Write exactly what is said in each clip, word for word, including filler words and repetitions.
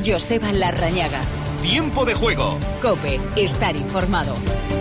Joseba Larrañaga. Tiempo de juego. COPE. Estar informado.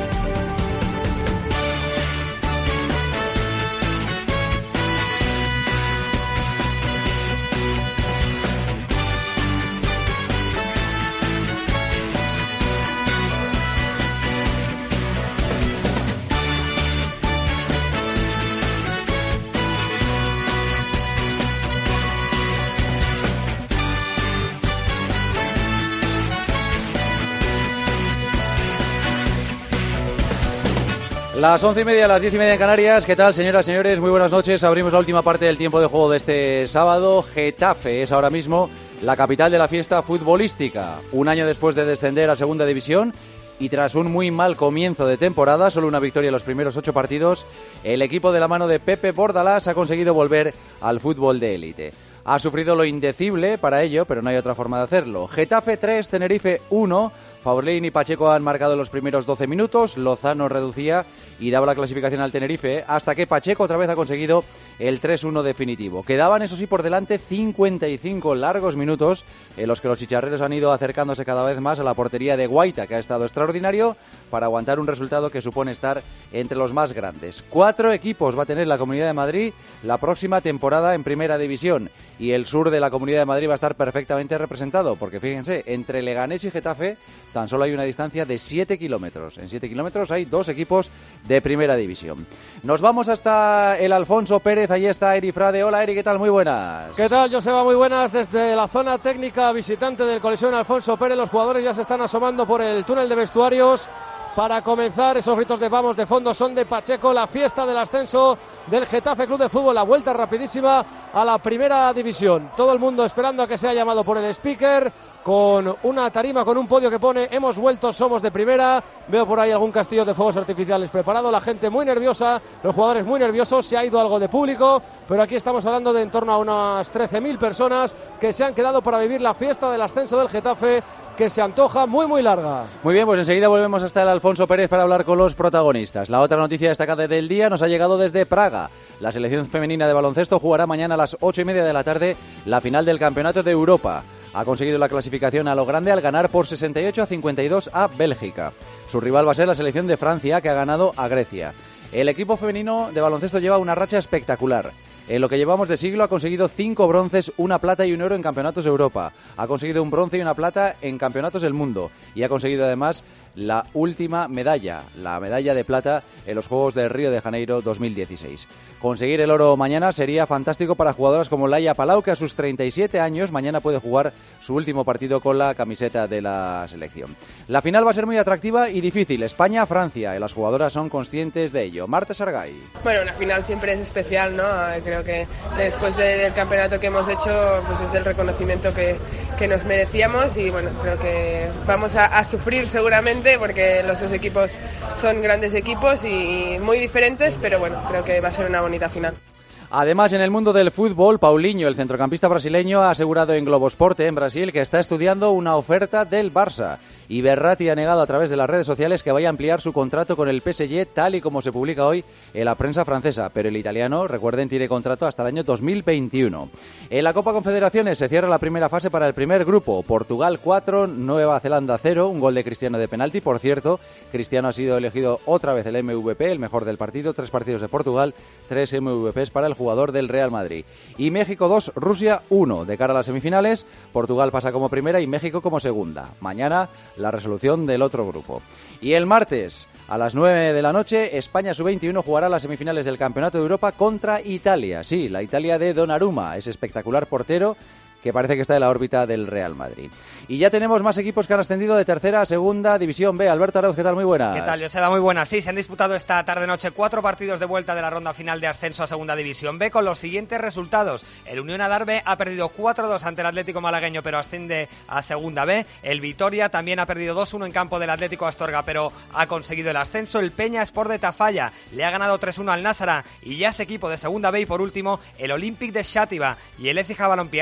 Las once y media, las diez y media en Canarias. ¿Qué tal, señoras y señores? Muy buenas noches. Abrimos la última parte del tiempo de juego de este sábado. Getafe es ahora mismo la capital de la fiesta futbolística. Un año después de descender a Segunda División y tras un muy mal comienzo de temporada, solo una victoria en los primeros ocho partidos, el equipo de la mano de Pepe Bordalás ha conseguido volver al fútbol de élite. Ha sufrido lo indecible para ello, pero no hay otra forma de hacerlo. Getafe tres, Tenerife uno. Faurlín y Pacheco han marcado los primeros doce minutos, Lozano reducía y daba la clasificación al Tenerife, hasta que Pacheco otra vez ha conseguido el tres uno definitivo. Quedaban, eso sí, por delante cincuenta y cinco largos minutos en los que los chicharreros han ido acercándose cada vez más a la portería de Guaita, que ha estado extraordinario para aguantar un resultado que supone estar entre los más grandes. Cuatro equipos va a tener la Comunidad de Madrid la próxima temporada en Primera División, y el sur de la Comunidad de Madrid va a estar perfectamente representado, porque fíjense, entre Leganés y Getafe tan solo hay una distancia de siete kilómetros. En siete kilómetros hay dos equipos de Primera División. Nos vamos hasta el Alfonso Pérez. Allí está Eri Frade. Hola, Eri, ¿qué tal? Muy buenas. ¿Qué tal, Joseba? Muy buenas. Desde la zona técnica visitante del Coliseum Alfonso Pérez, los jugadores ya se están asomando por el túnel de vestuarios para comenzar. Esos gritos de vamos de fondo son de Pacheco. La fiesta del ascenso del Getafe Club de Fútbol, la vuelta rapidísima a la Primera División. Todo el mundo esperando a que sea llamado por el speaker, con una tarima, con un podio que pone hemos vuelto, somos de primera. Veo por ahí algún castillo de fuegos artificiales preparado, la gente muy nerviosa, los jugadores muy nerviosos, se ha ido algo de público, pero aquí estamos hablando de en torno a unas trece mil personas que se han quedado para vivir la fiesta del ascenso del Getafe, que se antoja muy muy larga. Muy bien, pues enseguida volvemos hasta el Alfonso Pérez para hablar con los protagonistas. La otra noticia destacada del día nos ha llegado desde Praga. La selección femenina de baloncesto jugará mañana a las ocho y media de la tarde la final del Campeonato de Europa. Ha conseguido la clasificación a lo grande al ganar por sesenta y ocho a cincuenta y dos a Bélgica. Su rival va a ser la selección de Francia, que ha ganado a Grecia. El equipo femenino de baloncesto lleva una racha espectacular. En lo que llevamos de siglo ha conseguido cinco bronces, una plata y un oro en campeonatos de Europa. Ha conseguido un bronce y una plata en campeonatos del mundo. Y ha conseguido además la última medalla, la medalla de plata en los Juegos de Río de Janeiro dos mil dieciséis. Conseguir el oro mañana sería fantástico para jugadoras como Laia Palau, que a sus treinta y siete años mañana puede jugar su último partido con la camiseta de la selección. La final va a ser muy atractiva y difícil. España-Francia, y las jugadoras son conscientes de ello. Marta Sargay. Bueno, una final siempre es especial, ¿no? Creo que después de, del campeonato que hemos hecho, pues es el reconocimiento que, que nos merecíamos, y bueno, creo que vamos a, a sufrir seguramente, porque los dos equipos son grandes equipos y muy diferentes, pero bueno, creo que va a ser una bonita final. Además, en el mundo del fútbol, Paulinho, el centrocampista brasileño, ha asegurado en Globoesporte, en Brasil, que está estudiando una oferta del Barça. Y Berratti ha negado a través de las redes sociales que vaya a ampliar su contrato con el P S G, tal y como se publica hoy en la prensa francesa. Pero el italiano, recuerden, tiene contrato hasta el año dos mil veintiuno. En la Copa Confederaciones se cierra la primera fase para el primer grupo. Portugal cuatro, Nueva Zelanda cero, un gol de Cristiano de penalti. Por cierto, Cristiano ha sido elegido otra vez el M V P, el mejor del partido. Tres partidos de Portugal, tres M V Pes para el jugador del Real Madrid. Y México dos, Rusia uno. De cara a las semifinales, Portugal pasa como primera y México como segunda. Mañana la resolución del otro grupo. Y el martes, a las nueve de la noche, España sub veintiuno jugará las semifinales del Campeonato de Europa contra Italia. Sí, la Italia de Donnarumma, ese espectacular portero que parece que está en la órbita del Real Madrid. Y ya tenemos más equipos que han ascendido de tercera a segunda división B. Alberto Arauz, ¿qué tal? Muy buenas. ¿Qué tal, Joseba? Muy buenas. Sí, se han disputado esta tarde-noche cuatro partidos de vuelta de la ronda final de ascenso a segunda división B con los siguientes resultados. El Unión Adarve ha perdido cuatro dos ante el Atlético Malagueño, pero asciende a segunda B. El Vitoria también ha perdido dos uno en campo del Atlético Astorga, pero ha conseguido el ascenso. El Peña Sport de Tafalla le ha ganado tres uno al Násara y ya es equipo de segunda B. Y por último, el Olympic de Xàtiva y el Écija Balompié han empatado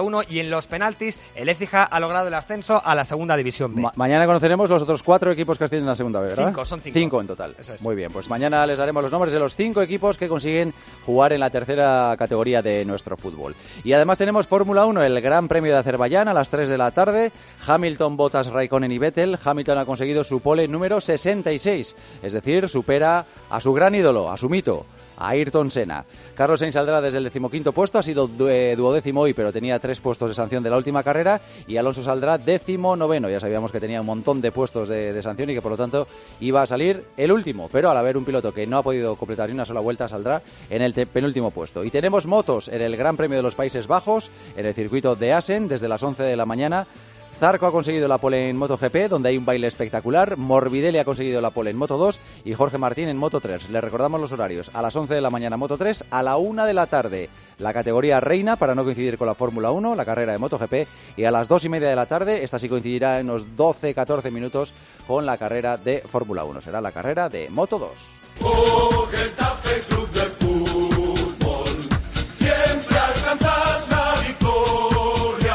empatado uno y en los penaltis el Écija ha logrado el ascenso a la segunda división B. Ma- mañana conoceremos los otros cuatro equipos que ascienden a la segunda B, ¿verdad? Cinco, son cinco. Cinco en total. Eso es. Muy bien, pues mañana les daremos los nombres de los cinco equipos que consiguen jugar en la tercera categoría de nuestro fútbol. Y además tenemos Fórmula uno, el Gran Premio de Azerbaiyán a las tres de la tarde. Hamilton, Bottas, Raikkonen y Vettel. Hamilton ha conseguido su pole número sesenta y seis, es decir, supera a su gran ídolo, a su mito, a Ayrton Senna. Carlos Sainz saldrá desde el decimoquinto puesto, ha sido du eh, duodécimo hoy, pero tenía tres puestos de sanción de la última carrera, y Alonso saldrá décimo noveno. Ya sabíamos que tenía un montón de puestos de, de sanción y que por lo tanto iba a salir el último, pero al haber un piloto que no ha podido completar ni una sola vuelta, saldrá en el penúltimo puesto. Y tenemos motos en el Gran Premio de los Países Bajos, en el circuito de Assen, desde las once de la mañana. Zarco ha conseguido la pole en MotoGP, donde hay un baile espectacular. Morbidelli ha conseguido la pole en Moto dos y Jorge Martín en Moto tres. Les recordamos los horarios. A las once de la mañana Moto tres, a la una de la tarde la categoría reina, para no coincidir con la Fórmula uno, la carrera de MotoGP, y a las dos y media de la tarde, esta sí coincidirá en unos doce catorce minutos con la carrera de Fórmula uno. Será la carrera de Moto dos. Oh, Getafe, club del fútbol, siempre alcanzas la victoria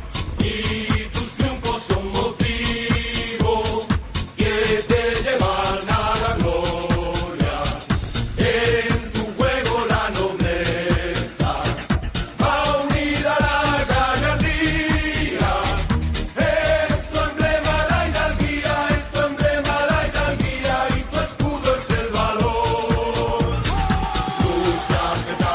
y tus triunfos son motivo que te llevan a la gloria. En tu juego la nobleza va unida a la gallardía. Es tu emblema la hidalguía, es tu emblema la hidalguía y tu escudo es el valor. Lucha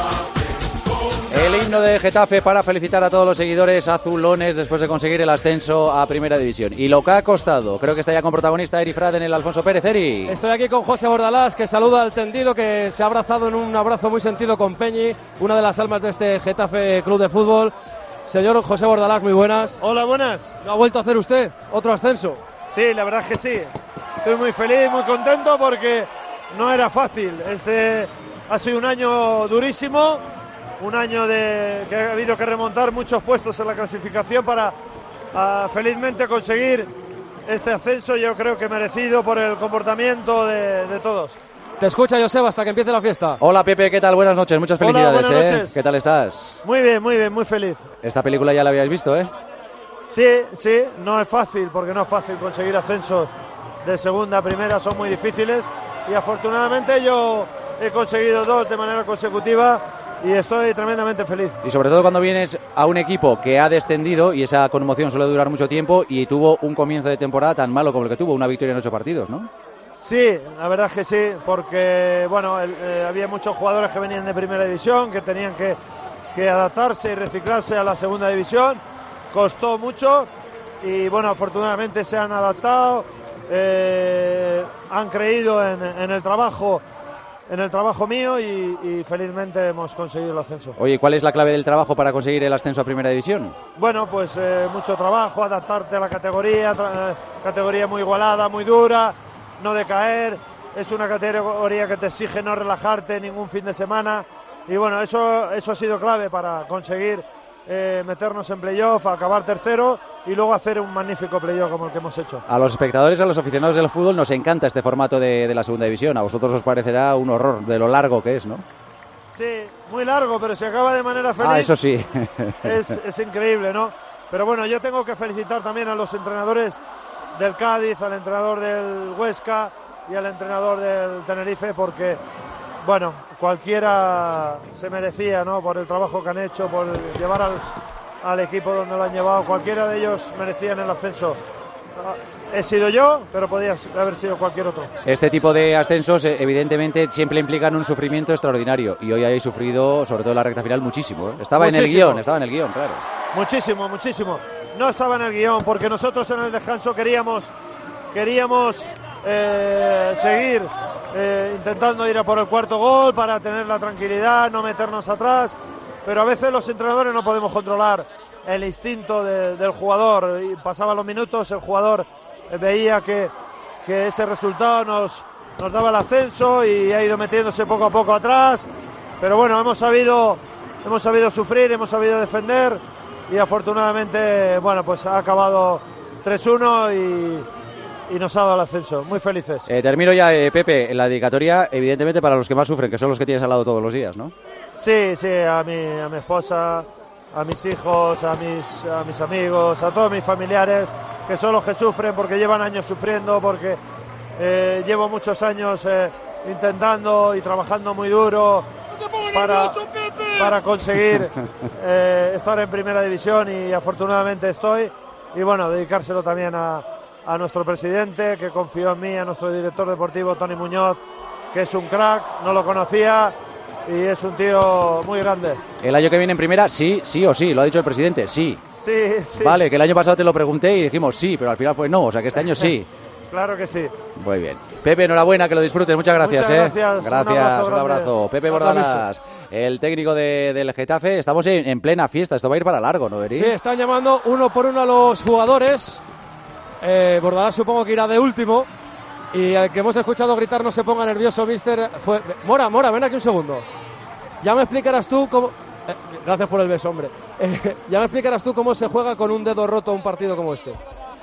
Getafe. El himno de Getafe para felicitar a todos los seguidores azulones después de conseguir el ascenso a Primera División. Y lo que ha costado, creo que está ya con protagonista Eri Frad en el Alfonso Pérez. Eri. Estoy aquí con José Bordalás, que saluda al tendido, que se ha abrazado en un abrazo muy sentido con Peñi, una de las almas de este Getafe Club de Fútbol. Señor José Bordalás, muy buenas. Hola, buenas. ¿No ha vuelto a hacer usted otro ascenso? Sí, la verdad es que sí. Estoy muy feliz, muy contento porque no era fácil. Este ha sido un año durísimo, un año de que ha habido que remontar muchos puestos en la clasificación para ah, felizmente conseguir este ascenso. Yo creo que merecido por el comportamiento de, de todos. Te escucha, Joseba, hasta que empiece la fiesta. Hola Pepe, ¿qué tal? Buenas noches, muchas Hola, felicidades. buenas ¿eh? noches. ¿Qué tal estás? Muy bien, muy bien, muy feliz. Esta película ya la habíais visto, ¿eh? Sí, sí, no es fácil, porque no es fácil conseguir ascensos de segunda a primera, son muy difíciles y afortunadamente yo he conseguido dos de manera consecutiva y estoy tremendamente feliz. Y sobre todo cuando vienes a un equipo que ha descendido, y esa conmoción suele durar mucho tiempo, y tuvo un comienzo de temporada tan malo como el que tuvo, una victoria en ocho partidos, ¿no? Sí, la verdad es que sí, porque bueno, el, eh, había muchos jugadores que venían de primera división, que tenían que, que adaptarse y reciclarse a la segunda división. Costó mucho y bueno, afortunadamente se han adaptado, eh, han creído en, en el trabajo en el trabajo mío y, y felizmente hemos conseguido el ascenso. Oye, ¿cuál es la clave del trabajo para conseguir el ascenso a Primera División? Bueno, pues eh, mucho trabajo, adaptarte a la categoría, tra- categoría muy igualada, muy dura, no decaer, es una categoría que te exige no relajarte ningún fin de semana y bueno, eso, eso ha sido clave para conseguir eh, meternos en playoff, acabar tercero y luego hacer un magnífico playoff como el que hemos hecho. A los espectadores, a los aficionados del fútbol nos encanta este formato de, de la Segunda División. A vosotros os parecerá un horror de lo largo que es, ¿no? Sí, muy largo, pero se acaba de manera feliz. Ah, eso sí. es, es increíble, ¿no? Pero bueno, yo tengo que felicitar también a los entrenadores del Cádiz, al entrenador del Huesca y al entrenador del Tenerife, porque, bueno, cualquiera se merecía, ¿no? Por el trabajo que han hecho, por llevar al, al equipo donde lo han llevado, cualquiera de ellos merecían el ascenso. He sido yo, pero podía haber sido cualquier otro. Este tipo de ascensos, evidentemente, siempre implican un sufrimiento extraordinario. Y hoy habéis sufrido, sobre todo en la recta final, muchísimo, ¿eh? Estaba Muchísimo. en el guión, estaba en el guión, claro. Muchísimo, muchísimo. No estaba en el guión, porque nosotros en el descanso queríamos, queríamos eh, seguir eh, intentando ir a por el cuarto gol para tener la tranquilidad, no meternos atrás. Pero a veces los entrenadores no podemos controlar el instinto de, del jugador. Y pasaban los minutos, el jugador veía que, que ese resultado nos, nos daba el ascenso y ha ido metiéndose poco a poco atrás. Pero bueno, hemos sabido, hemos sabido sufrir, hemos sabido defender y afortunadamente, bueno, pues ha acabado tres uno y, y nos ha dado el ascenso. Muy felices. Eh, termino ya, eh, Pepe, la dedicatoria, evidentemente, para los que más sufren, que son los que tienes al lado todos los días, ¿no? Sí, sí, a mi, a mi esposa, a mis hijos, a mis, a mis amigos, a todos mis familiares, que son los que sufren porque llevan años sufriendo, porque eh, llevo muchos años eh, intentando y trabajando muy duro para, para conseguir eh, estar en primera división, y afortunadamente estoy. Y bueno, dedicárselo también a, a nuestro presidente, que confió en mí, a nuestro director deportivo, Tony Muñoz, que es un crack, no lo conocía y es un tío muy grande. ¿El año que viene en primera? Sí, sí o sí, lo ha dicho el presidente, sí. Sí, sí. Vale, que el año pasado te lo pregunté y dijimos sí, pero al final fue no, o sea que este año sí. Claro que sí. Muy bien. Pepe, enhorabuena, que lo disfrutes. Muchas gracias. Muchas eh. gracias. Gracias, un abrazo. un abrazo. Pepe Bordalas, el técnico de, del Getafe. Estamos en, en plena fiesta. Esto va a ir para largo, ¿no, Eri? Sí, están llamando uno por uno a los jugadores. Eh, Bordalas supongo que irá de último. Y al que hemos escuchado gritar no se ponga nervioso, mister, fue... Mora, Mora, ven aquí un segundo. Ya me explicarás tú cómo... Eh, gracias por el beso, hombre. Eh, ya me explicarás tú cómo se juega con un dedo roto un partido como este.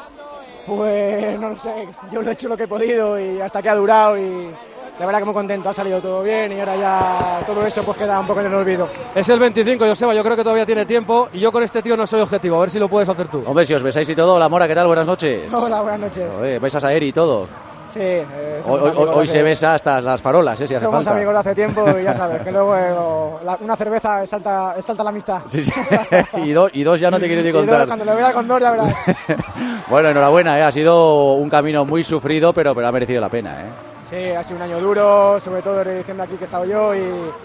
Pues no lo sé, yo lo he hecho lo que he podido y hasta que ha durado, y la verdad que muy contento, ha salido todo bien y ahora ya todo eso pues queda un poco en el olvido. Es el veinticinco, Joseba, yo creo que todavía tiene tiempo y yo con este tío no soy objetivo, a ver si lo puedes hacer tú. Hombre, si os besáis y todo. Hola, Mora, ¿qué tal? Buenas noches. Hola, buenas noches. Oye, besas a Eri y todo. Sí, eh, Hoy, hoy, hoy se besa hasta las farolas, ¿eh? Si hace somos falta. amigos de hace tiempo y ya sabes, que luego eh, la, una cerveza exalta, exalta la amistad. Sí, sí. y, do, y dos ya no te quiero ni contar. Y dos, cuando le vea con dos ya verás. Bueno, enhorabuena, ¿eh? Ha sido un camino muy sufrido, pero, pero ha merecido la pena, ¿eh? Sí, ha sido un año duro, sobre todo desde diciembre aquí que he estado yo, y,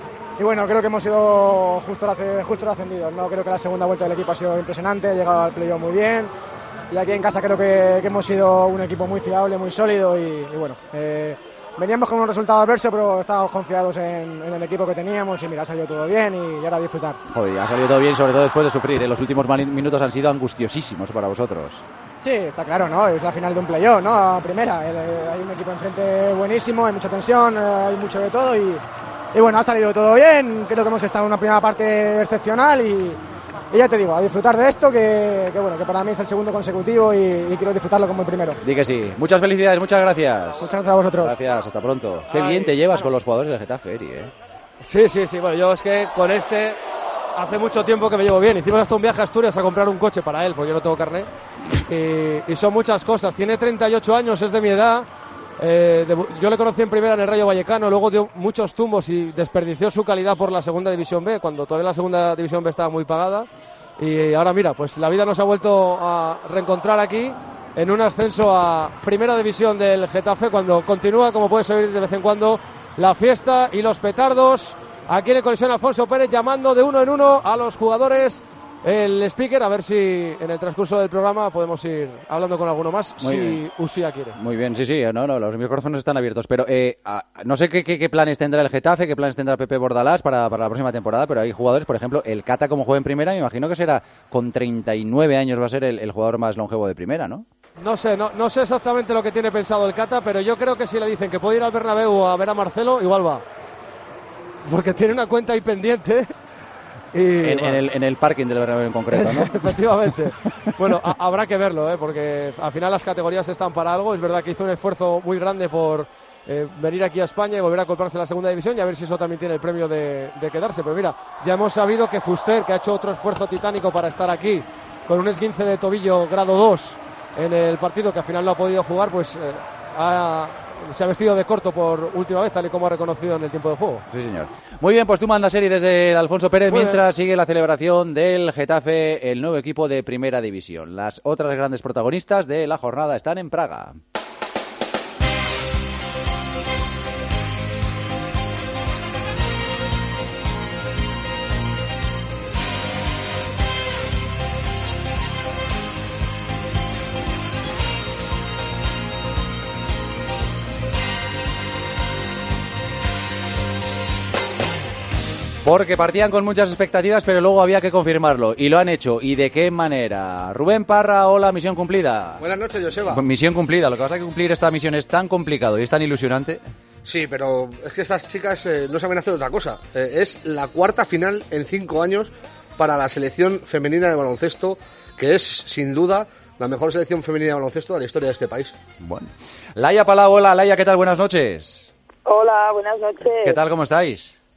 y bueno, creo que hemos sido justo, justo ascendidos, ¿no? Creo que la segunda vuelta del equipo ha sido impresionante, ha llegado al playoff muy bien. Y aquí en casa creo que, que hemos sido un equipo muy fiable, muy sólido y, y bueno, eh, veníamos con un resultado adverso, pero estábamos confiados en, en el equipo que teníamos y mira, ha salido todo bien y, y ahora a disfrutar. Joder, ha salido todo bien, sobre todo después de sufrir, ¿eh? Los últimos minutos han sido angustiosísimos para vosotros. Sí, está claro, ¿no? Es la final de un playoff, ¿no? A primera, el, hay un equipo enfrente buenísimo, hay mucha tensión, hay mucho de todo y, y bueno, ha salido todo bien, creo que hemos estado en una primera parte excepcional y... Y ya te digo, a disfrutar de esto, que, que bueno, que para mí es el segundo consecutivo y, y quiero disfrutarlo como el primero. Di que sí. Muchas felicidades, muchas gracias. Muchas gracias a vosotros. Gracias, hasta pronto. Qué bien te llevas con los jugadores del Getafe, Eri, ¿eh? Sí, sí, sí. Bueno, yo es que con este hace mucho tiempo que me llevo bien. Hicimos hasta un viaje a Asturias a comprar un coche para él, porque yo no tengo carnet. Y, y son muchas cosas. Tiene treinta y ocho años, es de mi edad. Eh, de, yo le conocí en primera en el Rayo Vallecano, luego dio muchos tumbos y desperdició su calidad por la segunda división B, cuando todavía la segunda división B estaba muy pagada. Y ahora mira, pues la vida nos ha vuelto a reencontrar aquí en un ascenso a primera división del Getafe, cuando continúa, como puedes oír de vez en cuando, la fiesta y los petardos. Aquí en el Coliseo Alfonso Pérez, llamando de uno en uno a los jugadores. El speaker, a ver si en el transcurso del programa podemos ir hablando con alguno más, Muy si bien. Usía quiere. Muy bien, sí, sí, no, no, los micrófonos están abiertos, pero eh, a, no sé qué, qué, qué planes tendrá el Getafe, qué planes tendrá Pepe Bordalás para, para la próxima temporada, pero hay jugadores, por ejemplo, el Cata como juega en primera, me imagino que será con treinta y nueve años va a ser el, el jugador más longevo de primera, ¿no? No sé, no, no sé exactamente lo que tiene pensado el Cata, pero yo creo que si le dicen que puede ir al Bernabéu a ver a Marcelo, igual va. Porque tiene una cuenta ahí pendiente. Y, en, bueno. en, el, en el parking del Bernabéu en concreto, ¿no? Efectivamente. Bueno, a, habrá que verlo, ¿eh? Porque al final las categorías están para algo. Es verdad que hizo un esfuerzo muy grande por eh, venir aquí a España y volver a comprarse la segunda división y a ver si eso también tiene el premio de, de quedarse. Pero mira, ya hemos sabido que Fuster, que ha hecho otro esfuerzo titánico para estar aquí, con un esguince de tobillo grado dos en el partido, que al final no ha podido jugar, pues eh, ha... se ha vestido de corto por última vez, tal y como ha reconocido en el tiempo de juego. Sí, señor. Muy bien, pues tú mandas serie desde el Alfonso Pérez Muy mientras bien. sigue la celebración del Getafe, el nuevo equipo de Primera División. Las otras grandes protagonistas de la jornada están en Praga. Porque partían con muchas expectativas, pero luego había que confirmarlo. Y lo han hecho. ¿Y de qué manera? Rubén Parra, hola, misión cumplida. Buenas noches, Joseba. Misión cumplida. Lo que pasa es que cumplir esta misión es tan complicado y es tan ilusionante. Sí, pero es que estas chicas eh, no saben hacer otra cosa. Eh, es la cuarta final en cinco años para la selección femenina de baloncesto, que es, sin duda, la mejor selección femenina de baloncesto de la historia de este país. Bueno. Laia Palau, hola, Laia, ¿qué tal? Buenas noches. Hola, buenas noches. ¿Qué tal? ¿Cómo estáis?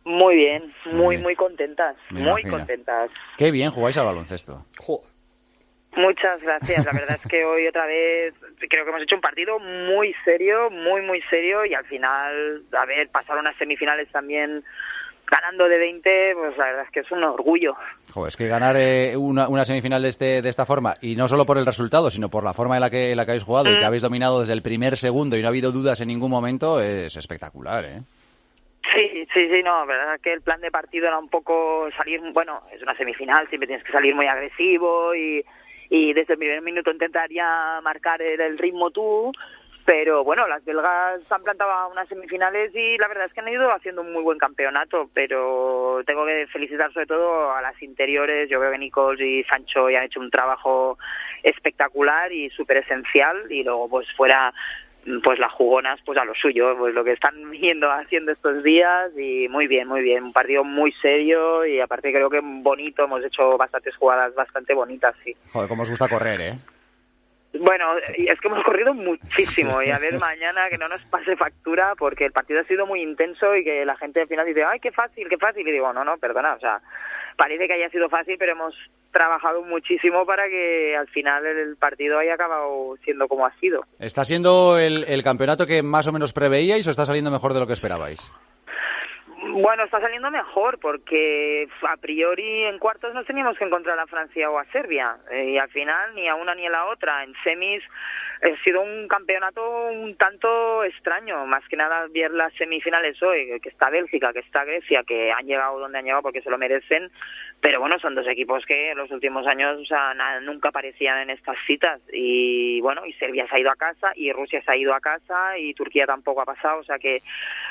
Muy bien, muy, muy contentas, Me muy imagino. contentas. Qué bien jugáis al baloncesto. Jo. Muchas gracias, la verdad es que hoy otra vez creo que hemos hecho un partido muy serio, muy, muy serio y al final, a ver, pasar unas semifinales también ganando de veinte, pues la verdad es que es un orgullo. Jo, es que ganar eh, una, una semifinal de este de esta forma, y no solo por el resultado, sino por la forma en la que, en la que habéis jugado Mm. y que habéis dominado desde el primer segundo y no ha habido dudas en ningún momento, es espectacular, ¿eh? Sí, sí, sí, no, la verdad es que el plan de partido era un poco salir, bueno, es una semifinal, siempre tienes que salir muy agresivo y, y desde el primer minuto intentaría marcar el, el ritmo tú, pero bueno, las belgas se han plantado a unas semifinales y la verdad es que han ido haciendo un muy buen campeonato, pero tengo que felicitar sobre todo a las interiores. Yo creo que Nichols y Sancho ya han hecho un trabajo espectacular y súper esencial, y luego pues fuera pues las jugonas pues a lo suyo, pues lo que están viendo haciendo estos días, y muy bien, muy bien, un partido muy serio y aparte creo que bonito, hemos hecho bastantes jugadas bastante bonitas, sí. Joder, cómo os gusta correr, ¿eh? Bueno, y es que hemos corrido muchísimo y a ver mañana que no nos pase factura, porque el partido ha sido muy intenso y que la gente al final dice, ay, qué fácil, qué fácil, y digo, no, no, perdona, o sea, parece que haya sido fácil, pero hemos trabajado muchísimo para que al final el partido haya acabado siendo como ha sido. ¿Está siendo el, el campeonato que más o menos preveíais o está saliendo mejor de lo que esperabais? Bueno, está saliendo mejor porque a priori en cuartos nos teníamos que encontrar a Francia o a Serbia, eh, y al final ni a una ni a la otra. En semis ha sido un campeonato un tanto extraño, más que nada ver las semifinales hoy, que está Bélgica, que está Grecia, que han llegado donde han llegado porque se lo merecen, pero bueno, son dos equipos que en los últimos años, o sea, nada, nunca aparecían en estas citas, y bueno, y Serbia se ha ido a casa, y Rusia se ha ido a casa, y Turquía tampoco ha pasado, o sea que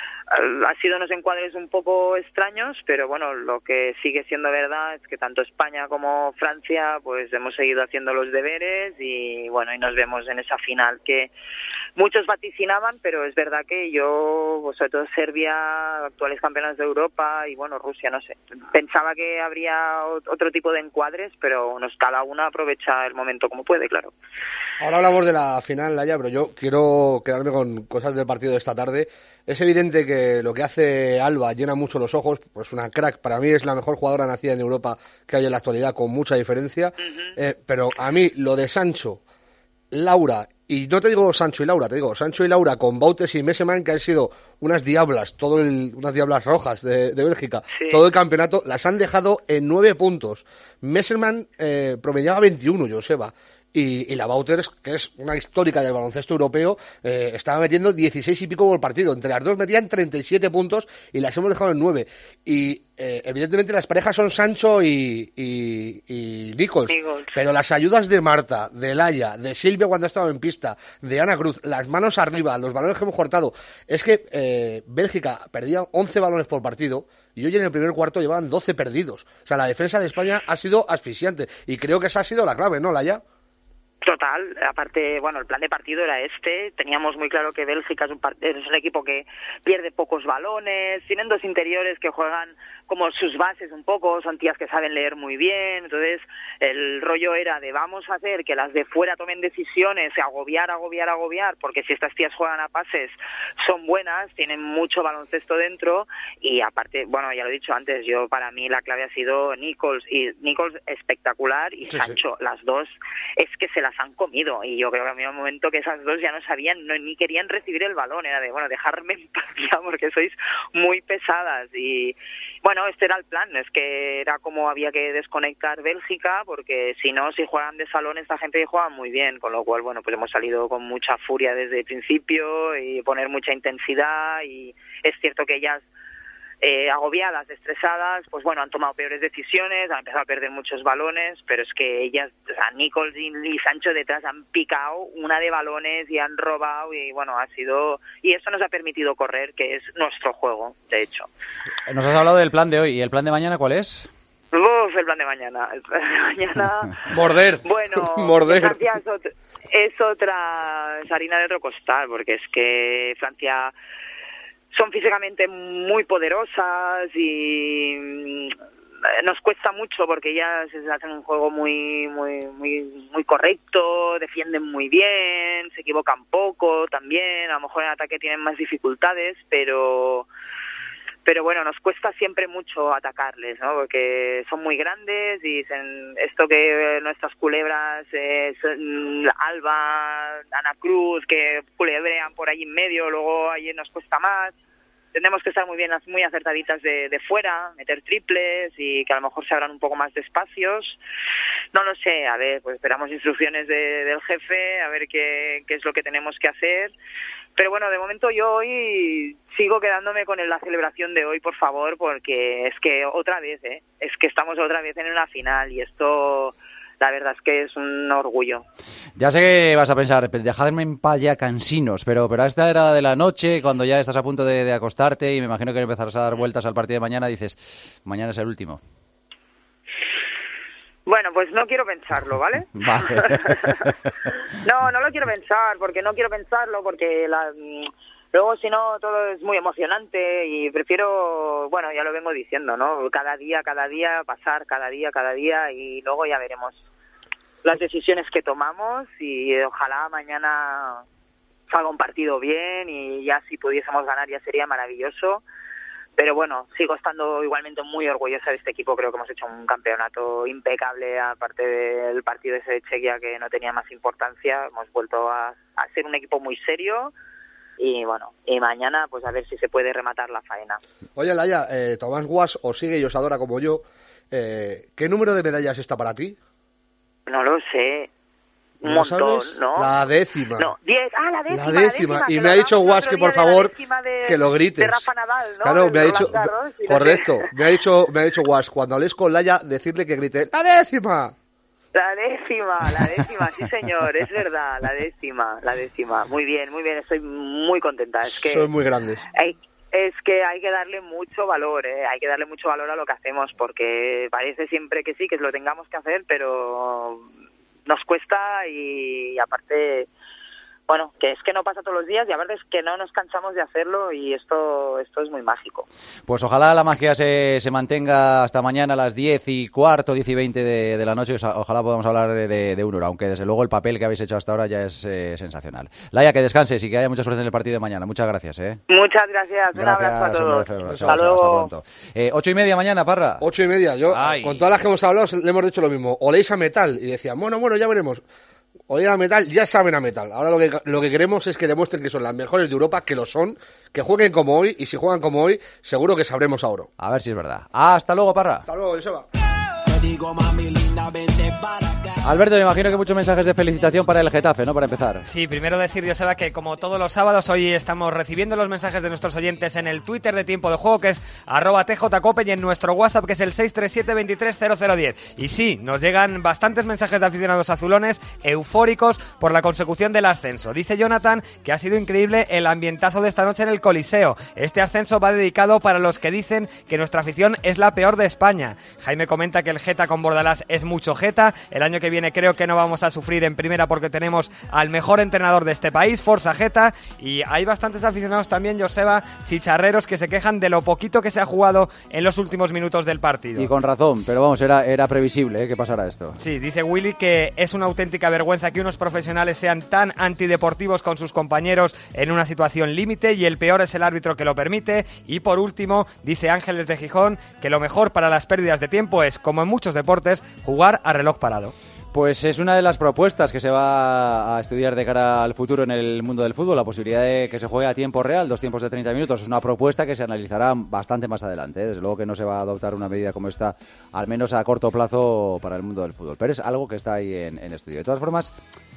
ha sido unos encuadres un poco extraños, pero bueno, lo que sigue siendo verdad es que tanto España como Francia pues hemos seguido haciendo los deberes y bueno, y nos vemos en esa final que muchos vaticinaban, pero es verdad que yo, pues sobre todo Serbia, actuales campeones de Europa, y bueno, Rusia, no sé, pensaba que habría otro tipo de encuadres, pero nos cada uno aprovecha el momento como puede, claro. Ahora hablamos de la final, Laia, pero yo quiero quedarme con cosas del partido de esta tarde. Es evidente que lo que hace Alba llena mucho los ojos, pues una crack, para mí es la mejor jugadora nacida en Europa que hay en la actualidad, con mucha diferencia, uh-huh. eh, pero a mí lo de Sancho, Laura, y no te digo Sancho y Laura, te digo Sancho y Laura con Boutes y Messeman, que han sido unas diablas, todo el, unas diablas rojas de, de Bélgica, sí. Todo el campeonato, las han dejado en nueve puntos. Messerman eh, promediaba veintiuno, Joseba. Y, y la Wouters, que es una histórica del baloncesto europeo, eh, estaba metiendo dieciséis y pico por partido. Entre las dos metían treinta y siete puntos y las hemos dejado en nueve. Y eh, evidentemente las parejas son Sancho y, y, y Nichols. Nichols. Pero las ayudas de Marta, de Laia, de Silvia cuando ha estado en pista, de Ana Cruz, las manos arriba, los balones que hemos cortado. Es que eh, Bélgica perdía once balones por partido. Y hoy en el primer cuarto llevaban doce perdidos. O sea, la defensa de España ha sido asfixiante. Y creo que esa ha sido la clave, ¿no, Laia? Total, aparte, bueno, el plan de partido era este, teníamos muy claro que Bélgica es un, es un equipo que pierde pocos balones, tienen dos interiores que juegan como sus bases un poco, son tías que saben leer muy bien, entonces el rollo era de vamos a hacer que las de fuera tomen decisiones, agobiar, agobiar, agobiar, porque si estas tías juegan a pases son buenas, tienen mucho baloncesto dentro, y aparte, bueno, ya lo he dicho antes, yo para mí la clave ha sido Nichols, y Nichols espectacular, y sí, Sancho, sí. Las dos es que se las han comido, y yo creo que a mí en un momento que esas dos ya no sabían, no, ni querían recibir el balón, era de, bueno, dejarme en paz ya, porque sois muy pesadas, y bueno, este era el plan, es que era como había que desconectar Bélgica, porque si no, si juegan de salón esta gente juega muy bien, con lo cual, bueno, pues hemos salido con mucha furia desde el principio y poner mucha intensidad, y es cierto que ellas Eh, agobiadas, estresadas, pues bueno, han tomado peores decisiones, han empezado a perder muchos balones, pero es que ellas, o sea, Nichols y Sancho detrás han picado una de balones y han robado, y bueno, ha sido, y eso nos ha permitido correr, que es nuestro juego, de hecho. Nos has hablado del plan de hoy, ¿y el plan de mañana cuál es? Uf, el plan de mañana, el plan de mañana... Morder. Bueno, Morder. Francia es otra, es otra es harina de otro costal, porque es que Francia... son físicamente muy poderosas y nos cuesta mucho porque ellas hacen un juego muy muy muy muy correcto, defienden muy bien, se equivocan poco también, a lo mejor en ataque tienen más dificultades, pero pero bueno, nos cuesta siempre mucho atacarles, ¿no? Porque son muy grandes y dicen esto que nuestras culebras, eh, son Alba, Ana Cruz, que culebrean por ahí en medio, luego ahí nos cuesta más. Tenemos que estar muy bien, muy acertaditas de, de fuera, meter triples y que a lo mejor se abran un poco más de espacios. No lo sé, a ver, pues esperamos instrucciones de, del jefe, a ver qué, qué es lo que tenemos que hacer. Pero bueno, de momento yo hoy sigo quedándome con la celebración de hoy, por favor, porque es que otra vez, ¿eh? Es que estamos otra vez en una final y esto... La verdad es que es un orgullo. Ya sé que vas a pensar, dejadme en paz ya, cansinos, pero, pero a esta hora de la noche, cuando ya estás a punto de, de acostarte y me imagino que empezarás a dar vueltas al partido de mañana, dices, mañana es el último. Bueno, pues no quiero pensarlo, ¿vale? Vale. no, no lo quiero pensar, porque no quiero pensarlo, porque la... Luego, si no, todo es muy emocionante y prefiero, bueno, ya lo vengo diciendo, ¿no? Cada día, cada día, pasar cada día, cada día y luego ya veremos las decisiones que tomamos y ojalá mañana salga un partido bien y ya si pudiésemos ganar ya sería maravilloso. Pero bueno, sigo estando igualmente muy orgullosa de este equipo. Creo que hemos hecho un campeonato impecable, aparte del partido ese de Chequia que no tenía más importancia. Hemos vuelto a, a ser un equipo muy serio. Y bueno, y mañana pues a ver si se puede rematar la faena. Oye, Laia, eh, Tomás Guas os sigue y os adora como yo. Eh, ¿Qué número de medallas está para ti? No lo sé. Un ¿No montón, sabes? ¿no? La décima. No, diez. Ah, la décima. La décima. La décima Y me ha dicho Guas que por favor de, que lo grites. De Rafa Nadal, ¿no? Claro, de me ha dicho... Garros, Correcto. Me ha dicho, me ha dicho Guas, cuando hables con Laia, decirle que grite ¡la décima! La décima, la décima, sí señor, es verdad, la décima, la décima. Muy bien, muy bien, estoy muy contenta. Es que Son muy grandes. Hay, es que hay que darle mucho valor, ¿eh? Hay que darle mucho valor a lo que hacemos, porque parece siempre que sí, que lo tengamos que hacer, pero nos cuesta y, y aparte... Bueno, que es que no pasa todos los días y aparte es que no nos cansamos de hacerlo y esto esto es muy mágico. Pues ojalá la magia se, se mantenga hasta mañana a las diez y cuarto, diez y veinte de, de la noche. Ojalá podamos hablar de, de, de un hora, aunque desde luego el papel que habéis hecho hasta ahora ya es eh, sensacional. Laia, que descanses y que haya mucha suerte en el partido de mañana. Muchas gracias. ¿eh? Muchas gracias. Un gracias, abrazo a todos. Un hasta luego. Hasta pronto. Eh, ocho y media mañana, Parra. Ocho y media. Yo, Ay. con todas las que hemos hablado, le hemos dicho lo mismo. Oléis a metal. Y decían, bueno, bueno, ya veremos. Oler a metal, ya saben a metal. Ahora lo que, lo que queremos es que demuestren que son las mejores de Europa, que lo son, que jueguen como hoy, y si juegan como hoy, seguro que sabremos a oro. A ver si es verdad. Hasta luego, Parra. Hasta luego, Joseba. Alberto, me imagino que muchos mensajes de felicitación para el Getafe, ¿no? Para empezar. Sí, primero decir, Joseba, que como todos los sábados, hoy estamos recibiendo los mensajes de nuestros oyentes en el Twitter de Tiempo de Juego, que es arroba tjcope, y en nuestro WhatsApp, que es el seis tres siete, veintitrés cero cero diez. Y sí, nos llegan bastantes mensajes de aficionados azulones eufóricos por la consecución del ascenso. Dice Jonathan que ha sido increíble el ambientazo de esta noche en el Coliseo. Este ascenso va dedicado para los que dicen que nuestra afición es la peor de España. Jaime comenta que el Geta con Bordalás es mucho Geta. El año que viene creo que no vamos a sufrir en primera porque tenemos al mejor entrenador de este país, Forza Geta, y hay bastantes aficionados también, Joseba, chicharreros, que se quejan de lo poquito que se ha jugado en los últimos minutos del partido. Y con razón, pero vamos, era, era previsible ¿eh? que pasara esto. Sí, dice Willy que es una auténtica vergüenza que unos profesionales sean tan antideportivos con sus compañeros en una situación límite y el peor es el árbitro que lo permite. Y por último, dice Ángeles de Gijón que lo mejor para las pérdidas de tiempo es, como en muchos deportes, jugar a reloj parado. Pues es una de las propuestas que se va a estudiar de cara al futuro en el mundo del fútbol, la posibilidad de que se juegue a tiempo real, dos tiempos de treinta minutos. Es una propuesta que se analizará bastante más adelante, ¿eh? Desde luego que no se va a adoptar una medida como esta, al menos a corto plazo, para el mundo del fútbol. Pero es algo que está ahí en, en estudio. De todas formas,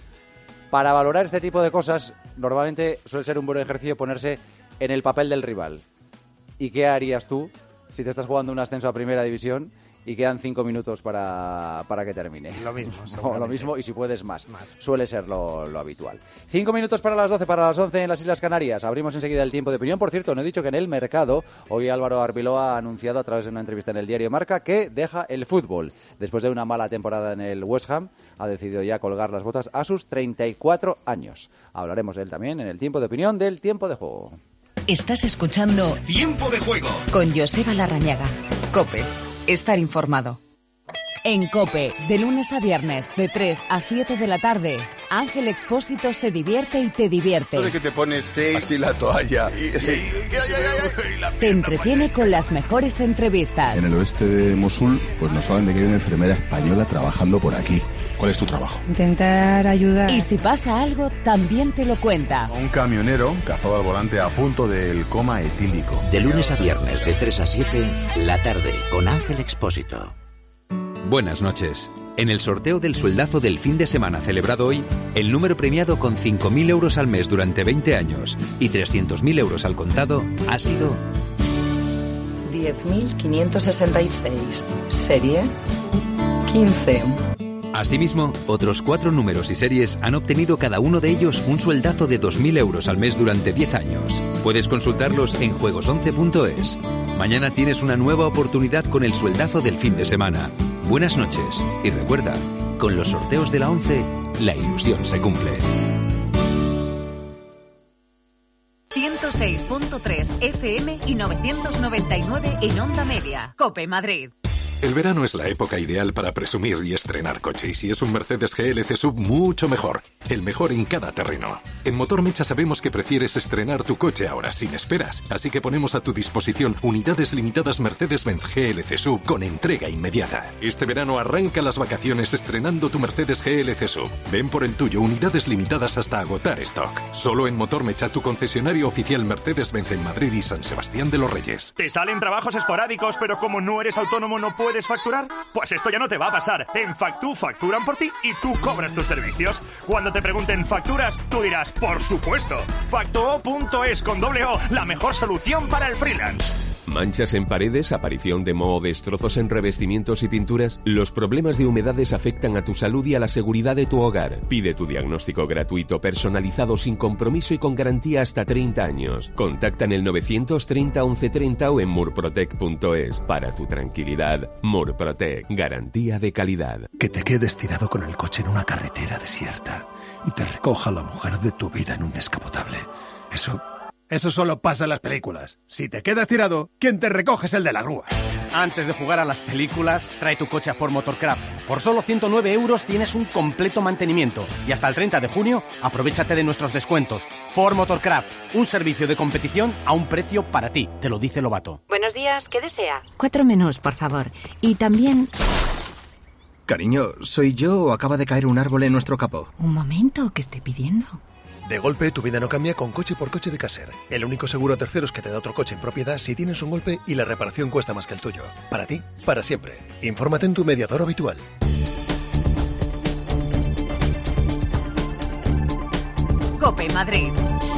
para valorar este tipo de cosas, normalmente suele ser un buen ejercicio ponerse en el papel del rival. ¿Y qué harías tú si te estás jugando un ascenso a primera división y quedan cinco minutos para, para que termine? Lo mismo. No, lo mismo y si puedes más. más. Suele ser lo, lo habitual. Cinco minutos para las doce, para las once en las Islas Canarias. Abrimos enseguida el tiempo de opinión. Por cierto, no he dicho que en el mercado, hoy Álvaro Arbeloa ha anunciado a través de una entrevista en el diario Marca que deja el fútbol. Después de una mala temporada en el West Ham, ha decidido ya colgar las botas a sus treinta y cuatro años. Hablaremos de él también en el tiempo de opinión del Tiempo de Juego. Estás escuchando Tiempo de Juego con Joseba Larrañaga. COPE. Estar informado. En COPE, de lunes a viernes, de tres a siete de la tarde, Ángel Expósito se divierte y te divierte. Eso de que te pones sí. así la toalla y, y, y, y, y la te entretiene con las mejores entrevistas. En el oeste de Mosul, pues nos hablan de que hay una enfermera española trabajando por aquí. ¿Cuál es tu trabajo? Intentar ayudar. Y si pasa algo, también te lo cuenta. Un camionero cazado al volante a punto del coma etílico. De lunes a viernes, de tres a siete, la tarde, con Ángel Expósito. Buenas noches. En el sorteo del sueldazo del fin de semana celebrado hoy, el número premiado con cinco mil euros al mes durante veinte años y trescientos mil euros al contado ha sido... diez mil quinientos sesenta y seis. Serie quince. Asimismo, otros cuatro números y series han obtenido cada uno de ellos un sueldazo de dos mil euros al mes durante diez años. Puedes consultarlos en juegos once punto es. Mañana tienes una nueva oportunidad con el sueldazo del fin de semana. Buenas noches y recuerda, con los sorteos de la once, la ilusión se cumple. ciento seis punto tres F M y novecientos noventa y nueve en Onda Media. COPE Madrid. El verano es la época ideal para presumir y estrenar coche, y si es un Mercedes G L C Sub, mucho mejor. El mejor en cada terreno. En Motor Mecha sabemos que prefieres estrenar tu coche ahora, sin esperas. Así que ponemos a tu disposición unidades limitadas Mercedes-Benz G L C Sub con entrega inmediata. Este verano arranca las vacaciones estrenando tu Mercedes G L C Sub. Ven por el tuyo, unidades limitadas hasta agotar stock. Solo en Motor Mecha, tu concesionario oficial Mercedes-Benz en Madrid y San Sebastián de los Reyes. ¿Te salen trabajos esporádicos, pero como no eres autónomo no puedes ¿Puedes facturar? Pues esto ya no te va a pasar. En Factu facturan por ti y tú cobras tus servicios. Cuando te pregunten facturas, tú dirás, por supuesto. Factuo punto es con doble O, la mejor solución para el freelance. ¿Manchas en paredes, aparición de moho, destrozos en revestimientos y pinturas? Los problemas de humedades afectan a tu salud y a la seguridad de tu hogar. Pide tu diagnóstico gratuito, personalizado, sin compromiso y con garantía hasta treinta años. Contacta en el novecientos treinta once treinta o en murprotec punto es. Para tu tranquilidad, Murprotec, garantía de calidad. Que te quedes tirado con el coche en una carretera desierta y te recoja la mujer de tu vida en un descapotable. Eso... Eso solo pasa en las películas. Si te quedas tirado, quien te recoge es el de la grúa. Antes de jugar a las películas, trae tu coche a Ford Motorcraft. Por solo ciento nueve euros tienes un completo mantenimiento. Y hasta el treinta de junio, aprovéchate de nuestros descuentos. Ford Motorcraft, un servicio de competición a un precio para ti. Te lo dice Lobato. Buenos días, ¿qué desea? Cuatro menús, por favor. Y también... Cariño, ¿soy yo o acaba de caer un árbol en nuestro capó? Un momento, ¿qué estoy pidiendo? De golpe, tu vida no cambia con Coche por Coche de Caser. El único seguro a terceros que te da otro coche en propiedad si tienes un golpe y la reparación cuesta más que el tuyo. Para ti, para siempre. Infórmate en tu mediador habitual. COPE Madrid.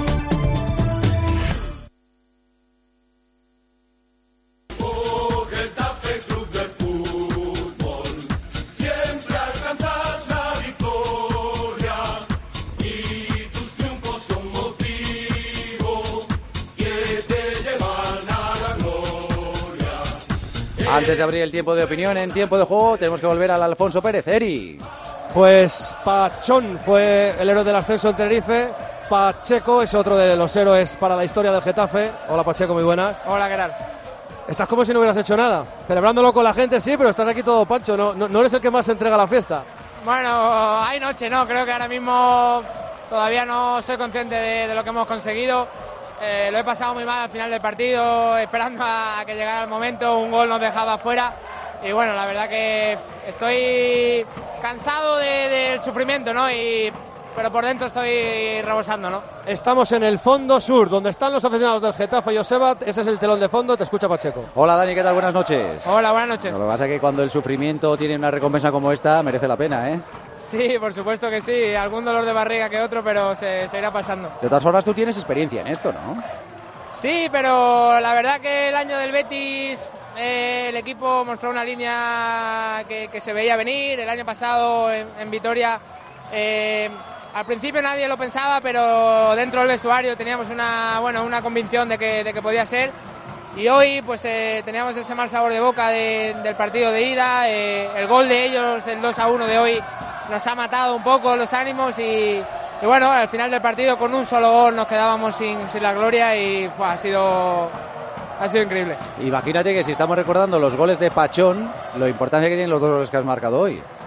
Antes de abrir el tiempo de opinión, en tiempo de juego, tenemos que volver al Alfonso Pérez. Eri. Pues Pachón fue el héroe del ascenso en Tenerife. Pacheco es otro de los héroes para la historia del Getafe. Hola Pacheco, muy buenas. Hola, ¿qué tal? Estás como si no hubieras hecho nada. Celebrándolo con la gente, sí, pero estás aquí todo pancho. No, no, no eres el que más se entrega a la fiesta. Bueno, hay noche, ¿no? Creo que ahora mismo todavía no soy consciente de, de lo que hemos conseguido. Eh, lo he pasado muy mal al final del partido, esperando a que llegara el momento, un gol nos dejaba fuera y bueno, la verdad que estoy cansado de, del sufrimiento, ¿no? Y, pero por dentro estoy rebosando, ¿no? Estamos en el fondo sur, donde están los aficionados del Getafe y Josebat. Ese es el telón de fondo, te escucha Pacheco. Hola Dani, ¿qué tal? Buenas noches. Hola, buenas noches. No, lo que pasa es que cuando el sufrimiento tiene una recompensa como esta, merece la pena, ¿eh? Sí, por supuesto que sí, algún dolor de barriga que otro, pero se, se irá pasando. De todas formas, tú tienes experiencia en esto, ¿no? Sí, pero la verdad que el año del Betis, eh, el equipo mostró una línea que, que se veía venir. El año pasado en, en Vitoria, eh, al principio nadie lo pensaba, pero dentro del vestuario teníamos una, bueno, una convicción de que, de que podía ser. Y hoy pues eh, teníamos ese mal sabor de boca de, del partido de ida, eh, el gol de ellos, el dos a uno de hoy, nos ha matado un poco los ánimos y, y bueno, al final del partido con un solo gol nos quedábamos sin, sin la gloria y pues, ha sido ha sido increíble. Imagínate que si estamos recordando los goles de Pachón, lo importante que tienen los dos goles que has marcado hoy.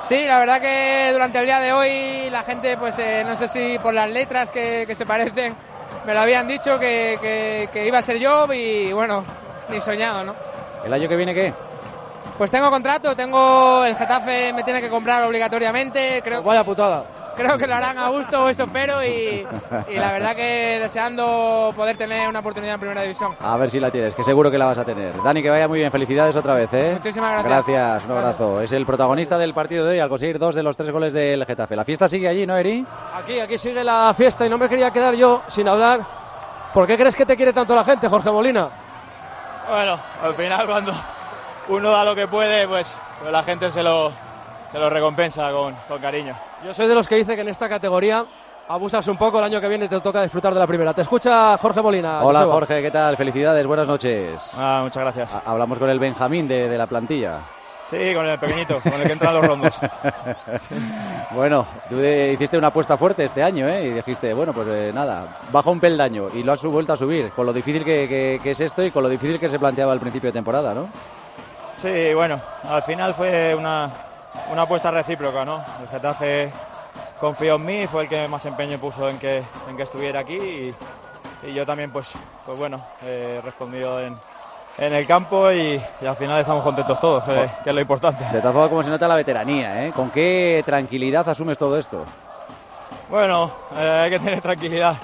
Sí, la verdad que durante el día de hoy la gente, pues eh, no sé si por las letras que, que se parecen, me lo habían dicho que, que, que iba a ser yo y bueno, ni soñado, ¿no? ¿El año que viene qué? Pues tengo contrato, tengo el Getafe me tiene que comprar obligatoriamente, creo. Vaya putada. Creo que lo harán a gusto, eso espero, y, y la verdad que deseando poder tener una oportunidad en Primera División. A ver si la tienes, que seguro que la vas a tener. Dani, que vaya muy bien, felicidades otra vez, ¿eh? Muchísimas gracias. Gracias, un abrazo. Es el protagonista del partido de hoy al conseguir dos de los tres goles del Getafe. La fiesta sigue allí, ¿no, Eri? Aquí, aquí sigue la fiesta y no me quería quedar yo sin hablar. ¿Por qué crees que te quiere tanto la gente, Jorge Molina? Bueno, al final cuando uno da lo que puede, pues, pues la gente se lo, se lo recompensa con, con cariño. Yo soy de los que dice que en esta categoría abusas un poco, el año que viene te toca disfrutar de la primera. Te escucha Jorge Molina. Hola, Joseba. Jorge, ¿qué tal? Felicidades, buenas noches. Ah, muchas gracias. Ha- hablamos con el Benjamín de, de la plantilla. Sí, con el pequeñito, con el que entran los rondos. Bueno, tú de- hiciste una apuesta fuerte este año, ¿eh? Y dijiste, bueno, pues eh, nada, baja un peldaño y lo has vuelto a subir, con lo difícil que, que- que es esto y con lo difícil que se planteaba al principio de temporada, ¿no? Sí, bueno, al final fue una, una apuesta recíproca, ¿no? El Getafe confió en mí, fue el que más empeño puso en que, en que estuviera aquí y, y yo también, pues, pues bueno, he respondido en, en el campo y, y al final estamos contentos todos, que, que es lo importante. De todas formas, como se nota la veteranía, ¿eh? ¿Con qué tranquilidad asumes todo esto? Bueno, eh, hay que tener tranquilidad.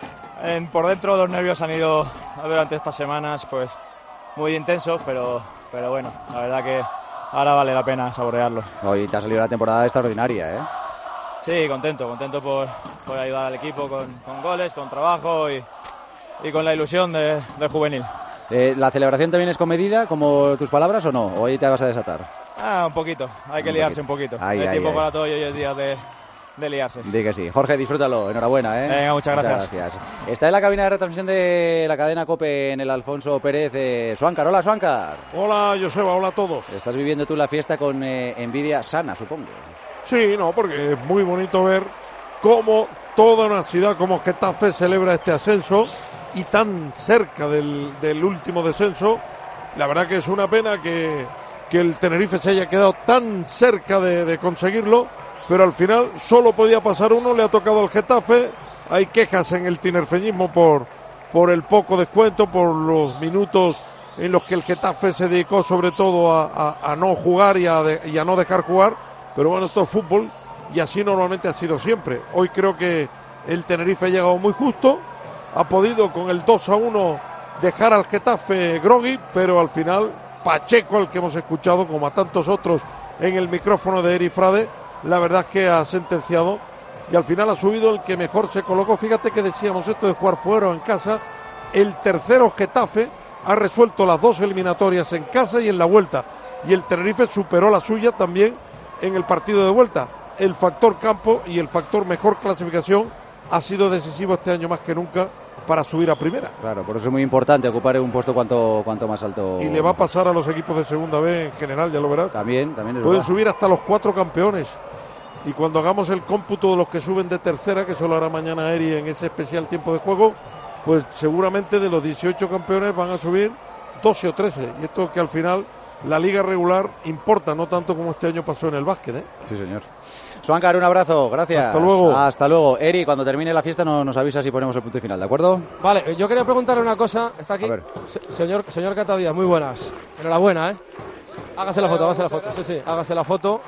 En- por dentro los nervios han ido durante estas semanas pues muy intensos, pero, pero bueno, la verdad que ahora vale la pena saborearlo. Hoy te ha salido una temporada extraordinaria, ¿eh? Sí, contento, contento por, por ayudar al equipo con, con goles, con trabajo y, y con la ilusión de- del juvenil. Eh, ¿La celebración también es comedida, como tus palabras, o no? ¿O hoy te vas a desatar? Ah, un poquito, hay que Un liarse poquito. un poquito. Ay, Hay ay, tiempo ay. para todo y hoy es día de, de liarse. Di que sí. Jorge, disfrútalo. Enhorabuena, ¿eh? Venga, muchas gracias. gracias. Está en la cabina de retransmisión de la cadena COPE en el Alfonso Pérez. Eh, Suáncar, hola, Suáncar. Hola, Joseba, hola a todos. Estás viviendo tú la fiesta con eh, envidia sana, supongo. Sí, no, porque es muy bonito ver cómo toda una ciudad como Getafe celebra este ascenso y tan cerca del, del último descenso. La verdad que es una pena que, que el Tenerife se haya quedado tan cerca de, de conseguirlo, pero al final solo podía pasar uno, le ha tocado al Getafe. Hay quejas en el tinerfeñismo por, por el poco descuento, por los minutos en los que el Getafe se dedicó sobre todo a, a- a no jugar y a, de- y a no dejar jugar, pero bueno, esto es fútbol y así normalmente ha sido siempre. Hoy creo que el Tenerife ha llegado muy justo, ha podido con el dos a uno dejar al Getafe groggy, pero al final Pacheco, al que hemos escuchado como a tantos otros en el micrófono de Eri Frade, la verdad es que ha sentenciado y al final ha subido el que mejor se colocó. Fíjate que decíamos esto de jugar fuera o en casa, el tercero Getafe ha resuelto las dos eliminatorias en casa y en la vuelta, y el Tenerife superó la suya también en el partido de vuelta. El factor campo y el factor mejor clasificación ha sido decisivo este año más que nunca para subir a primera. Claro, por eso es muy importante ocupar un puesto cuanto, cuanto más alto. Y le va a pasar a los equipos de segunda B en general, ya lo verás. También, también es Pueden verdad. subir hasta los cuatro campeones. Y cuando hagamos el cómputo de los que suben de tercera, que eso lo hará mañana Eri en ese especial tiempo de juego, pues seguramente de los dieciocho campeones van a subir doce o trece. Y esto que al final la liga regular importa, no tanto como este año pasó en el básquet, ¿eh? Sí, señor. Suáncar, un abrazo, gracias. Hasta luego. Hasta luego. Eri, cuando termine la fiesta no- nos avisa si ponemos el punto y final, ¿de acuerdo? Vale, yo quería preguntarle una cosa. Está aquí. Se- señor, señor Catadía, muy buenas. Enhorabuena, ¿eh? Hágase la foto, hágase la foto. Sí, sí, hágase la foto.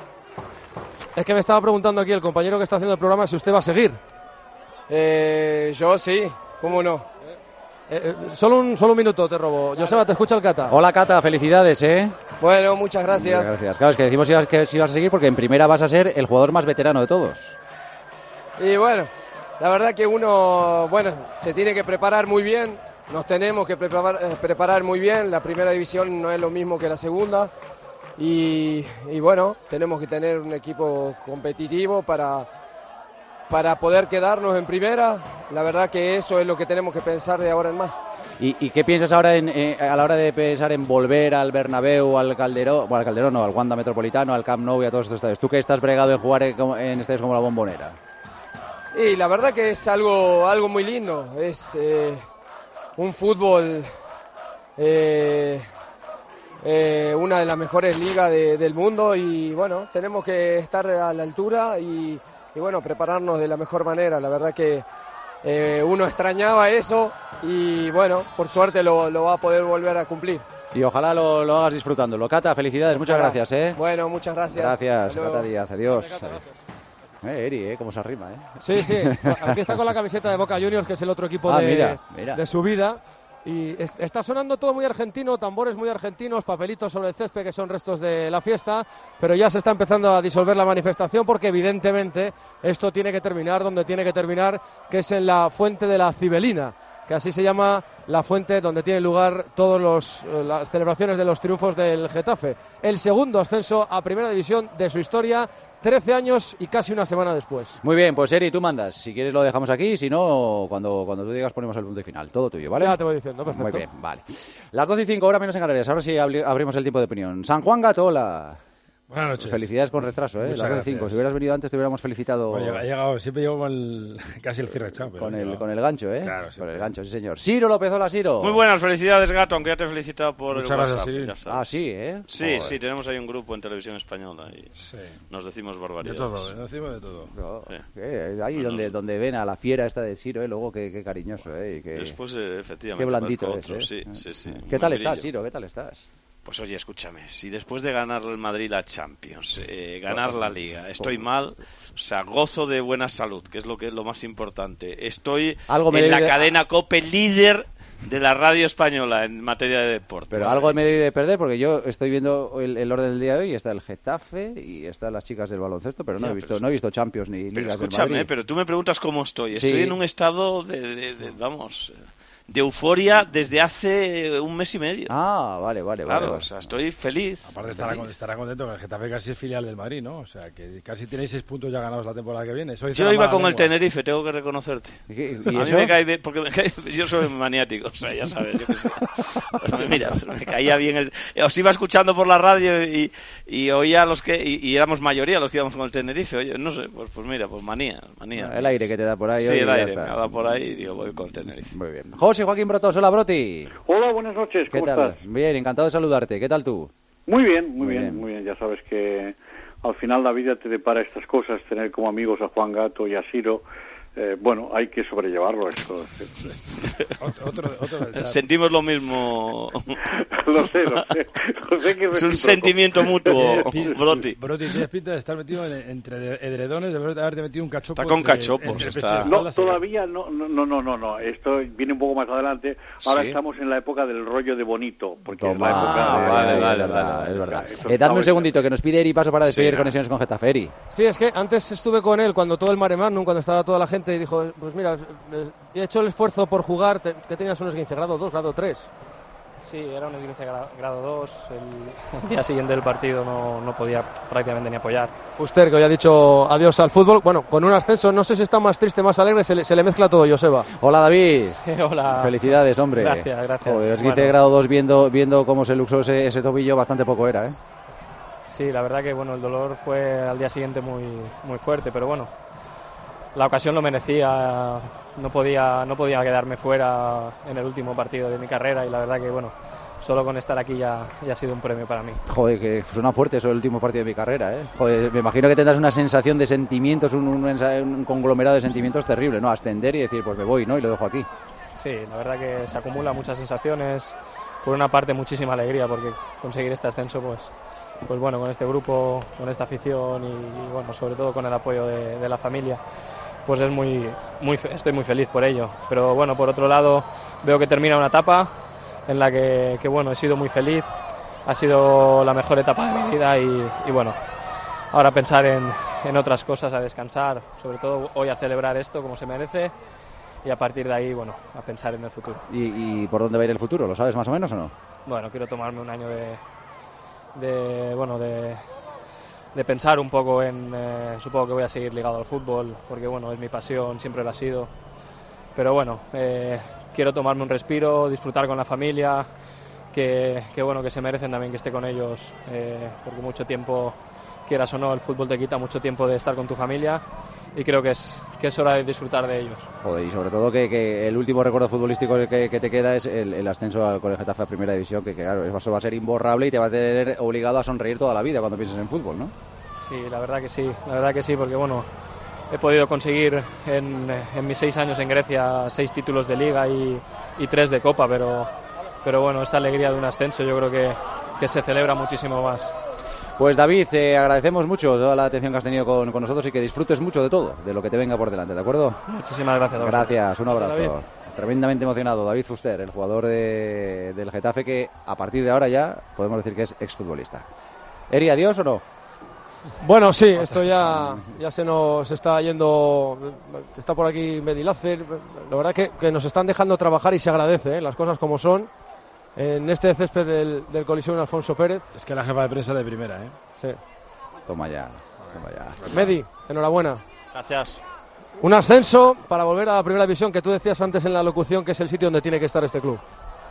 Es que me estaba preguntando aquí el compañero que está haciendo el programa si usted va a seguir. Eh, yo sí, ¿cómo no? Eh, eh, solo, un, solo un minuto te robo. Joseba, te escucha el Cata. Hola, Cata, felicidades, ¿eh? Bueno, muchas gracias. Gracias. Claro, es que decimos si vas, que si vas a seguir porque en primera vas a ser el jugador más veterano de todos. Y bueno, la verdad que uno, bueno, se tiene que preparar muy bien. Nos tenemos que preparar, eh, preparar muy bien. La primera división no es lo mismo que la segunda. Y, y bueno, tenemos que tener un equipo competitivo para, para poder quedarnos en primera. La verdad que eso es lo que tenemos que pensar de ahora en más. ¿Y, y qué piensas ahora en, eh, a la hora de pensar en volver al Bernabéu, al Calderón, bueno, al Calderón no, al Wanda Metropolitano, al Camp Nou y a todos estos estadios? ¿Tú que estás bregado en jugar en, como- en estadios como la Bombonera? Y la verdad que es algo, algo muy lindo. Es eh, un fútbol eh, eh, una de las mejores ligas de, del mundo y bueno, tenemos que estar a la altura y, y bueno, prepararnos de la mejor manera. La verdad que eh, uno extrañaba eso y bueno, por suerte lo, lo va a poder volver a cumplir. Y ojalá lo, lo hagas disfrutándolo. Cata, felicidades, muchas Ojalá. gracias, ¿eh? Bueno, muchas gracias. Gracias, Hasta Cata luego. Díaz, adiós. adiós. Eh, Eri, ¿eh? Cómo se arrima, ¿eh? Sí, sí, aquí está con la camiseta de Boca Juniors, que es el otro equipo Ah, de, mira, mira. de su vida. Y es- está sonando todo muy argentino, tambores muy argentinos, papelitos sobre el césped que son restos de la fiesta, pero ya se está empezando a disolver la manifestación porque evidentemente esto tiene que terminar donde tiene que terminar, que es en la Fuente de la Cibelina, que así se llama la fuente donde tienen lugar todas las celebraciones de los triunfos del Getafe. El segundo ascenso a Primera División de su historia, trece años y casi una semana después. Muy bien, pues Eri, tú mandas. Si quieres lo dejamos aquí, si no, cuando, cuando tú digas ponemos el punto y final. Todo tuyo, ¿vale? Ya te voy diciendo, perfecto. Muy bien, vale. Las doce y cinco, hora menos en Canarias. Ahora sí abri- abrimos el tiempo de opinión. San Juan Gatola. Buenas noches. Felicidades con retraso, ¿eh? Muchas Las doce y cinco. gracias. Si hubieras venido antes te hubiéramos felicitado Bueno, he llegado, siempre llego con el, casi el cierre echado. pero con, he el, llegado. con el gancho, ¿eh? Claro, con el gancho, sí, señor. Ciro López, hola, Ciro. Muy buenas, felicidades, Gato, aunque ya te he felicitado por Muchas el gracias, WhatsApp. Siri. Ya sabes. Ah, sí, ¿eh? Sí, Joder. sí, tenemos ahí un grupo en televisión española y Sí. nos decimos De barbaridades. todo, decimos de todo. No, Sí. eh, ahí Bueno, donde, donde ven a la fiera esta de Ciro, ¿eh? Luego qué, qué cariñoso, ¿eh? Y qué, Después, eh, efectivamente, qué blandito parezco es, otro, ¿eh? sí, sí, sí, ¿Qué un tal membrillo. estás, Ciro? ¿Qué tal estás? Pues oye, escúchame, si después de ganar el Madrid la Champions, eh, ganar la Liga, estoy mal, o sea, gozo de buena salud, que es lo que es lo más importante. Estoy Algo me en debe la de- cadena COPE, líder de la radio española en materia de deporte. Pero algo me debí de perder porque yo estoy viendo el, el orden del día de hoy y está el Getafe y están las chicas del baloncesto, pero no Ya, he visto pero- no he visto Champions ni Pero Ligas del escúchame, Madrid. pero tú me preguntas cómo estoy. Sí. Estoy en un estado de, de- de- vamos, de euforia desde hace un mes y medio. Ah, vale, vale, Claro, vale. o sea, estoy feliz. Aparte estará, feliz. con- estará contento que el Getafe casi es filial del Madrid, ¿no? O sea, que casi tenéis seis puntos ya ganados la temporada que viene. Eso dice Yo la iba mala con el lengua. Tenerife, tengo que reconocerte. ¿Y, qué- A y mí eso? me cae bien, porque me cae- yo soy maniático, o sea, ya sabes, yo qué sé. Pues mira, pues me caía bien el... Os iba escuchando por la radio y, y oía a los que... Y, y éramos mayoría los que íbamos con el Tenerife, oye, no sé, pues, pues mira, pues manía, manía. El aire que te da por ahí. Sí, hoy el y ya aire, está. me ha dado por ahí y digo, voy con el Tenerife. Muy bien. José Joaquín Brotos, hola Broti. Hola, buenas noches, ¿Qué ¿cómo tal? estás? Bien, encantado de saludarte. ¿Qué tal tú? Muy bien, muy, Muy bien, bien. muy bien. Ya sabes que al final la vida te depara estas cosas, tener como amigos a Juan Gato y a Ciro. Eh, bueno, hay que sobrellevarlo esto. Otro, otro, otro del chat. Sentimos lo mismo. Lo sé, lo sé. Lo sé que Es un recíproco. sentimiento mutuo, Pi- Broti. Broti, tienes pinta de estar metido en- entre edredones, de haberte metido un cachopo. Está con entre- cachopos, entre está. pecho y No, espalda, sí. todavía no, no, no, no, no, no. Esto viene un poco más adelante. Ahora Sí. estamos en la época del rollo de bonito, porque es Toma. la época Ah, de... vale, de- vale, de- es verdad, de- es verdad. Esto Eh, dadme está un hoy- segundito que nos pide Eri paso para despedir Sí, conexiones con Getafe. Eri. Sí, es que antes estuve con él cuando todo el mare magnum, cuando estaba toda la gente, y dijo, pues mira, eh, he hecho el esfuerzo por jugar, te- que tenías un esguince grado dos, grado tres. Sí, era un esguince gra- grado dos. El día siguiente del partido no, no podía prácticamente ni apoyar. Fuster, que hoy ha dicho adiós al fútbol. Bueno, con un ascenso, no sé si está más triste, más alegre, se le, se le mezcla todo, Joseba. Hola David. Sí, hola. Felicidades, hombre. Gracias, gracias. Joder, esguince Bueno. grado dos viendo, viendo cómo se luxó ese, ese tobillo, bastante poco era, ¿eh? Sí, la verdad que bueno, el dolor fue al día siguiente muy, muy fuerte, pero bueno, la ocasión lo merecía. No podía, no podía quedarme fuera en el último partido de mi carrera y la verdad que bueno, solo con estar aquí ya, ya ha sido un premio para mí. Joder, que suena fuerte eso el último partido de mi carrera, ¿eh? Joder, me imagino que tendrás una sensación de sentimientos, un, un, ensa- un conglomerado de sentimientos terrible, ¿no? Ascender y decir, pues me voy, ¿no? Y lo dejo aquí. Sí, la verdad que se acumulan muchas sensaciones. Por una parte, muchísima alegría porque conseguir este ascenso, pues, pues bueno, con este grupo, con esta afición y, y, bueno, sobre todo con el apoyo de, de la familia, pues es muy, muy, fe- estoy muy feliz por ello. Pero bueno, por otro lado, veo que termina una etapa en la que, que bueno, he sido muy feliz. Ha sido la mejor etapa de mi vida y, y bueno, ahora pensar en, en otras cosas, a descansar, sobre todo hoy a celebrar esto como se merece. Y a partir de ahí, bueno, a pensar en el futuro. ¿Y, y por dónde va a ir el futuro? ¿Lo sabes más o menos o no? Bueno, quiero tomarme un año de, de bueno, de, de pensar un poco en, eh, supongo que voy a seguir ligado al fútbol, porque bueno, es mi pasión, siempre lo ha sido. Pero bueno, eh, quiero tomarme un respiro, disfrutar con la familia, que, que bueno, que se merecen también que esté con ellos, eh, porque mucho tiempo, quieras o no, el fútbol te quita mucho tiempo de estar con tu familia. y creo que es, que es hora de disfrutar de ellos. Joder, y sobre todo que, que el último recuerdo futbolístico que, que te queda es el, el ascenso al, con el Getafe a Primera División, que, que claro, eso va a ser imborrable y te va a tener obligado a sonreír toda la vida cuando pienses en fútbol, ¿no? Sí, la verdad que sí, la verdad que sí, porque bueno, he podido conseguir en, en mis seis años en Grecia seis títulos de Liga y, y tres de Copa, pero, pero bueno, esta alegría de un ascenso yo creo que, que se celebra muchísimo más. Pues David, eh, agradecemos mucho toda la atención que has tenido con, con nosotros y que disfrutes mucho de todo, de lo que te venga por delante, ¿de acuerdo? Muchísimas gracias. Gracias, un abrazo. David. Tremendamente emocionado, David Fuster, el jugador de, del Getafe, que a partir de ahora ya podemos decir que es exfutbolista. Eri, ¿adiós o no? Bueno, sí, esto ya, ya se nos está yendo. Está por aquí Medilácer. La verdad que, que nos están dejando trabajar y se agradece, ¿eh? Las cosas como son. En este césped del, del Coliseum Alfonso Pérez. Es que la jefa de prensa de primera, ¿eh? Sí. Toma ya, toma ya. Medi, enhorabuena. Gracias. Un ascenso para volver a la Primera División, que tú decías antes en la locución que es el sitio donde tiene que estar este club.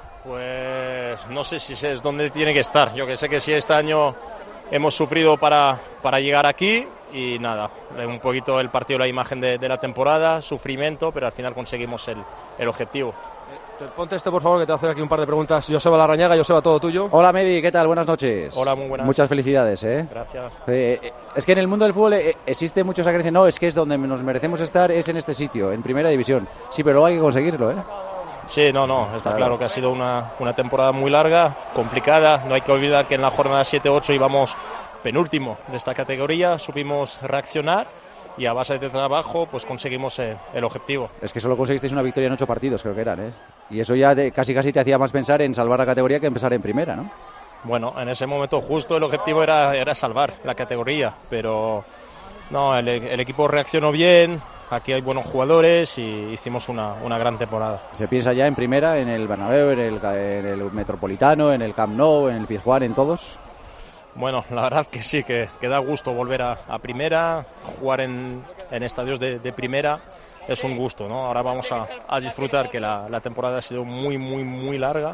Pues no sé si es donde tiene que estar. Yo que sé que sí, este año hemos sufrido para, para llegar aquí y nada, un poquito el partido, la imagen de, de la temporada, sufrimiento, pero al final conseguimos el, el objetivo. Ponte este, por favor, que te voy a hacer aquí un par de preguntas. Joseba Larrañaga, Joseba, todo tuyo. Hola, Medi, ¿qué tal? Buenas noches. Hola, muy buenas. Muchas felicidades, ¿eh? Gracias. Eh, es que en el mundo del fútbol eh, existe muchos que dicen, no, es que es donde nos merecemos estar, es en este sitio, en Primera División. Sí, pero luego hay que conseguirlo, ¿eh? Sí, no, no, está claro, claro que ha sido una, una temporada muy larga, complicada. No hay que olvidar que en la jornada siete ocho íbamos penúltimo de esta categoría, supimos reaccionar y a base de trabajo pues conseguimos el, el objetivo. Es que solo conseguisteis una victoria en ocho partidos, creo que eran, ¿eh? Y eso ya de, casi casi te hacía más pensar en salvar la categoría que empezar en primera, ¿no? Bueno, en ese momento justo el objetivo era, era salvar la categoría, pero no, el, el equipo reaccionó bien, aquí hay buenos jugadores y hicimos una, una gran temporada. Se piensa ya en primera, en el Bernabéu, en el, en el Metropolitano, en el Camp Nou, en el Pizjuán, en todos. Bueno, la verdad que sí, que, que da gusto volver a, a primera, jugar en, en estadios de, de primera, es un gusto, ¿no? Ahora vamos a, a disfrutar, que la, la temporada ha sido muy, muy, muy larga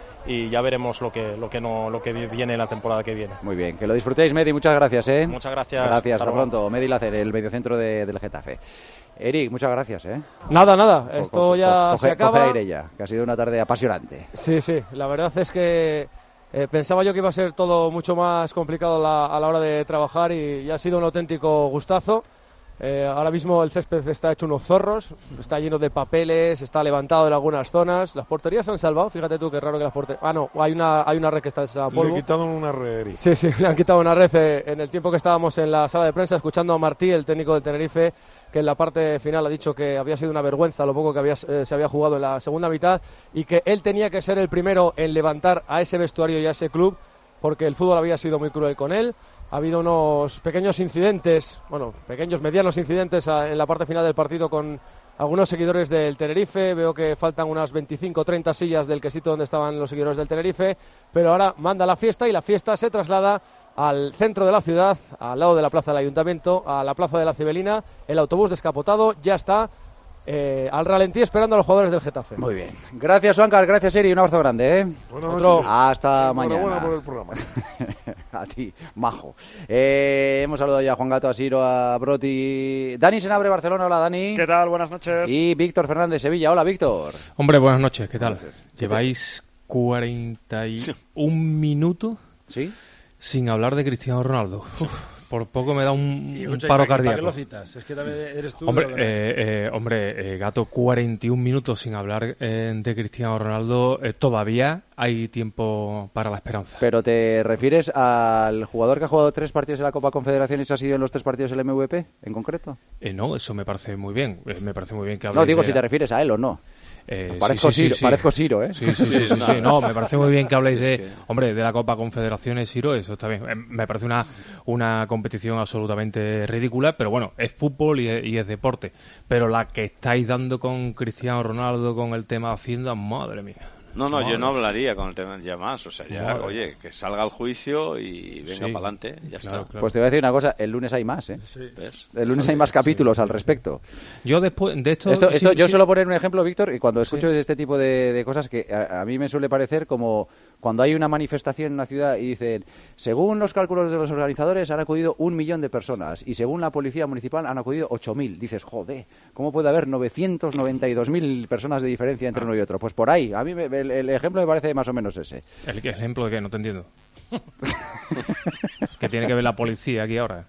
y ya veremos lo que, lo que, no, lo que viene la temporada que viene. Muy bien, que lo disfrutéis, Medi, muchas gracias, ¿eh? Muchas gracias. Gracias, hasta, hasta pronto. Medi Lácer, el mediocentro de, del Getafe. Eric, muchas gracias, ¿eh? Nada, nada, esto co co ya coge, se acaba. Coge aire ya, que ha sido una tarde apasionante. Sí, sí, la verdad es que eh, pensaba yo que iba a ser todo mucho más complicado la, a la hora de trabajar y, y ha sido un auténtico gustazo. Eh, ahora mismo el césped está hecho unos zorros, está lleno de papeles, está levantado en algunas zonas. Las porterías se han salvado, fíjate tú qué raro que las porterías... Ah, no, hay una, hay una red que está esa polvo. Le quitaron una red. Sí, sí, le han quitado una red eh, en el tiempo que estábamos en la sala de prensa escuchando a Martí, el técnico del Tenerife, que en la parte final ha dicho que había sido una vergüenza lo poco que había, eh, se había jugado en la segunda mitad y que él tenía que ser el primero en levantar a ese vestuario y a ese club porque el fútbol había sido muy cruel con él. Ha habido unos pequeños incidentes, bueno, pequeños, medianos incidentes a, en la parte final del partido con algunos seguidores del Tenerife. Veo que faltan unas veinticinco o treinta sillas del quesito donde estaban los seguidores del Tenerife, pero ahora manda la fiesta y la fiesta se traslada al centro de la ciudad, al lado de la plaza del Ayuntamiento, a la plaza de la Cibelina. El autobús descapotado ya está eh, al ralentí esperando a los jugadores del Getafe. Muy bien. Gracias, Juancar. Gracias, Eri. Un abrazo grande, ¿eh? Otro. Hasta mañana. Enhorabuena por el programa. A ti, majo. Eh, hemos saludado ya a Juan Gato, a Siro, a Broti. Dani Senabre, Barcelona. Hola, Dani. ¿Qué tal? Buenas noches. Y Víctor Fernández, Sevilla. Hola, Víctor. Hombre, buenas noches. ¿Qué tal? Lleváis cuarenta y un minutos ¿Sí? sin hablar de Cristiano Ronaldo. Sí. Uf, por poco me da un, y, un escucha, paro ¿para cardíaco. qué lo citas? Es que también eres tú. Hombre, eh, eh, hombre eh, Gato, cuarenta y un minutos sin hablar eh, de Cristiano Ronaldo. Eh, todavía hay tiempo para la esperanza. ¿Pero te refieres al jugador que ha jugado tres partidos en la Copa Confederaciones y ha sido en los tres partidos el M V P, en concreto? Eh, no, eso me parece muy bien. Eh, me parece muy bien que hables. No, digo de... si te refieres a él o no. Eh, parezco, sí, sí, Ciro, sí, sí. parezco Ciro, ¿eh? Sí, sí, sí, sí, sí, sí. No, me parece muy bien que habléis Sí, de, es que... hombre, de la Copa Confederaciones, Ciro, eso está bien. Me parece una, una competición absolutamente ridícula, pero bueno, es fútbol y es, y es deporte. Pero la que estáis dando con Cristiano Ronaldo, con el tema Hacienda, madre mía. No, no, Madre yo no hablaría con el tema ya más, o sea, ya, Madre. oye, que salga el juicio y venga Sí, para adelante, ya claro, está. claro. Pues te voy a decir una cosa, el lunes hay más, ¿eh? Sí. ¿Ves? El lunes Sí, hay más capítulos sí, al sí. respecto. Yo después de esto... Esto, esto sí, yo sí. suelo poner un ejemplo, Víctor, y cuando escucho Sí. este tipo de, de cosas que a, a mí me suele parecer como, cuando hay una manifestación en una ciudad y dicen, según los cálculos de los organizadores han acudido un millón de personas y según la policía municipal han acudido ocho mil. Dices, joder, ¿cómo puede haber novecientos noventa y dos mil personas de diferencia entre ah. uno y otro? Pues por ahí, a mí me, el, el ejemplo me parece más o menos ese. ¿El ejemplo de qué? No te entiendo. ¿Qué tiene que ver la policía aquí ahora?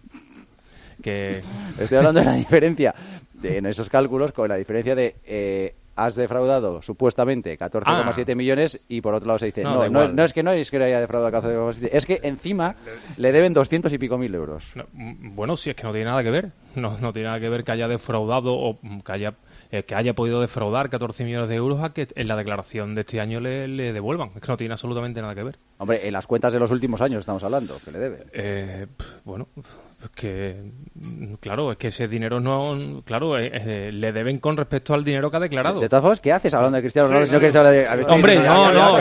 Que... Estoy hablando de la diferencia de, en esos cálculos con la diferencia de... Eh, has defraudado supuestamente catorce coma siete ah. millones y por otro lado se dice no, no, no, no es que no es que haya defraudado catorce coma siete, es que encima le deben doscientos y pico mil euros. No, bueno, si es que no tiene nada que ver, no, no tiene nada que ver que haya defraudado o que haya eh, que haya podido defraudar catorce millones de euros a que en la declaración de este año le, le devuelvan. Es que no tiene absolutamente nada que ver. Hombre, en las cuentas de los últimos años estamos hablando, que le deben. Eh, bueno, es que claro, es que ese dinero no, claro, eh, eh, le deben con respecto al dinero que ha declarado. De todas formas, ¿qué haces hablando de Cristiano Ronaldo? Sí, si no quieres hablar de... Hombre, no, no,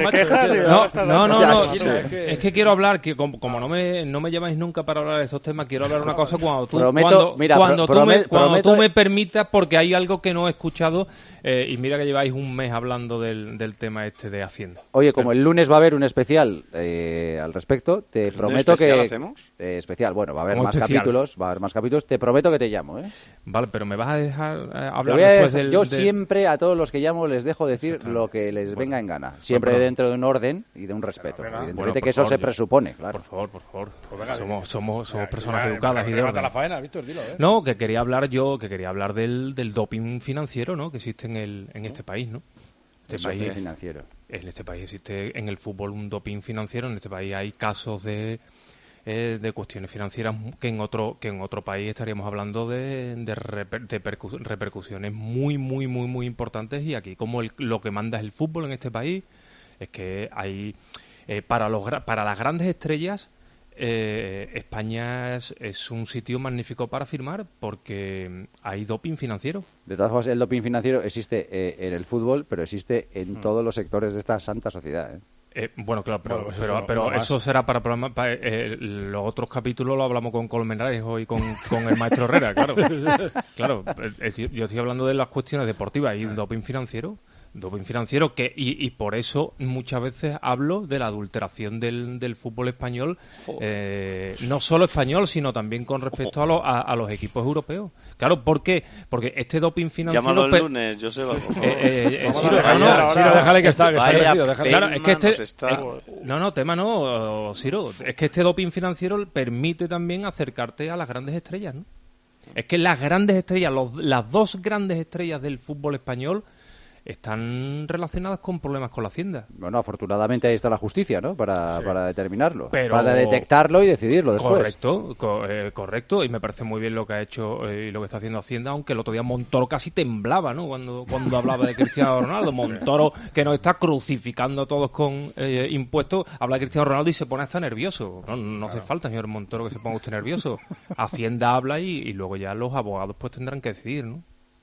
no, no, no, no, es que quiero hablar, que como, como no me no me llamáis nunca para hablar de estos temas, quiero hablar una cosa cuando tú prometo, cuando, mira, cuando, pro, tú, me, prometo, cuando tú me permitas, porque hay algo que no he escuchado eh, y mira que lleváis un mes hablando del, del tema este de Hacienda. Oye, como el lunes va a haber un especial eh, al respecto, te prometo que hacemos? Eh, especial, bueno, va a haber más especial? capítulos, va a haber más capítulos, te prometo que te llamo, ¿eh? Vale, pero me vas a dejar eh, hablar voy a después dejar, del... Yo del... siempre a todos los que llamo les dejo decir bueno, lo que les bueno, venga en gana, siempre bueno, dentro de un orden y de un respeto, venga, evidentemente bueno, que eso favor, se presupone, claro. Por favor, por favor, pues venga, somos, somos, somos personas venga, educadas venga, y de orden. La faena, Víctor, dilo, ¿eh? No, que quería hablar yo, que quería hablar del, del doping financiero, ¿no? Que existe en el en este país, ¿no? Este país es financiero. En este país existe en el fútbol un doping financiero. En este país hay casos de eh, de cuestiones financieras que en otro que en otro país estaríamos hablando de, de, reper, de percu, repercusiones muy muy muy muy importantes. Y aquí como el, lo que manda es el fútbol en este país es que hay eh, para los para las grandes estrellas. Eh, España es, es un sitio magnífico para firmar porque hay doping financiero. De todas formas, el doping financiero existe eh, en el fútbol, pero existe en mm. todos los sectores de esta santa sociedad, ¿eh? Eh, bueno, claro, pero, bueno, pero, eso, pero eso será para, para, para eh, los otros capítulos lo hablamos con Colmenares y con, con el maestro Herrera, claro. Claro, eh, yo estoy hablando de las cuestiones deportivas y un doping financiero. Doping financiero que y, y por eso muchas veces hablo de la adulteración del, del fútbol español, eh, no solo español sino también con respecto a, lo, a, a los equipos europeos. Claro, ¿por qué? Porque este doping financiero... Llámalo el lunes, Joseba. Ciro, déjale que está, que está crecido, déjale. Claro, es que este... Está... Eh, no, no, tema no, Ciro. Es que este doping financiero permite también acercarte a las grandes estrellas, ¿no? Es que las grandes estrellas, los, las dos grandes estrellas del fútbol español están relacionadas con problemas con la Hacienda. Bueno, afortunadamente ahí está la justicia, ¿no? Para, sí. para determinarlo, Pero... para detectarlo y decidirlo después. Correcto, co eh, correcto, y me parece muy bien lo que ha hecho eh, y lo que está haciendo Hacienda, aunque el otro día Montoro casi temblaba, ¿no? Cuando, cuando hablaba de Cristiano Ronaldo. Montoro, que nos está crucificando a todos con eh, impuestos, habla de Cristiano Ronaldo y se pone hasta nervioso. No, no claro. hace falta, señor Montoro, que se ponga usted nervioso. Hacienda habla y, y luego ya los abogados pues tendrán que decidir, ¿no?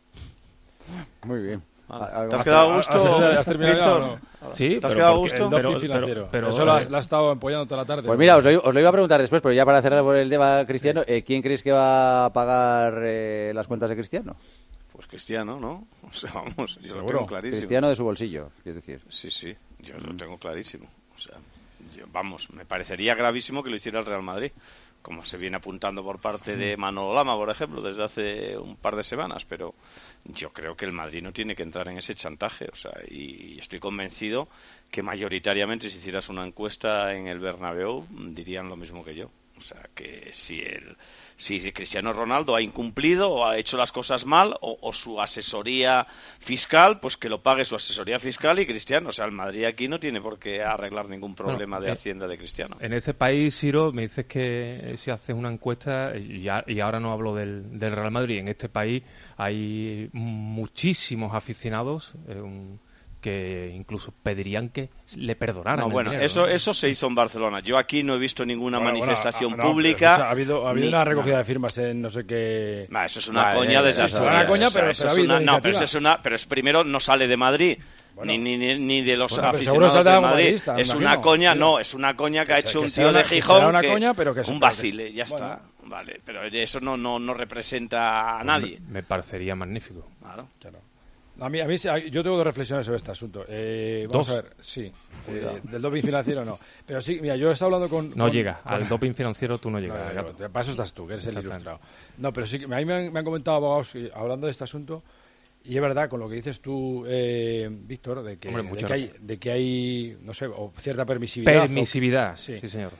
Muy bien. Ah, ¿Te has quedado a gusto, ¿Has, has terminado Víctor? Ya, ¿o no? Sí, ¿te has quedado a gusto? El doping financiero. Pero, pero, Eso lo has, lo has estado empollando toda la tarde. Pues mira, os lo, os lo iba a preguntar después, pero ya para cerrar por el tema Cristiano, eh, ¿quién creéis que va a pagar eh, las cuentas de Cristiano? Pues Cristiano, ¿no? O sea, vamos, yo ¿Seguro? Lo tengo clarísimo. Cristiano de su bolsillo, es decir. Sí, sí, yo mm. lo tengo clarísimo. O sea, yo, vamos, me parecería gravísimo que lo hiciera el Real Madrid, como se viene apuntando por parte de Manolo Lama, por ejemplo, desde hace un par de semanas, pero yo creo que el Madrid no tiene que entrar en ese chantaje, o sea, y estoy convencido que mayoritariamente si hicieras una encuesta en el Bernabéu dirían lo mismo que yo, o sea, que si el si Cristiano Ronaldo ha incumplido o ha hecho las cosas mal o, o su asesoría fiscal, pues que lo pague su asesoría fiscal y Cristiano. O sea, el Madrid aquí no tiene por qué arreglar ningún problema bueno, de Hacienda de Cristiano. En ese país, Ciro, me dices que si haces una encuesta, y, y ahora no hablo del, del Real Madrid, en este país hay muchísimos aficionados, eh, un, que incluso pedirían que le perdonaran. No, bueno, dinero, eso ¿no? eso se hizo en Barcelona. Yo aquí no he visto ninguna bueno, manifestación bueno, no, pública. Escucha, ha habido, ha habido ni, una recogida no. de firmas en no sé qué. Nah, eso es una vale, coña desde hace una coña, pero, pero es una, no, pero eso es una, pero es primero no sale de Madrid. Bueno, ni, ni, ni de los bueno, aficionados de Madrid. Lista, es una coña, sí. no, es una coña que, que ha hecho que un tío una, de Gijón, una que, coña, pero que es un vacile, ya bueno. está. Vale, pero eso no no no representa a nadie. Me, me parecería magnífico. Claro. claro. A mí, a mí, yo tengo dos reflexiones sobre este asunto. Eh, vamos ¿Dos? a ver, sí. Eh, del doping financiero no. Pero sí, mira, yo he estado hablando con... No con, llega. Con, al doping financiero tú no llegas. No, no, no, para eso estás tú, que eres el ilustrado. No, pero sí, a mí me han, me han comentado abogados hablando de este asunto, y es verdad, con lo que dices tú, eh, Víctor, de que, Hombre, de, que hay, de que hay, no sé, o cierta permisividad. Permisividad, o, sí. sí, señor.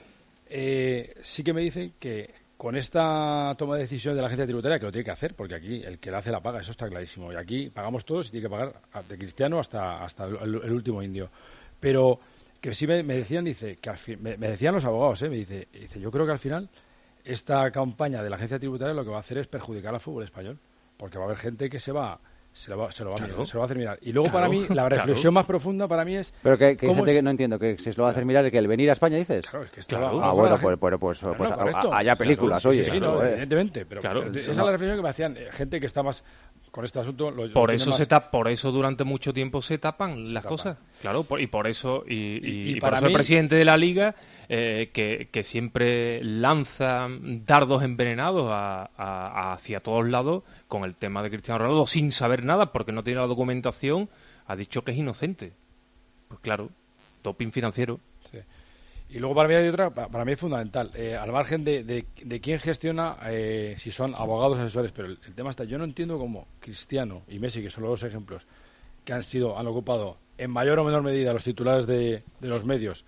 Eh, sí que me dicen que con esta toma de decisión de la agencia tributaria, que lo tiene que hacer, porque aquí el que la hace la paga, eso está clarísimo. Y aquí pagamos todos y tiene que pagar de Cristiano hasta, hasta el, el último indio. Pero que sí me, me decían, dice, que al fin, me, me decían los abogados, ¿eh? me dice, dice, yo creo que al final esta campaña de la agencia tributaria lo que va a hacer es perjudicar al fútbol español, porque va a haber gente que se va... Se lo, va, se, lo va claro. se lo va a hacer mirar. Y luego, claro, para mí, la reflexión claro. más profunda para mí es... Pero que, que hay gente es... que no entiendo, que se lo va a hacer mirar el que el venir a España, dices. Claro, es que esto claro. va, Ah, bueno, pues, pues, pues, claro, pues a, allá películas, claro, oye. Sí, sí, claro, no, eh. evidentemente. Pero, claro, pero sí, esa no. es la reflexión que me hacían eh, gente que está más... Con este asunto... Lo, por, lo eso más... se tap, por eso durante mucho tiempo se tapan se las tapan. cosas. Claro, por, y por eso... Y, y, y, y y para por eso mí... el presidente de la Liga, eh, que, que siempre lanza dardos envenenados a, a, a hacia todos lados con el tema de Cristiano Ronaldo, sin saber nada, porque no tiene la documentación, ha dicho que es inocente. Pues claro, doping financiero. Sí. Y luego para mí hay otra, para mí es fundamental, eh, al margen de, de, de quién gestiona, eh, si son abogados asesores, pero el, el tema está, yo no entiendo cómo Cristiano y Messi, que son los dos ejemplos que han sido, han ocupado en mayor o menor medida los titulares de, de los medios,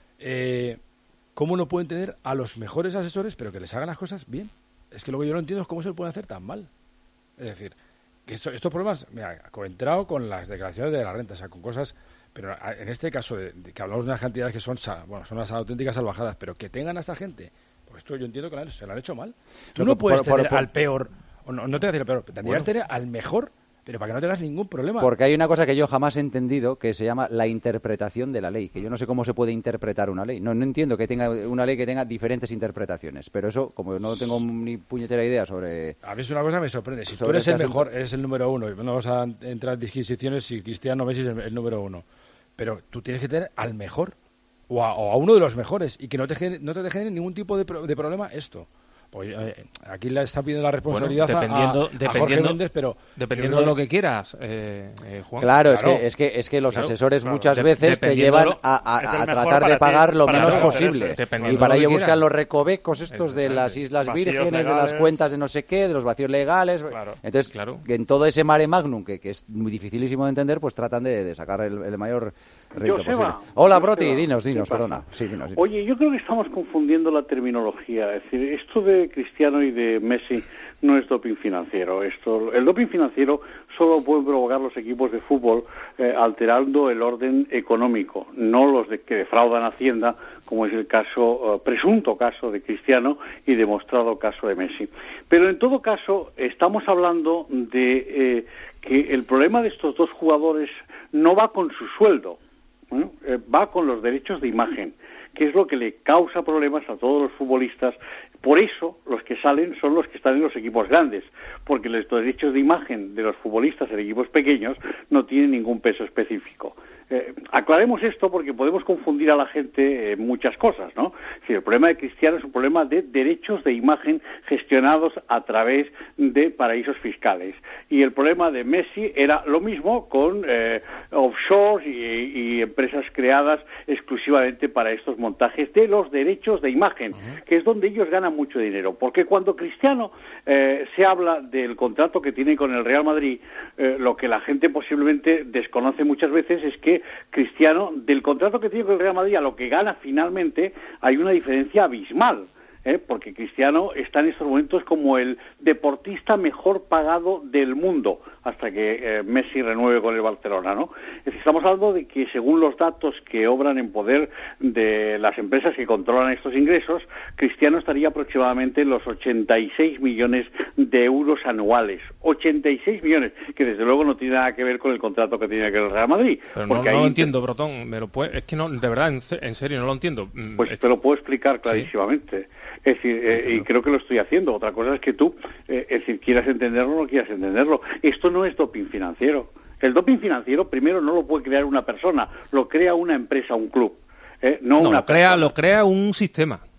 eh, cómo no pueden tener a los mejores asesores, pero que les hagan las cosas bien. Es que lo que yo no entiendo es cómo se lo pueden hacer tan mal. Es decir, que esto, estos problemas, mira, he entrado con las declaraciones de la renta, o sea, con cosas... Pero en este caso, de, de que hablamos de unas cantidades que son, bueno, son unas auténticas salvajadas, pero que tengan a esta gente, pues esto yo entiendo que la, se lo han hecho mal. Tú no, no puedes por, tener por, por, al peor, o no, no te voy a decir el peor, tendrías bueno. que tener al mejor, pero para que no tengas ningún problema. Porque hay una cosa que yo jamás he entendido, que se llama la interpretación de la ley, que yo no sé cómo se puede interpretar una ley. No, no entiendo que tenga una ley que tenga diferentes interpretaciones, pero eso, como no tengo ni puñetera idea sobre... A mí es una cosa que me sorprende. Si tú eres este el asunto... mejor, eres el número uno, y no vamos a entrar en disquisiciones si Cristiano Messi es el, el número uno. Pero tú tienes que tener al mejor o a, o a uno de los mejores y que no te genere, no te genere ningún tipo de, pro, de problema esto. Pues, eh, aquí le está pidiendo la responsabilidad bueno, dependiendo, a, a dependiendo, Jorge Méndez, pero dependiendo pero, de lo que quieras, eh, eh, Juan. Claro, claro, es que es que es que los claro, asesores claro, muchas de, veces te llevan a, a, a tratar de pagar ti, lo menos claro, posible y para ello buscan los recovecos estos de las Islas Vírgenes, legales, de las cuentas de no sé qué, de los vacíos legales. Claro, entonces, claro. en todo ese mare magnum que, que es muy dificilísimo de entender, pues tratan de, de sacar el, el mayor rédito posible. Hola, Broti, dinos, dinos, perdona. Sí, dinos, dinos. Oye, yo creo que estamos confundiendo la terminología. Es decir, esto de Cristiano y de Messi no es doping financiero. Esto, el doping financiero solo pueden provocar los equipos de fútbol eh, alterando el orden económico, no los de que defraudan Hacienda, como es el caso, uh, presunto caso de Cristiano y demostrado caso de Messi. Pero en todo caso, estamos hablando de eh, que el problema de estos dos jugadores no va con su sueldo, ¿eh? Eh, va con los derechos de imagen, que es lo que le causa problemas a todos los futbolistas. Por eso los que salen son los que están en los equipos grandes, porque los derechos de imagen de los futbolistas en equipos pequeños no tienen ningún peso específico. Eh, aclaremos esto porque podemos confundir a la gente en muchas cosas, ¿no? Si el problema de Cristiano es un problema de derechos de imagen gestionados a través de paraísos fiscales, y el problema de Messi era lo mismo con eh, offshores y, y empresas creadas exclusivamente para estos montajes de los derechos de imagen, uh-huh. que es donde ellos ganan mucho dinero, porque cuando Cristiano eh, se habla del contrato que tiene con el Real Madrid, eh, lo que la gente posiblemente desconoce muchas veces es que Cristiano, del contrato que tiene con el Real Madrid a lo que gana finalmente, hay una diferencia abismal, ¿eh? porque Cristiano está en estos momentos como el deportista mejor pagado del mundo, hasta que eh, Messi renueve con el Barcelona, ¿no? Es decir, estamos hablando de que según los datos que obran en poder de las empresas que controlan estos ingresos, Cristiano estaría aproximadamente en los ochenta y seis millones de euros anuales. ochenta y seis millones, que desde luego no tiene nada que ver con el contrato que tiene con el Real Madrid. Pero no, no ahí... lo entiendo, Brotón, me lo puede... es que no, de verdad, en, en serio, no lo entiendo. Pues es... te lo puedo explicar clarísimamente. ¿Sí? Es decir, eh, y creo que lo estoy haciendo. Otra cosa es que tú, eh, es decir, quieras entenderlo o no quieras entenderlo. Esto no es doping financiero. El doping financiero, primero, no lo puede crear una persona, lo crea una empresa, un club. Eh, no no una lo crea, lo crea un sistema.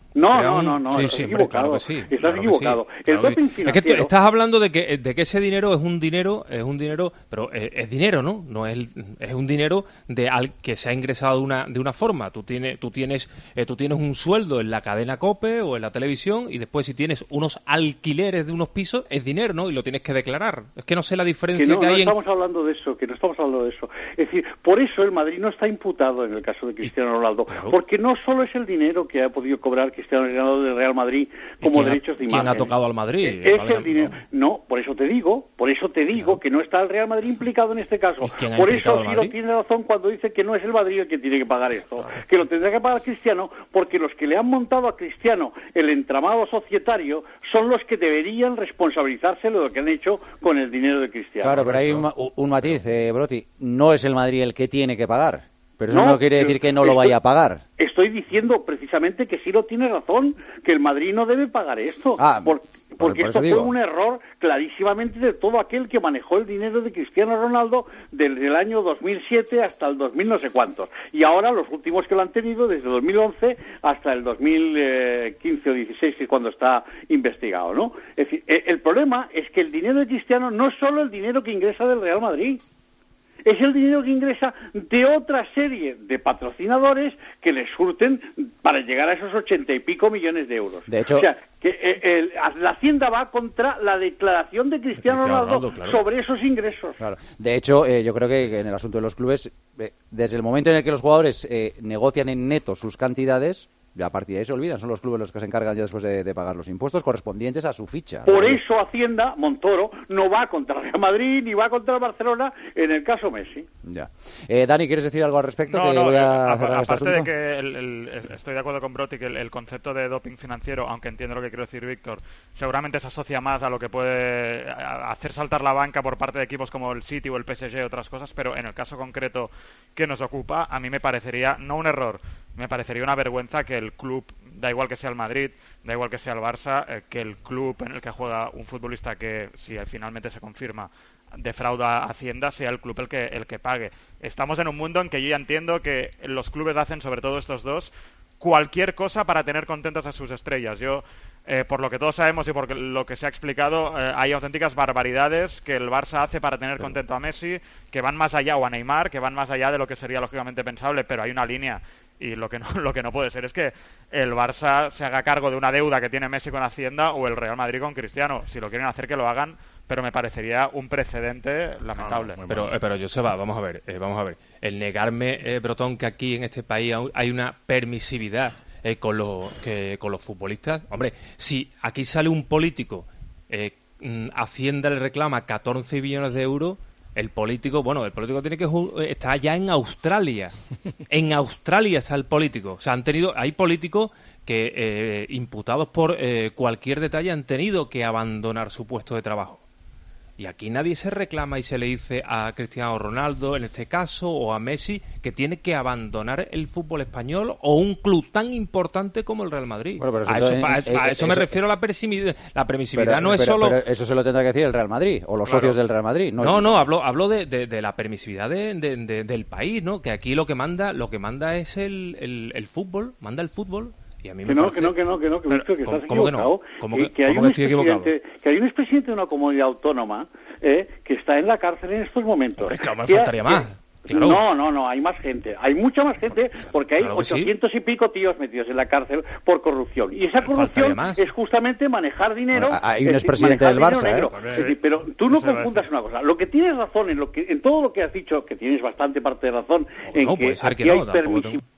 No, Crea no, un- no, no, sí, estás sí, hombre, equivocado. claro que sí, Estás claro que equivocado. sí, El claro que doping sí. Es que tú financiero... estás hablando de que, de que ese dinero es un dinero, es un dinero, pero es, es dinero, ¿no? No es, es un dinero de al que se ha ingresado de una, de una forma. Tú tienes, tú tienes, eh, tú tienes un sueldo en la cadena COPE o en la televisión y después si tienes unos alquileres de unos pisos es dinero, ¿no? Y lo tienes que declarar. Es que no sé la diferencia Que no, que no hay en... estamos hablando de eso, que no estamos hablando de eso. Es decir, por eso el Madrid no está imputado en el caso de Cristiano Ronaldo, porque no solo es el dinero que ha podido cobrar Cristiano Ronaldo del Real Madrid como quién ha- derechos de quién imagen. ha tocado al Madrid? Es Vale, el dinero. No, por eso te digo, por eso te digo que no está el Real Madrid implicado en este caso. quién ha Por implicado eso al Ciro Madrid? tiene razón cuando dice que no es el Madrid el que tiene que pagar esto, que lo tendrá que pagar Cristiano, porque los que le han montado a Cristiano el entramado societario son los que deberían responsabilizarse de lo que han hecho con el dinero de Cristiano. Claro, pero hay un, ma- un matiz, eh, Broti. No es el Madrid el que tiene que pagar. Pero eso no, No, quiere pero decir que no lo estoy- vaya a pagar. Estoy diciendo precisamente que Ciro tiene razón, que el Madrid no debe pagar esto, Ah, por- porque por esto eso fue digo. un error clarísimamente de todo aquel que manejó el dinero de Cristiano Ronaldo desde el año dos mil siete hasta el dos mil no sé cuántos. Y ahora los últimos que lo han tenido desde dos mil once hasta el dos mil quince o dieciséis, que es cuando está investigado, ¿no? Es decir, e- el problema es que el dinero de Cristiano no es solo el dinero que ingresa del Real Madrid. Es el dinero que ingresa de otra serie de patrocinadores que les surten para llegar a esos ochenta y pico millones de euros. De hecho- o sea, que eh, el- la Hacienda va contra la declaración de Cristiano, Cristiano Ronaldo, Ronaldo, claro. sobre esos ingresos. Claro. De hecho, eh, yo creo que en el asunto de los clubes, eh, desde el momento en el que los jugadores eh, negocian en neto sus cantidades, ya a partir de ahí se olvidan, son los clubes los que se encargan ya después de, de pagar los impuestos correspondientes a su ficha. Por ¿no? eso Hacienda, Montoro, no va contra el Real Madrid ni va contra el Barcelona en el caso Messi. Ya. Eh, Dani, ¿quieres decir algo al respecto? No, que no, voy eh, a a- cerrar este aparte de asunto. que el- el- estoy de acuerdo con Broti que el, el concepto de doping financiero, aunque entiendo lo que quiere decir Víctor, seguramente se asocia más a lo que puede a- hacer saltar la banca por parte de equipos como el City o el P S G y otras cosas, pero en el caso concreto que nos ocupa, a mí me parecería no un error, me parecería una vergüenza que el club, da igual que sea el Madrid, da igual que sea el Barça, eh, que el club en el que juega un futbolista que, si finalmente se confirma, defrauda a Hacienda, sea el club el que el que pague. Estamos en un mundo en que yo ya entiendo que los clubes hacen, sobre todo estos dos, cualquier cosa para tener contentas a sus estrellas. Yo, eh, por lo que todos sabemos y por lo que se ha explicado, eh, hay auténticas barbaridades que el Barça hace para tener contento a Messi, que van más allá, o a Neymar, que van más allá de lo que sería lógicamente pensable, pero hay una línea. Y lo que no lo que no puede ser es que el Barça se haga cargo de una deuda que tiene Messi con Hacienda o el Real Madrid con Cristiano. Si lo quieren hacer, que lo hagan, pero me parecería un precedente lamentable. Pero, eh, pero Joseba, vamos a ver, eh, vamos a ver. El negarme, eh, Brotón, que aquí en este país aún hay una permisividad eh, con, los, que, con los futbolistas. Hombre, si aquí sale un político, eh, mm, Hacienda le reclama catorce billones de euros, el político, bueno, el político tiene que ju- está ya en Australia. En Australia está el político. O sea, han tenido, hay políticos que, eh, imputados por eh, cualquier detalle, han tenido que abandonar su puesto de trabajo. Y aquí nadie se reclama y se le dice a Cristiano Ronaldo, en este caso, o a Messi, que tiene que abandonar el fútbol español o un club tan importante como el Real Madrid. Bueno, pero eso a eso, también- a- a eh, eso me eso- refiero a la permisividad. La permisividad Pero- no es pero- solo... pero eso se lo tendrá que decir el Real Madrid o los Claro. socios del Real Madrid. No, No, no, hablo, hablo de, de- de la permisividad de- de- de- del país, ¿no? Que aquí lo que manda, lo que manda es el, el, el fútbol, manda el fútbol. Y a mí Que me no, parece- que no, que no, que no, que, Pero, Víctor, que ¿cómo- estás cómo que no? equivocado. ¿Cómo Que- que- que hay cómo un que estoy equivocado? expresidente- que hay un expresidente de una comunidad autónoma eh, que está en la cárcel en estos momentos. Hombre, claro, me Que- faltaría que- más. Claro. No, no, no, hay más gente. Hay mucha más gente porque hay Claro que sí. ochocientos y pico tíos metidos en la cárcel por corrupción. Y esa Faltaría corrupción más. es justamente manejar dinero. Bueno, hay un es decir, expresidente manejar del dinero Barça, negro. ¿eh? Es decir, pero tú no Eso iba a confundas una cosa. Lo que tienes razón en lo que en todo lo que has dicho, que tienes bastante parte de razón, en no, que puede ser aquí que no, hay tampoco permisividad tengo-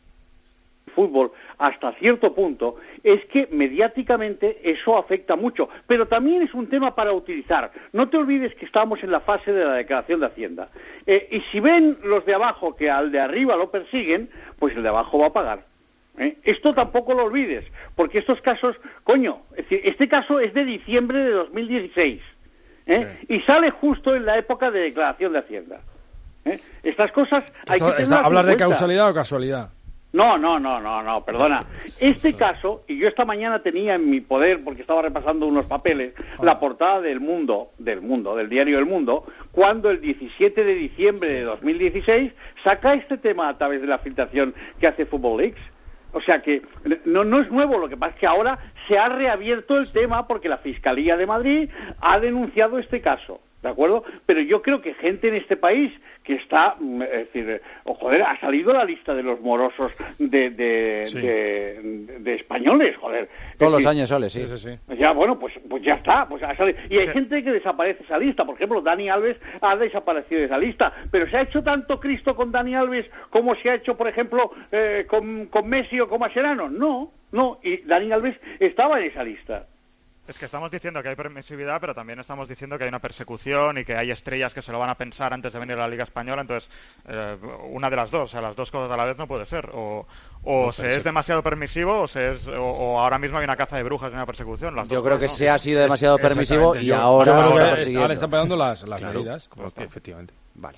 fútbol hasta cierto punto, es que mediáticamente eso afecta mucho, pero también es un tema para utilizar. No te olvides que estamos en la fase de la declaración de Hacienda. Eh, y si ven los de abajo que al de arriba lo persiguen, pues el de abajo va a pagar. ¿eh? Esto tampoco lo olvides, porque estos casos, coño, es decir, este caso es de diciembre de dos mil dieciséis, ¿eh? y sale justo en la época de declaración de Hacienda. ¿eh? Estas cosas hay Esto- que está- tenerlas en ¿Hablas de cuenta. causalidad o casualidad? No, no, no, no, no, perdona. Este caso, y yo esta mañana tenía en mi poder, porque estaba repasando unos papeles, la portada del Mundo, del Mundo, del diario El Mundo, cuando el diecisiete de diciembre de dos mil dieciséis saca este tema a través de la filtración que hace Football Leaks. O sea que no, no es nuevo, lo que pasa es que ahora se ha reabierto el tema porque la Fiscalía de Madrid ha denunciado este caso, ¿de acuerdo? Pero yo creo que gente en este país que está, es decir, oh, joder, ha salido la lista de los morosos de, de, sí. de, de españoles, joder. Todos decir, los años sale, sí. sí, sí. Ya, bueno, pues pues ya está, pues ha salido. Y hay sí. gente que desaparece esa lista, por ejemplo, Dani Alves ha desaparecido de esa lista, pero ¿se ha hecho tanto Cristo con Dani Alves como se ha hecho, por ejemplo, eh, con, con Messi o con Mascherano? No, no, y Dani Alves estaba en esa lista. Es que estamos diciendo que hay permisividad, pero también estamos diciendo que hay una persecución y que hay estrellas que se lo van a pensar antes de venir a la Liga Española. Entonces, eh, una de las dos, o sea, las dos cosas a la vez no puede ser. O, o no se es ser. demasiado permisivo o, se es, o, o ahora mismo hay una caza de brujas y una persecución. Las Yo dos creo que no. se ha sido demasiado es, permisivo y yo, ahora, yo ahora, ahora, está ahora están pegando las, las claro, medidas. Hostia, efectivamente. Vale.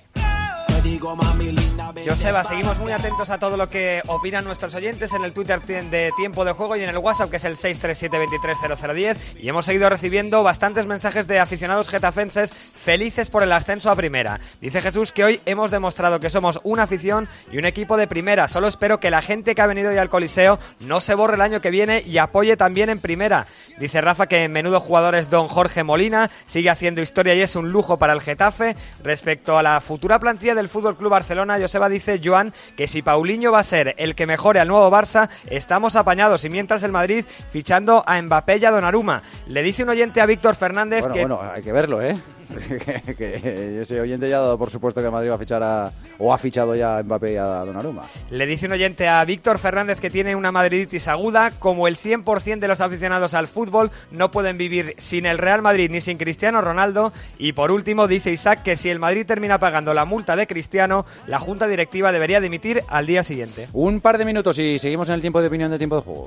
Joseba, seguimos muy atentos a todo lo que opinan nuestros oyentes en el Twitter de Tiempo de Juego y en el WhatsApp, que es el seis tres siete, veintitrés, cero cero diez, y hemos seguido recibiendo bastantes mensajes de aficionados getafenses felices por el ascenso a primera. Dice Jesús que hoy hemos demostrado que somos una afición y un equipo de primera. Solo espero que la gente que ha venido hoy al Coliseo no se borre el año que viene y apoye también en primera. Dice Rafa que en menudo jugador es don Jorge Molina, sigue haciendo historia y es un lujo para el Getafe. Respecto a la futura plantilla del Fútbol Club Barcelona, Joseba dice Joan que si Paulinho va a ser el que mejore al nuevo Barça, estamos apañados, y mientras el Madrid fichando a Mbappé y a Donnarumma. Le dice un oyente a Víctor Fernández bueno, que... Bueno, hay que verlo, ¿eh? que, que ese oyente ya ha dado por supuesto que Madrid va a fichar a, o ha fichado ya a Mbappé y a Donnarumma. Le dice un oyente a Víctor Fernández que tiene una madriditis aguda. Como el cien por ciento de los aficionados al fútbol no pueden vivir sin el Real Madrid ni sin Cristiano Ronaldo. Y por último dice Isaac que si el Madrid termina pagando la multa de Cristiano, la junta directiva debería dimitir al día siguiente. Un par de minutos y seguimos en el tiempo de opinión de Tiempo de Juego.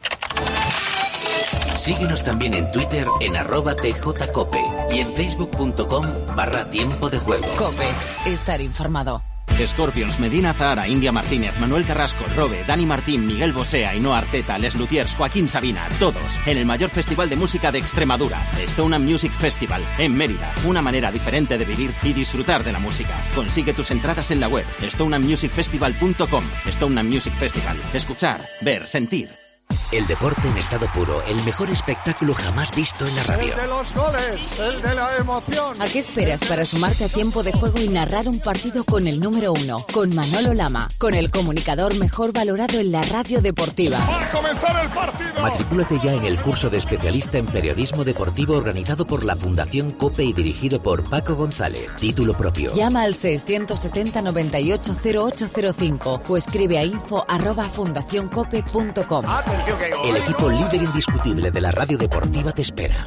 Síguenos también en Twitter en arroba tjcope y en facebook.com barra tiempo de juego. Cope, estar informado. Scorpions, Medina Zahara, India Martínez, Manuel Carrasco, Robe, Dani Martín, Miguel Bosé, Ainhoa Arteta, Les Luthiers, Joaquín Sabina, todos en el mayor festival de música de Extremadura, Stone Music Festival, en Mérida. Una manera diferente de vivir y disfrutar de la música. Consigue tus entradas en la web stone music festival punto com. Stone Music Festival. Escuchar, ver, sentir. El deporte en estado puro, el mejor espectáculo jamás visto en la radio. El de los goles, el de la emoción. ¿A qué esperas para sumarte a Tiempo de Juego y narrar un partido con el número uno? Con Manolo Lama, con el comunicador mejor valorado en la radio deportiva. ¡Va a comenzar el partido! Matricúlate ya en el curso de especialista en periodismo deportivo organizado por la Fundación COPE y dirigido por Paco González. Título propio. Llama al seiscientos setenta, noventa y ocho, cero ocho cero cinco o escribe a info arroba fundacioncope punto com. El equipo líder indiscutible de la radio deportiva te espera.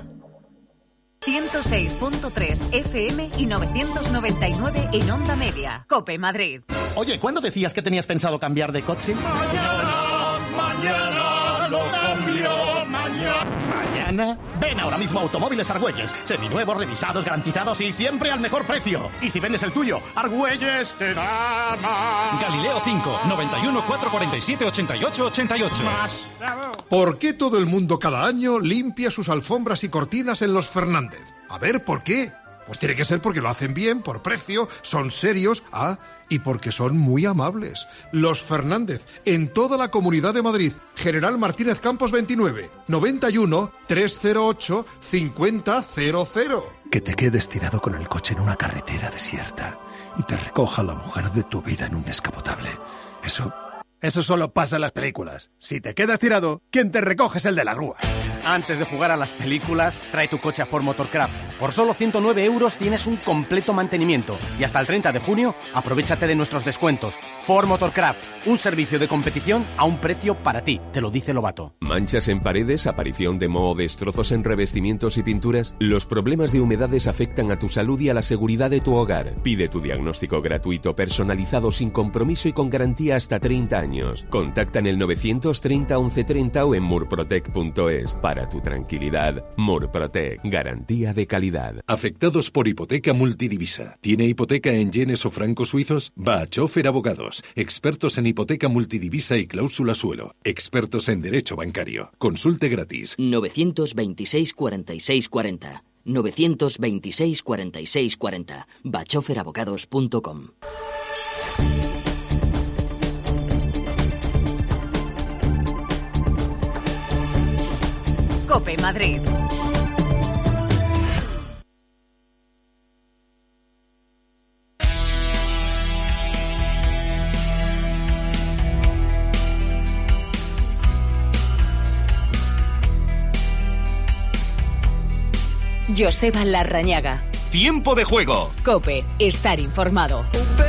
ciento seis punto tres F M y novecientos noventa y nueve en Onda Media. Cope Madrid. Oye, ¿cuándo decías que tenías pensado cambiar de coche? Mañana, mañana, lo cambio, mañana. ¿Mañana? Ven ahora mismo a Automóviles Argüelles. Seminuevos, revisados, garantizados y siempre al mejor precio. Y si vendes el tuyo, Argüelles te da más. Galileo cinco, noventa y uno, cuatrocientos cuarenta y siete, ochenta y ocho, ochenta y ocho. Más. ¿Por qué todo el mundo cada año limpia sus alfombras y cortinas en Los Fernández? A ver, ¿por qué? Pues tiene que ser porque lo hacen bien, por precio, son serios, ah, y porque son muy amables. Los Fernández, en toda la Comunidad de Madrid. General Martínez Campos veintinueve, noventa y uno, trescientos ocho, cincuenta cero cero. Que te quedes tirado con el coche en una carretera desierta y te recoja la mujer de tu vida en un descapotable. Eso... Eso solo pasa en las películas. Si te quedas tirado, quien te recoge es el de la grúa. Antes de jugar a las películas, trae tu coche a Ford Motorcraft. Por solo ciento nueve euros tienes un completo mantenimiento. Y hasta el treinta de junio, aprovéchate de nuestros descuentos. Ford Motorcraft, un servicio de competición a un precio para ti. Te lo dice Lobato. ¿Manchas en paredes, aparición de moho o destrozos en revestimientos y pinturas? Los problemas de humedades afectan a tu salud y a la seguridad de tu hogar. Pide tu diagnóstico gratuito, personalizado, sin compromiso y con garantía hasta treinta años. Contacta en el novecientos treinta, once treinta o en murprotec punto es. Para tu tranquilidad, Murprotec, garantía de calidad. Afectados por hipoteca multidivisa. ¿Tiene hipoteca en yenes o francos suizos? Va a Chofer Abogados, expertos en hipoteca multidivisa y cláusula suelo. Expertos en derecho bancario. Consulte gratis. novecientos veintiséis, cuarenta y seis cuarenta. novecientos veintiséis, cuarenta y seis cuarenta. bachofer abogados punto com. COPE Madrid. Joseba Larrañaga. Tiempo de juego. COPE, estar informado.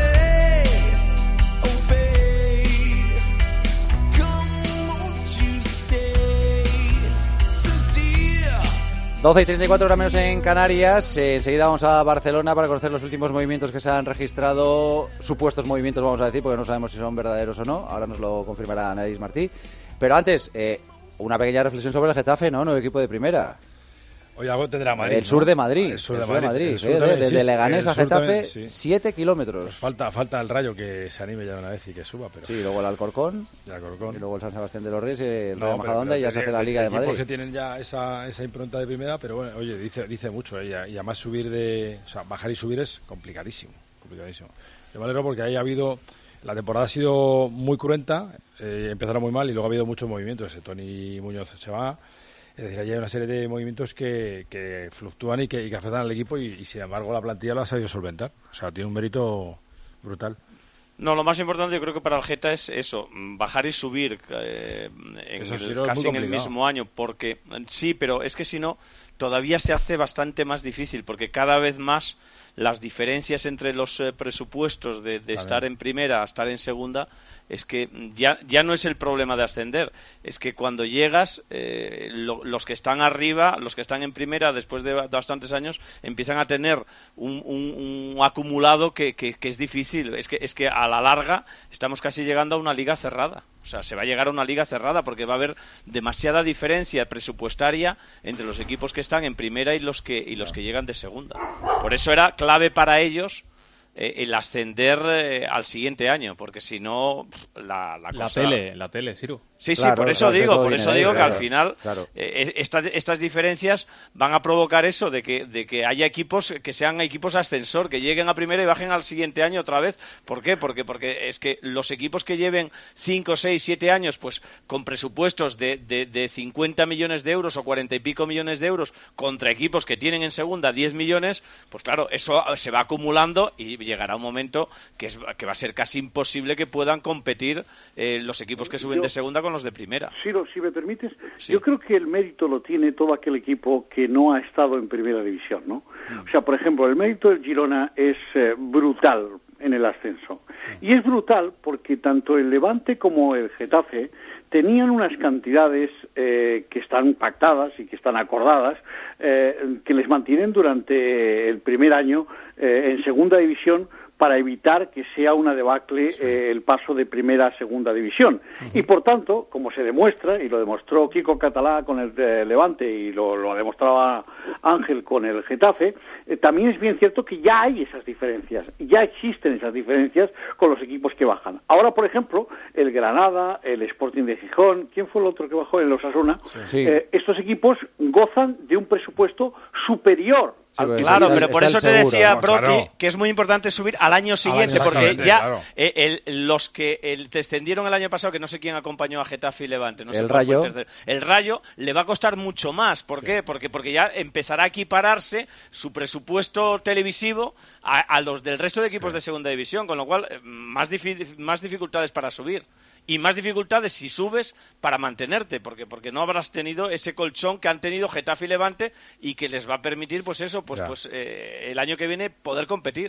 doce y treinta y cuatro horas menos en Canarias. Eh, enseguida vamos a Barcelona para conocer los últimos movimientos que se han registrado. Supuestos movimientos, vamos a decir, porque no sabemos si son verdaderos o no. Ahora nos lo confirmará Anaís Martí. Pero antes, eh, una pequeña reflexión sobre el Getafe, ¿no? Nuevo equipo de primera. Oye, algo tendrá Madrid. El ¿no? sur de Madrid. El sur el de sur de Madrid. Madrid. El sur eh, también desde existe. Leganés El a sur Getafe, también, sí. siete kilómetros. Pues falta, falta el Rayo que se anime ya de una vez y que suba. Pero... Sí, luego el Alcorcón. El Alcorcón. Y luego el San Sebastián de los Reyes, el No, Real pero- Majadahonda y ya pero se hace tiene- la Liga de equipos Madrid. que tienen ya esa, esa impronta de primera, pero bueno, oye, dice dice mucho. Eh, y, a- y además subir de... O sea, bajar y subir es complicadísimo. Complicadísimo. Yo me alegro porque ahí ha habido... La temporada ha sido muy cruenta, eh, empezará muy mal y luego ha habido muchos movimientos. Eh, Tony Muñoz se va... Es decir, hay una serie de movimientos que, que fluctúan y que, y que afectan al equipo y, y, sin embargo, la plantilla lo ha sabido solventar. O sea, tiene un mérito brutal. No, lo más importante yo creo que para el Geta es eso, bajar y subir eh, en Eso sí, el- no, es muy casi en el complicado. mismo año, porque sí, pero es que si no, todavía se hace bastante más difícil, porque cada vez más las diferencias entre los eh, presupuestos de, de estar en primera a estar en segunda es que ya, ya no es el problema de ascender, es que cuando llegas, eh, lo- los que están arriba, los que están en primera después de bastantes años, empiezan a tener un, un- un acumulado que, que- que es difícil. Es que, es que a la larga estamos casi llegando a una liga cerrada. O sea, se va a llegar a una liga cerrada porque va a haber demasiada diferencia presupuestaria entre los equipos que están en primera y los que, y los que llegan de segunda. Por eso era clave para ellos eh, el ascender eh, al siguiente año, porque si no, pff, la, la La cosa... tele, la tele, Ciro. Sí, sí, Claro, por eso claro, que digo, todo por viene eso de ahí, digo que claro, al final claro. eh, estas, estas diferencias van a provocar eso, de que, de que haya equipos que sean equipos ascensor, que lleguen a primera y bajen al siguiente año otra vez. ¿Por qué? Porque, porque es que los equipos que lleven cinco, seis, siete años, pues con presupuestos de, de, de cincuenta millones de euros o cuarenta y pico millones de euros contra equipos que tienen en segunda diez millones, pues claro, eso se va acumulando y llegará un momento que, es, que va a ser casi imposible que puedan competir eh, los equipos que suben Yo- de segunda con los de primera. Ciro, si me permites, yo creo que el mérito lo tiene todo aquel equipo que no ha estado en primera división, ¿no? O sea, por ejemplo, el mérito del Girona es eh, brutal en el ascenso. Y es brutal porque tanto el Levante como el Getafe tenían unas cantidades eh, que están pactadas y que están acordadas, eh, que les mantienen durante el primer año eh, en segunda división para evitar que sea una debacle eh, el paso de primera a segunda división. Y por tanto, como se demuestra, y lo demostró Kiko Catalá con el eh, Levante y lo, lo demostraba Ángel con el Getafe, eh, también es bien cierto que ya hay esas diferencias, ya existen esas diferencias con los equipos que bajan. Ahora, por ejemplo, el Granada, el Sporting de Gijón, ¿quién fue el otro que bajó? El Osasuna. Sí. Eh, estos equipos gozan de un presupuesto superior. Al- Claro, pero por eso te decía, ¿no? Brocky, Claro. que es muy importante subir al año siguiente, año porque siguiente, ya claro. eh, el- los que el, descendieron el año pasado, que no sé quién acompañó a Getafe y Levante, no sé El cuál fue Rayo. tercero. El Rayo le va a costar mucho más. ¿Por qué? Porque, porque ya empezará a equipararse su presupuesto televisivo a, a los del resto de equipos de segunda división, con lo cual eh, más, difi- más dificultades para subir. Y más dificultades si subes para mantenerte, porque porque no habrás tenido ese colchón que han tenido Getafe y Levante y que les va a permitir, pues eso, pues Ya. pues eh, el año que viene poder competir.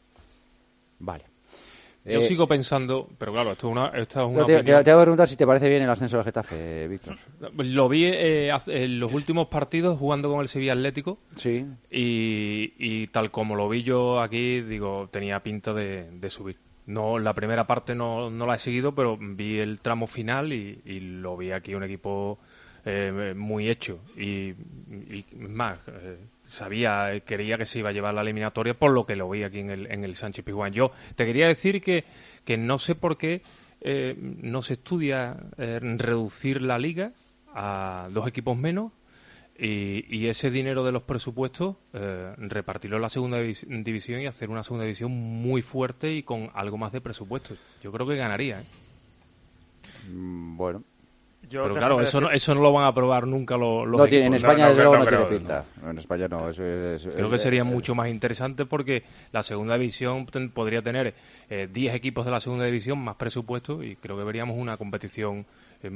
Vale. Yo Eh, sigo pensando, pero claro, esto es una, esto es una no, te, te- opinión. te voy a preguntar si te parece bien el ascenso del Getafe, eh, Víctor. Lo vi eh, hace- en los últimos partidos jugando con el Sevilla Atlético. Sí. Y, y tal como lo vi yo aquí, digo, tenía pinta de, de subir. No, la primera parte no, no la he seguido, pero vi el tramo final y, y lo vi aquí un equipo eh, muy hecho. Y, y más, eh, sabía, eh, quería que se iba a llevar la eliminatoria por lo que lo vi aquí en el, en el Sánchez Pizjuán. Yo te quería decir que, que no sé por qué eh, no se estudia eh, reducir la liga a dos equipos menos. Y, y ese dinero de los presupuestos eh, repartirlo en la segunda divis- división y hacer una segunda división muy fuerte y con algo más de presupuesto. Yo creo que ganaría. ¿eh? Mm, Bueno. Yo pero claro, eso no, eso no lo van a probar nunca los, los no tiene, en equipos. España no, desde no, luego no, no, tiene pero, pinta. No. En España no. Eso es, Creo es, que sería es, mucho más interesante porque la segunda división ten, podría tener eh, diez equipos de la segunda división, más presupuesto, y creo que veríamos una competición eh,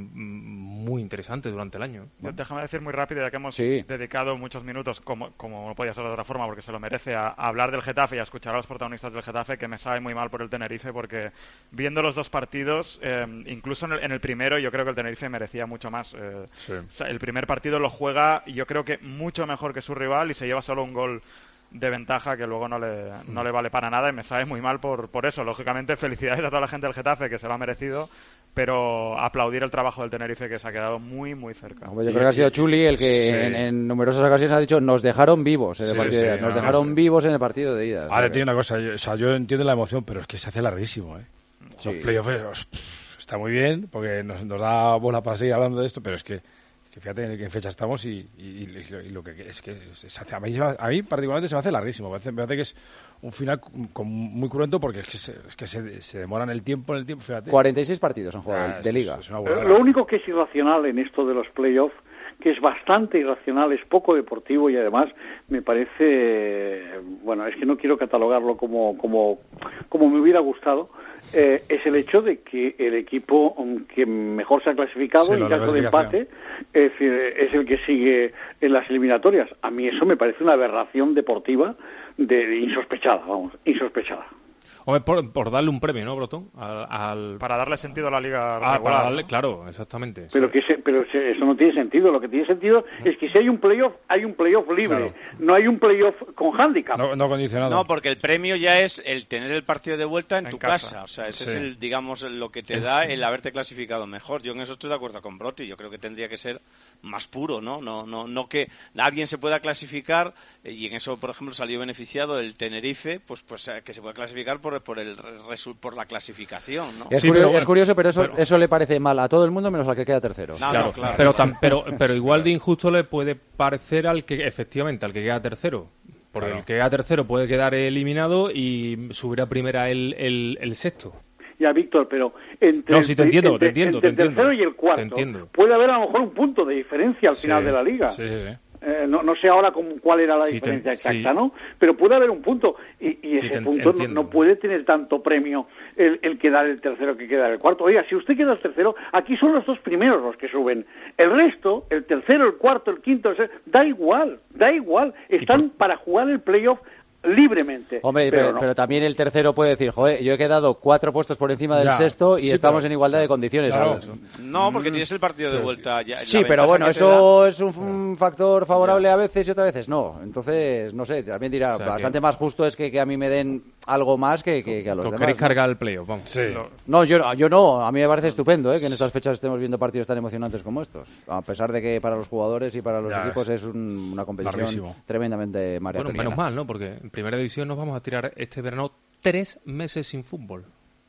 muy interesante durante el año. Bueno. Déjame decir muy rápido, ya que hemos sí. dedicado muchos minutos, como, como no podía ser de otra forma, porque se lo merece, a, a hablar del Getafe y a escuchar a los protagonistas del Getafe, que me sabe muy mal por el Tenerife, porque viendo los dos partidos, eh, incluso en el, en el primero, yo creo que el Tenerife merecía mucho más. Eh, sí. O sea, el primer partido lo juega, yo creo que mucho mejor que su rival, y se lleva solo un gol de ventaja que luego no le, no le vale para nada, y me sabe muy mal por, por eso. Lógicamente, felicidades a toda la gente del Getafe, que se lo ha merecido, pero aplaudir el trabajo del Tenerife, que se ha quedado muy, muy cerca. Yo creo que ha sido Chuli el que sí. en, en numerosas ocasiones ha dicho nos dejaron vivos en el sí, partido sí, de ida. Nos no, dejaron no, vivos en el partido de ida. Ahora, tiene una cosa, yo, o sea, yo entiendo la emoción, pero es que se hace larguísimo, ¿eh? Sí. Los playoffs está muy bien, porque nos, nos da bola para seguir hablando de esto, pero es que que fíjate en qué fecha estamos y, y, y, lo, y lo que es que se hace, a, mí, a mí particularmente se me hace larguísimo, me parece, me parece que es un final con, muy cruento porque es que, se, es que se, se demoran el tiempo en el tiempo, fíjate. cuarenta y seis partidos han jugado ah, de liga. Es, es lo único que es irracional en esto de los playoffs, que es bastante irracional, es poco deportivo y además me parece, bueno, es que no quiero catalogarlo como como como me hubiera gustado. Eh, es el hecho de que el equipo que mejor se ha clasificado sí, en caso de empate es, decir, es el que sigue en las eliminatorias. A mí eso me parece una aberración deportiva de, de insospechada, vamos, insospechada. Hombre, por, por darle un premio, ¿no, Brotón? Al, al... Para darle sentido a la liga ah, regular. Para darle, claro, exactamente. Pero sí. que se, pero se, eso no tiene sentido. Lo que tiene sentido es que si hay un playoff, hay un playoff libre. Claro. No hay un playoff con hándicap. No, no condicionado. No, porque el premio ya es el tener el partido de vuelta en, en tu casa. casa. O sea, ese sí. es el, digamos, lo que te da el haberte clasificado mejor. Yo en eso estoy de acuerdo con Broti. Yo creo que tendría que ser más puro, ¿no? No, no, no que alguien se pueda clasificar, y en eso, por ejemplo, salió beneficiado el Tenerife, pues, pues que se pueda clasificar por, por el por la clasificación, ¿no? Es, sí, curioso, pero, es curioso, pero eso, pero eso le parece mal a todo el mundo menos al que queda tercero. No, claro, no, claro. Pero, tan, pero, pero igual de injusto le puede parecer al que, efectivamente, al que queda tercero. Porque claro. el que queda tercero puede quedar eliminado y subir a primera el, el, el sexto. Ya, Víctor, pero entre, no, sí, te entiendo, entre, te entiendo, entre te el tercero entiendo, y el cuarto puede haber a lo mejor un punto de diferencia al sí, final de la liga. Sí, sí. Eh, no, no sé ahora cómo, cuál era la sí, diferencia te, exacta, sí. ¿no? Pero puede haber un punto y, y ese sí, punto no, no puede tener tanto premio el, el quedar el tercero que quedar el cuarto. Oiga, si usted queda el tercero, aquí son los dos primeros los que suben. El resto, el tercero, el cuarto, el quinto, el sexto, da igual, da igual. Están por... para jugar el playoff libremente. Hombre, pero, pero, no. pero también el tercero puede decir, joder, yo he quedado cuatro puestos por encima del ya, sexto y sí, estamos pero, en igualdad de condiciones. Claro. No, porque tienes el partido de vuelta. Ya, sí, pero bueno, eso es un, un factor favorable ya. a veces y otras veces no. Entonces, no sé, también dirá, o sea, bastante que... más justo es que, que a mí me den algo más que, que, que a los demás. ¿Queréis cargar el playoff? Vamos. Sí. No, yo, yo no. A mí me parece estupendo ¿eh? que en estas fechas estemos viendo partidos tan emocionantes como estos. A pesar de que para los jugadores y para los ya, equipos es un, una competición larguísimo. Tremendamente maratoniana. Bueno, menos mal, ¿no? Porque en primera división nos vamos a tirar este verano tres meses sin fútbol.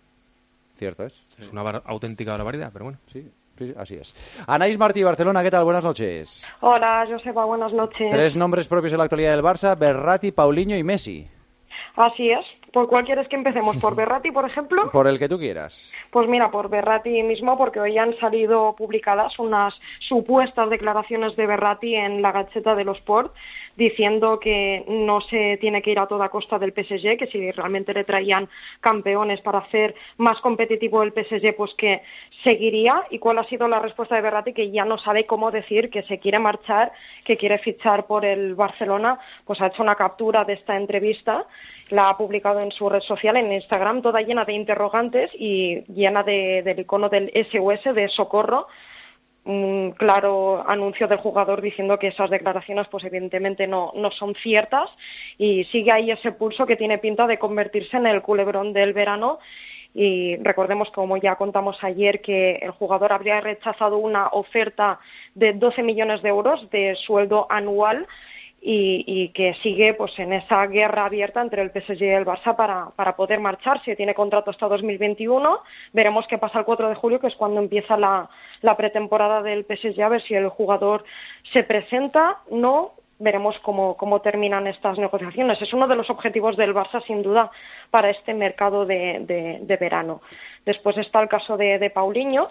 Cierto es. Es una bar- auténtica barbaridad, pero bueno. Sí, sí, así es. Anaís Martí, Barcelona, ¿qué tal? Buenas noches. Hola, Joseba, buenas noches. Tres nombres propios en la actualidad del Barça, Berratti, Paulinho y Messi. Así es. ¿Por cuál quieres que empecemos? ¿Por Berratti, por ejemplo? Por el que tú quieras. Pues mira, por Berratti mismo, porque hoy han salido publicadas unas supuestas declaraciones de Berratti en la Gazzetta dello Sport, diciendo que no se tiene que ir a toda costa del P S G, que si realmente le traían campeones para hacer más competitivo el P S G, pues que seguiría. ¿Y cuál ha sido la respuesta de Berratti? Que ya no sabe cómo decir que se quiere marchar, que quiere fichar por el Barcelona. Pues ha hecho una captura de esta entrevista, la ha publicado en su red social, en Instagram, toda llena de interrogantes y llena de, del icono del S O S, de socorro. Un claro anuncio del jugador diciendo que esas declaraciones pues evidentemente no, no son ciertas, y sigue ahí ese pulso que tiene pinta de convertirse en el culebrón del verano. Y recordemos, como ya contamos ayer, que el jugador habría rechazado una oferta de doce millones de euros de sueldo anual y, y que sigue pues en esa guerra abierta entre el P S G y el Barça para, para poder marcharse. Tiene contrato hasta dos mil veintiuno, veremos qué pasa el cuatro de julio, que es cuando empieza la, la pretemporada del P S G, a ver si el jugador se presenta, no. Veremos cómo, cómo terminan estas negociaciones. Es uno de los objetivos del Barça, sin duda, para este mercado de, de, de verano. Después está el caso de, de Paulinho,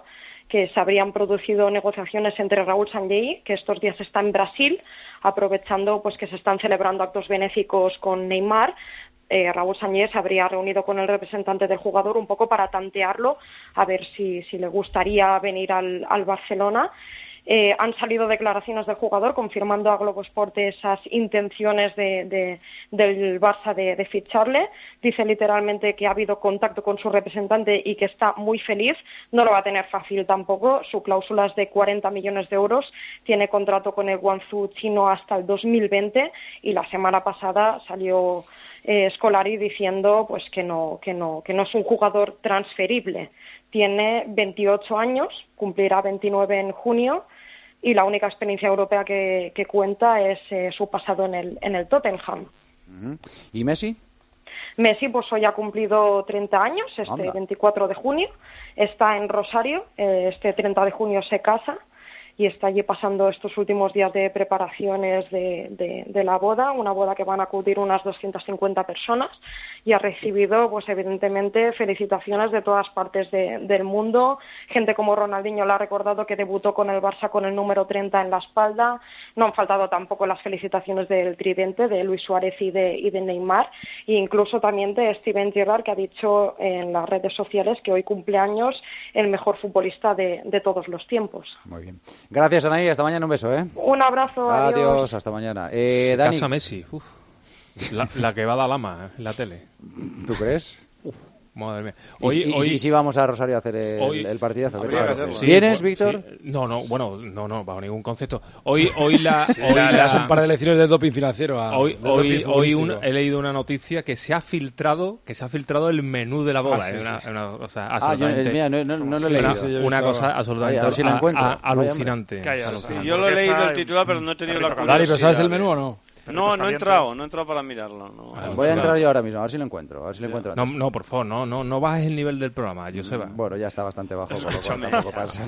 que se habrían producido negociaciones entre Raúl Sanllehy, que estos días está en Brasil, aprovechando pues que se están celebrando actos benéficos con Neymar. Eh, Raúl Sanllehy se habría reunido con el representante del jugador un poco para tantearlo, a ver si, si le gustaría venir al, al Barcelona. Eh, han salido declaraciones del jugador confirmando a Globosport esas intenciones de, de, del Barça de, de ficharle. Dice literalmente que ha habido contacto con su representante y que está muy feliz. No lo va a tener fácil tampoco. Su cláusula es de cuarenta millones de euros. Tiene contrato con el Guangzhou chino hasta el dos mil veinte y la semana pasada salió eh, Scolari diciendo pues que no, que no, que no es un jugador transferible. Tiene veintiocho años, cumplirá veintinueve en junio y la única experiencia europea que, que cuenta es eh, su pasado en el, en el Tottenham. Uh-huh. ¿Y Messi? Messi pues hoy ha cumplido treinta años, este Anda. veinticuatro de junio, está en Rosario, eh, este treinta de junio se casa y está allí pasando estos últimos días de preparaciones de, de, de la boda, una boda que van a acudir unas doscientas cincuenta personas y ha recibido, pues evidentemente, felicitaciones de todas partes de, del mundo. Gente como Ronaldinho le ha recordado que debutó con el Barça con el número treinta en la espalda. No han faltado tampoco las felicitaciones del tridente, de Luis Suárez y de, y de Neymar, e incluso también de Steven Gerrard, que ha dicho en las redes sociales que hoy cumple años el mejor futbolista de, de todos los tiempos. Muy bien. Gracias, Anaí. Hasta mañana. Un beso, ¿eh? Un abrazo. Adiós. Adiós. Hasta mañana. Eh, Dani. Casa Messi. Uf. La, la que va a dar lama en la tele. ¿Tú crees? Uf, madre mía. Hoy, ¿Y, y, hoy, y si vamos a Rosario a hacer el, hoy, el partidazo? Sí, ¿Vienes, por, Víctor? Sí. No, no, bueno, no, no, bajo ningún concepto. Hoy, hoy la... Sí, hoy le la, das un par de lecciones de doping financiero a... Hoy, hoy, hoy un, he leído una noticia que se ha filtrado, que se ha filtrado el menú de la boda. Ah, sí, eh, una, sí, sí. una, o sea, ah, yo, mira, no, no, no lo he leído. Una, una cosa absolutamente a ver si la encuentro. a, a, alucinante. Calla, alucinante. Sí, yo lo he leído el titular, pero no he tenido la curiosidad. Dani, ¿pero sabes el menú o no? No, no he entrado, no he entrado para mirarlo. No. Ah, voy a entrar yo ahora mismo, a ver si lo encuentro. A ver si lo encuentro no, no, por favor, no, no, no bajes el nivel del programa, Joseba. Bueno, ya está bastante bajo, por lo cual tampoco pasa.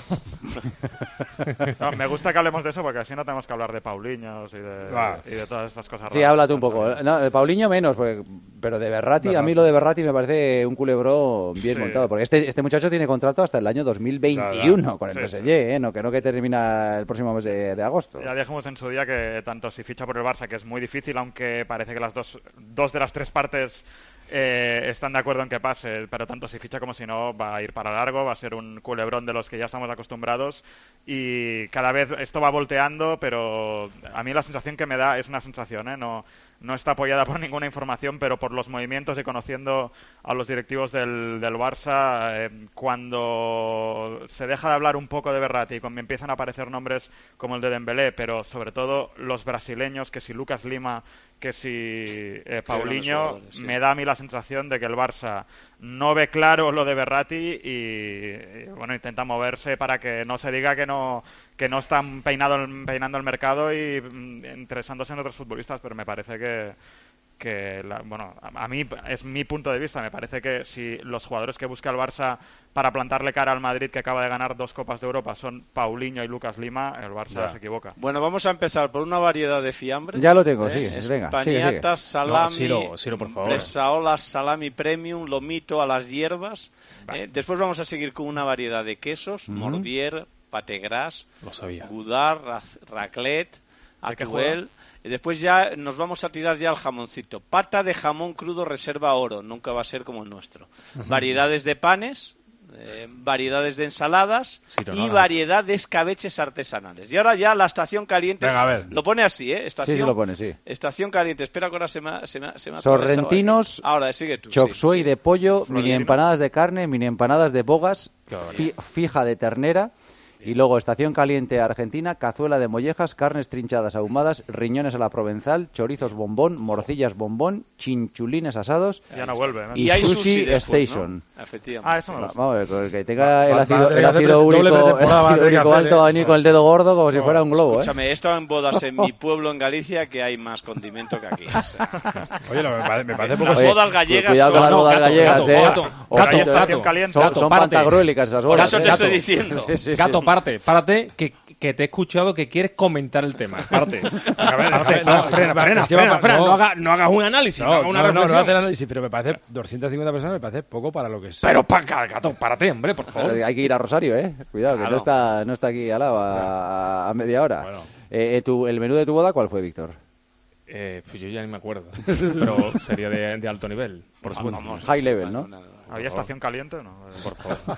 No, me gusta que hablemos de eso porque así no tenemos que hablar de Paulinhos y de, ah. y de todas estas cosas raras. Sí, háblate un poco. No, de Paulinho menos, porque, pero de Berratti, Berratti, a mí lo de Berratti me parece un culebrón bien sí. montado. Porque este, este muchacho tiene contrato hasta el año dos mil veintiuno claro, con el sí, P S G, sí. ¿eh? No, que no que termina el próximo mes de, de agosto. Ya dijimos en su día que tanto si ficha por el Barça, que es muy difícil, aunque parece que las dos, dos de las tres partes eh, están de acuerdo en que pase, pero tanto si ficha como si no va a ir para largo, va a ser un culebrón de los que ya estamos acostumbrados y cada vez esto va volteando, pero a mí la sensación que me da es una sensación, ¿eh? no, no está apoyada por ninguna información, pero por los movimientos y conociendo a los directivos del, del Barça, eh, cuando se deja de hablar un poco de Berratti y cuando empiezan a aparecer nombres como el de Dembélé, pero sobre todo los brasileños, que si Lucas Lima, que si eh, Paulinho, sí, sí. me da a mí la sensación de que el Barça no ve claro lo de Berratti y, y bueno, intenta moverse para que no se diga que no que no están peinado, peinando el mercado y mm, interesándose en otros futbolistas, pero me parece que que la, bueno, a, a mí es mi punto de vista, me parece que si los jugadores que busca el Barça para plantarle cara al Madrid, que acaba de ganar dos Copas de Europa, son Paulinho y Lucas Lima, el Barça ya. se equivoca. Bueno, vamos a empezar por una variedad de fiambres. Ya lo tengo, ¿eh? sí, venga. Paniatas, salami, no, Ciro, Ciro, por favor. bresaola, salami premium, lomito a las hierbas. ¿eh? Después vamos a seguir con una variedad de quesos, uh-huh. morbier, pâté gras, goudard, raclette, acuel. Y después ya nos vamos a tirar ya al jamoncito. Pata de jamón crudo reserva oro, nunca va a ser como el nuestro. Variedades de panes, eh, variedades de ensaladas sí, no, y no, variedad de escabeches artesanales. Y ahora ya la estación caliente. Venga, a ver. Lo pone así, ¿eh? Estación, sí, sí lo pone, sí. Estación caliente. Espera que ahora se me, se me, se me ha Sorrentinos, ahora sigue tú. Chop suey sí, de pollo, Florentino. Mini empanadas de carne, mini empanadas de bogas, fi, fija de ternera. Y luego, estación caliente argentina, cazuela de mollejas, carnes trinchadas ahumadas, riñones a la provenzal, chorizos bombón, morcillas bombón, chinchulines asados ya no vuelve, ¿no? y, y hay sushi, sushi después, station. ¿no? Efectivamente. Ah, eso no lo sé. Vamos a ver, con el que tenga el Va, ácido, va, el ácido úrico, el ácido úrico alto va a venir con el dedo gordo como si fuera un globo. Escúchame, he estado en bodas en mi pueblo, en Galicia, que hay más condimento que aquí. O sea. Oye, no, me parece, me parece poco... Las bodas gallegas cuidado con las son... bodas gato, gallegas, gato, eh. gato, gato, gato, gato, caliente. Son, gato, son párate. pantagruélicas esas bodas. Por eso te eh. estoy diciendo. Sí, sí, sí. Gato, parte, párate, que... que que te he escuchado que quieres comentar el tema. Párate. A ver, Párate. no, No, frena, no, frena, es que frena, va- frena. no. No hagas no hagas un análisis, no, No, hagas una no, no, no reflexión. hace análisis, pero me parece doscientas cincuenta personas me parece poco para lo que es. Pero, pa, gato, párate, hombre, por favor. Hay que ir a Rosario, ¿eh? Cuidado, que Claro. no está, no está aquí al lado a, a media hora. Eh, eh, tu- ¿El menú de tu boda cuál fue, Víctor? Eh, pues yo ya ni me acuerdo. Pero sería de, de alto nivel, por supuesto. High level, ¿no? ¿Había estación caliente? No. Por favor.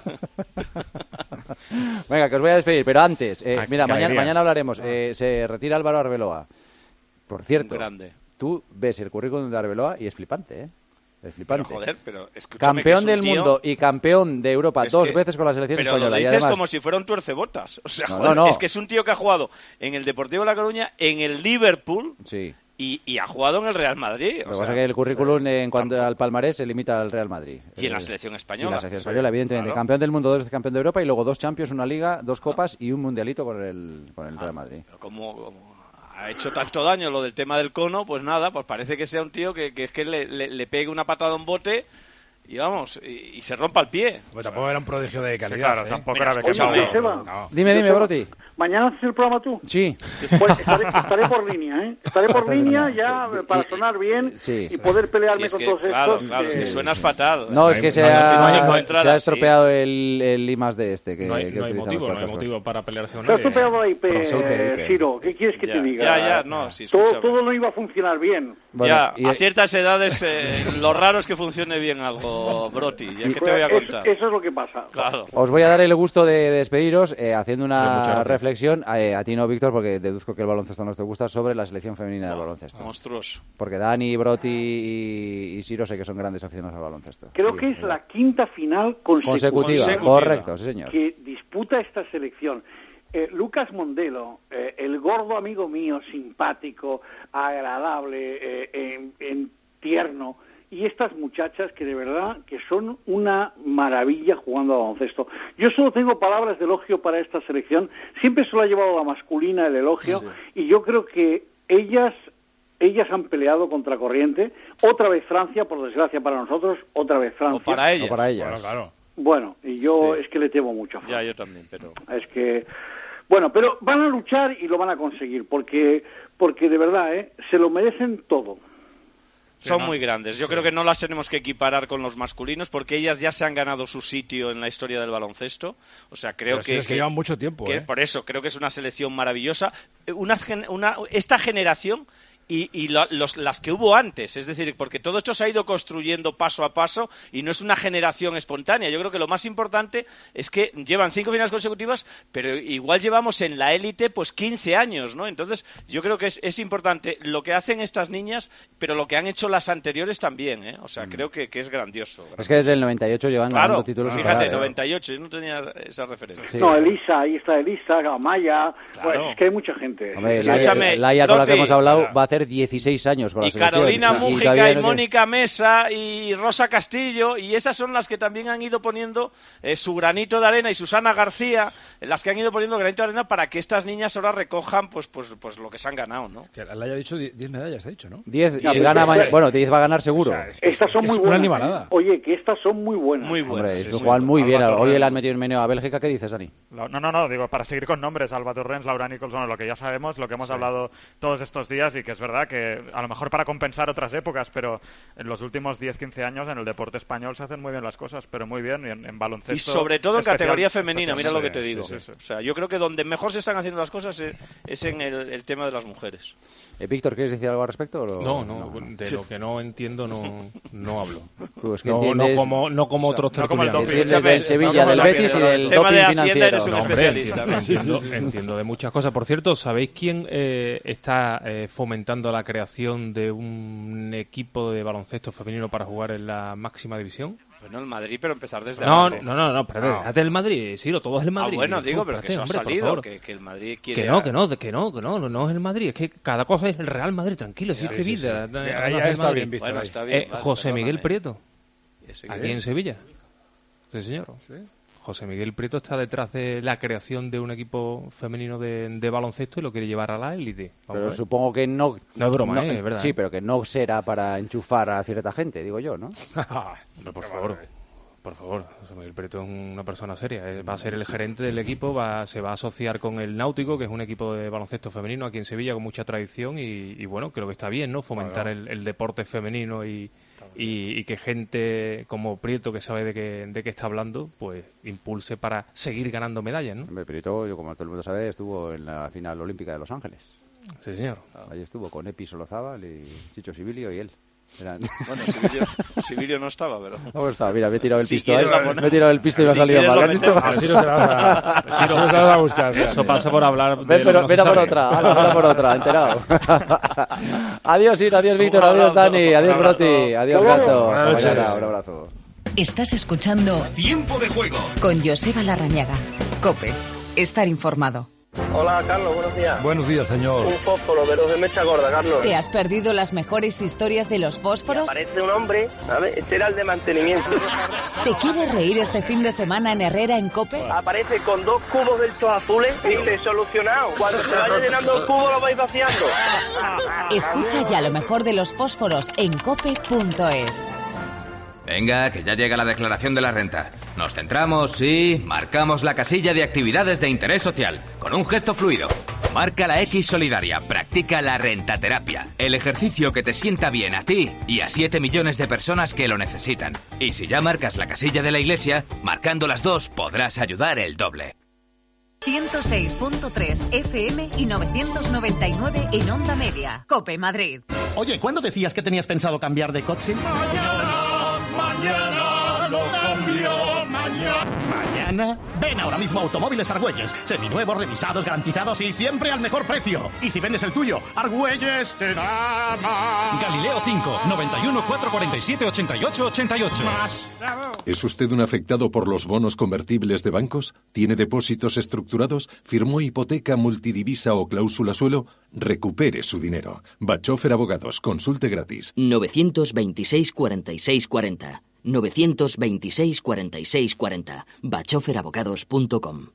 Venga, que os voy a despedir, pero antes, eh, Ah, mira, qué mañana, alegría. mañana hablaremos. Eh, se retira Álvaro Arbeloa. Por cierto, Un grande. tú ves el currículum de Arbeloa y es flipante, ¿eh? Es flipante. Pero, joder, pero escúchame, que Campeón es un del tío- mundo y campeón de Europa Es dos que- veces con la selección pero española. lo y dices además, como si fuera un tuercebotas. O sea, No, joder, no, no. es que es un tío que ha jugado en el Deportivo de La Coruña, en el Liverpool sí. y, y ha jugado en el Real Madrid. Lo O que sea, pasa es que el currículum eh, en cuanto al palmarés se limita al Real Madrid. Y en la Eh, selección Y española. en la selección Sí, española, evidentemente. claro. Campeón del mundo, dos veces campeón de Europa y luego dos Champions, una Liga, dos Copas y un Mundialito con el, con el Real Madrid. como, como ha hecho tanto daño lo del tema del cono, pues nada, pues parece que sea un tío que, que es que le, le, le pegue una patada a un bote y vamos, y, y se rompa el pie. Pues tampoco era un prodigio de calidad. claro, ¿eh? tampoco Mira, era escúchame. becado. Joseba, No. Dime, dime, Joseba, Broti. ¿Mañana haces el programa tú? Sí. Pues estaré, estaré por línea, ¿eh? Estaré por Estás en línea línea. ya Sí. para Y- sonar bien sí. y poder pelearme Si es con que, todos claro, estos. claro, que- que suenas fatal. No, es que hay- se no hay- ha, no se puede entrar se ha así. estropeado el, el I más de este. Que, No hay, que no hay utilizamos motivo, para no hay estas motivo para pelearse con Se ha nadie. estropeado la I P, Profesor I P, I P. Ciro. ¿Qué quieres que Ya, te diga? ya, ya, no, sí, todo, escúchame. todo no iba a funcionar bien. Bueno, ya, y- a ciertas edades eh, lo raro es que funcione bien algo, Broti. Ya que te voy a Pues contar. eso, eso es lo que pasa. Claro. Os voy a dar el gusto de despediros eh, haciendo Sí, muchas una gracias. reflexión, eh, a ti no, Víctor, porque deduzco que el baloncesto no te gusta, sobre la selección femenina del baloncesto. Monstruoso. Porque Dani, Broti y, y Siro sé que son grandes aficionados al baloncesto. Creo Sí, que es sí. la quinta final consecutiva, consecutiva. Consecutiva. Correcto, sí, señor. que disputa esta selección. Eh, Lucas Mondelo, eh, el gordo amigo mío, simpático, agradable, eh, en- en tierno, y estas muchachas que de verdad que son una maravilla jugando a baloncesto. Yo solo tengo palabras de elogio para esta selección. Siempre se lo ha llevado la masculina el elogio, y yo creo que ellas ellas han peleado contra corriente. Otra vez Francia, por desgracia para nosotros, otra vez Francia. O para ellas. No para ellas. Claro, claro. Bueno, y yo Sí. es que le temo mucho a Francia. Ya, yo también, pero... Es que, bueno, pero van a luchar y lo van a conseguir, porque, porque de verdad, ¿eh? Se lo merecen todo. Son ¿no? muy grandes. Yo creo que no las tenemos que equiparar con los masculinos porque ellas ya se han ganado su sitio en la historia del baloncesto. O sea, creo Pero sí, que, es que llevan mucho tiempo, que ¿eh? por eso creo que es una selección maravillosa. Una, gen- una- esta generación y, y la- los- las que hubo antes, es decir, porque todo esto se ha ido construyendo paso a paso y no es una generación espontánea. Yo creo que lo más importante es que llevan cinco finales consecutivas, pero igual llevamos en la élite pues quince años, ¿no? Entonces yo creo que es, es importante lo que hacen estas niñas, pero lo que han hecho las anteriores también, ¿eh? O sea, creo que, que es grandioso. Es que desde el noventa y ocho llevan Claro, ganando títulos sin fíjate, parar, ¿eh? noventa y ocho, yo no tenía esa referencia. Sí. No, Elisa, ahí está Elisa, Amaya, pues es que hay mucha gente. Hombre, Sí, Laia, Escúchame, Laia, con la que Broti. hemos hablado, va a hacer dieciséis años con la Y selección. Carolina Y Mújica todavía y, no tiene- Mónica Mesa y Rosa Castillo, y esas son las que también han ido poniendo eh, su granito de arena, y Susana García, las que han ido poniendo granito de arena para que estas niñas ahora recojan pues pues pues lo que se han ganado, ¿no? Que le haya dicho diez medallas, ha dicho, ¿no? diez, Ya, y pero gana es que- mañana- bueno, diez va a ganar seguro. O sea, es que- Estas es son que muy es una buenas. animalada. ¿eh? Oye, que estas son muy buenas. Muy Hombre, buenas. es sí, que sí. juegan muy bien. Alba Hoy Torrens. le han metido en meneo a Bélgica. ¿Qué dices, Dani? No, no, no, digo, para seguir con nombres, Alba Torrens, Laura Nicholson, lo que ya sabemos, lo que hemos hablado todos estos días, y que es verdad que a lo mejor para compensar otras épocas, pero en los últimos diez quince años en el deporte español se hacen muy bien las cosas, pero muy bien, y en, en baloncesto... Y sobre todo en especial- categoría femenina, mira lo que te sí, digo. sí, sí. O sea, yo creo que donde mejor se están haciendo las cosas es, es en el, el tema de las mujeres. Eh, Víctor, ¿quieres decir algo al respecto? o lo- No, no, de lo que no entiendo no, no hablo. Tú, es que No, no entiendes- como, no como otros no como el tertulianos. doping. Entiendes del Sevilla, no del como Betis y el del tema doping de Hacienda financiero. eres un No, hombre, especialista. entiendo, entiendo, entiendo de muchas cosas. Por cierto, ¿sabéis quién eh, está eh, fomentando la creación de un equipo de baloncesto femenino para jugar en la máxima división? Bueno, el Madrid, pero empezar desde No, abajo. no, no, no, pero No. déjate el Madrid, Ciro, todo es el Madrid. Ah, bueno, digo, pero Espérate, que eso ha hombre, por salido, favor. que, que el Madrid quiere... Que no, que no, que no, que no, no, no es el Madrid, es que cada cosa es el Real Madrid, tranquilo, Sí, existe sí, sí. vida. Ya, no, ya no es el está Madrid. bien visto Bueno, ahí. está bien. Eh, vale, José Miguel perdóname. Prieto, Ese aquí que- en Sevilla. Sí, señor. José Miguel Prieto está detrás de la creación de un equipo femenino de, de baloncesto y lo quiere llevar a la élite. Vamos a Pero ver. supongo que no... No es broma, ¿eh? Es verdad, Sí, ¿eh? pero que no será para enchufar a cierta gente, digo yo, ¿no? Hombre, por favor. Por favor, José Miguel Prieto es una persona seria. Eh, va a ser el gerente del equipo, va, se va a asociar con el Náutico, que es un equipo de baloncesto femenino aquí en Sevilla con mucha tradición y, y bueno, creo que está bien, ¿no? Fomentar el, el deporte femenino y, y, y que gente como Prieto, que sabe de qué, de qué está hablando, pues impulse para seguir ganando medallas, ¿no? Hombre, Prieto, yo como todo el mundo sabe, estuvo en la final olímpica de Los Ángeles. Sí, señor. Ahí estuvo con Epi Solozábal y Chicho Sibilio y él. Eran... Bueno, Sibilio, Sibilio no estaba, pero... No estaba, mira, me he tirado el Si pisto ahí, poner... me he tirado el pisto y me ha si salido mal. ¿Has visto? Así no se vas a, así no se vas a buscar. Eso pasa por hablar de Ven, pero, no ven a por otra, ala, ven a por otra, enterado. Adiós, Ir, adiós, Víctor, adiós, Dani, adiós, Broti, adiós, Gato. Hasta mañana, un abrazo. Estás escuchando Tiempo de Juego con Joseba Larrañaga. COPE. Estar informado. Hola, Carlos, buenos días. Buenos días, señor. Un fósforo, pero de mecha gorda, Carlos. ¿Te has perdido las mejores historias de los fósforos? Aparece un hombre, ¿sabes? Este era el de mantenimiento. ¿Te quieres reír este fin de semana en Herrera en COPE? Aparece con dos cubos de estos azules y dice, solucionado. Cuando se vaya llenando el cubo lo vais vaciando. Escucha ya lo mejor de los fósforos en cope punto es. Venga, que ya llega la declaración de la renta. Nos centramos y marcamos la casilla de actividades de interés social, con un gesto fluido. Marca la X solidaria, practica la rentaterapia, el ejercicio que te sienta bien a ti y a siete millones de personas que lo necesitan. Y si ya marcas la casilla de la iglesia, marcando las dos podrás ayudar el doble. ciento seis punto tres F M y novecientos noventa y nueve en Onda Media. COPE Madrid. Oye, ¿cuándo decías que tenías pensado cambiar de coche? Mañana lo cambio, mañana. ¿Mañana? Ven ahora mismo a Automóviles Argüelles. Seminuevos, revisados, garantizados y siempre al mejor precio. Y si vendes el tuyo, Argüelles te da más. Galileo cinco, noventa y uno, cuatrocientos cuarenta y siete, ochenta y ocho, ochenta y ocho. Más. ¿Es usted un afectado por los bonos convertibles de bancos? ¿Tiene depósitos estructurados? ¿Firmó hipoteca multidivisa o cláusula suelo? Recupere su dinero. Bachofer Abogados. Consulte gratis. novecientos veintiséis, cuarenta y seis cuarenta. novecientos veintiséis, cuarenta y seis cuarenta. bachofer abogados punto com.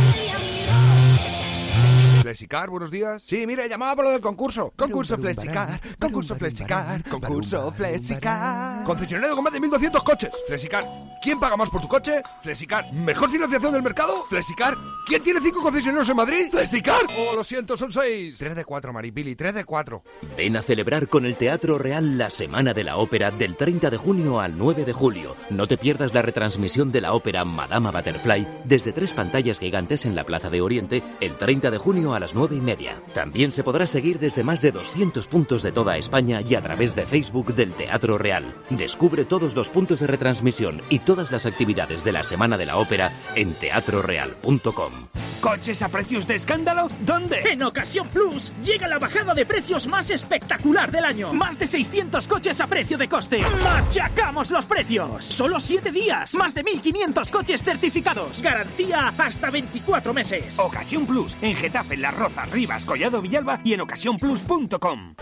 Flexicar, buenos días. Sí, mire, llamaba por lo del concurso. Concurso Flexicar, concurso Flexicar, concurso Flexicar. Concesionario con más de mil doscientos coches. Flexicar. ¿Quién paga más por tu coche? Flexicar. ¿Mejor financiación del mercado? Flexicar. ¿Quién tiene cinco concesionarios en Madrid? Flexicar. Oh, lo siento, son seis. tres de cuatro, Maripili, tres de cuatro. Ven a celebrar con el Teatro Real la Semana de la Ópera del treinta de junio al nueve de julio. No te pierdas la retransmisión de la ópera Madama Butterfly desde tres pantallas gigantes en la Plaza de Oriente el treinta de junio a las nueve y media. También se podrá seguir desde más de doscientos puntos de toda España y a través de Facebook del Teatro Real. Descubre todos los puntos de retransmisión y todas las actividades de la Semana de la Ópera en teatro real punto com. ¿Coches a precios de escándalo? ¿Dónde? En Ocasión Plus llega la bajada de precios más espectacular del año. Más de seiscientos coches a precio de coste. ¡Machacamos los precios! Solo siete días. Más de mil quinientos coches certificados. Garantía hasta veinticuatro meses. Ocasión Plus. En Getafe, Las Rozas, Rivas, Collado Villalba y en ocasión plus punto com.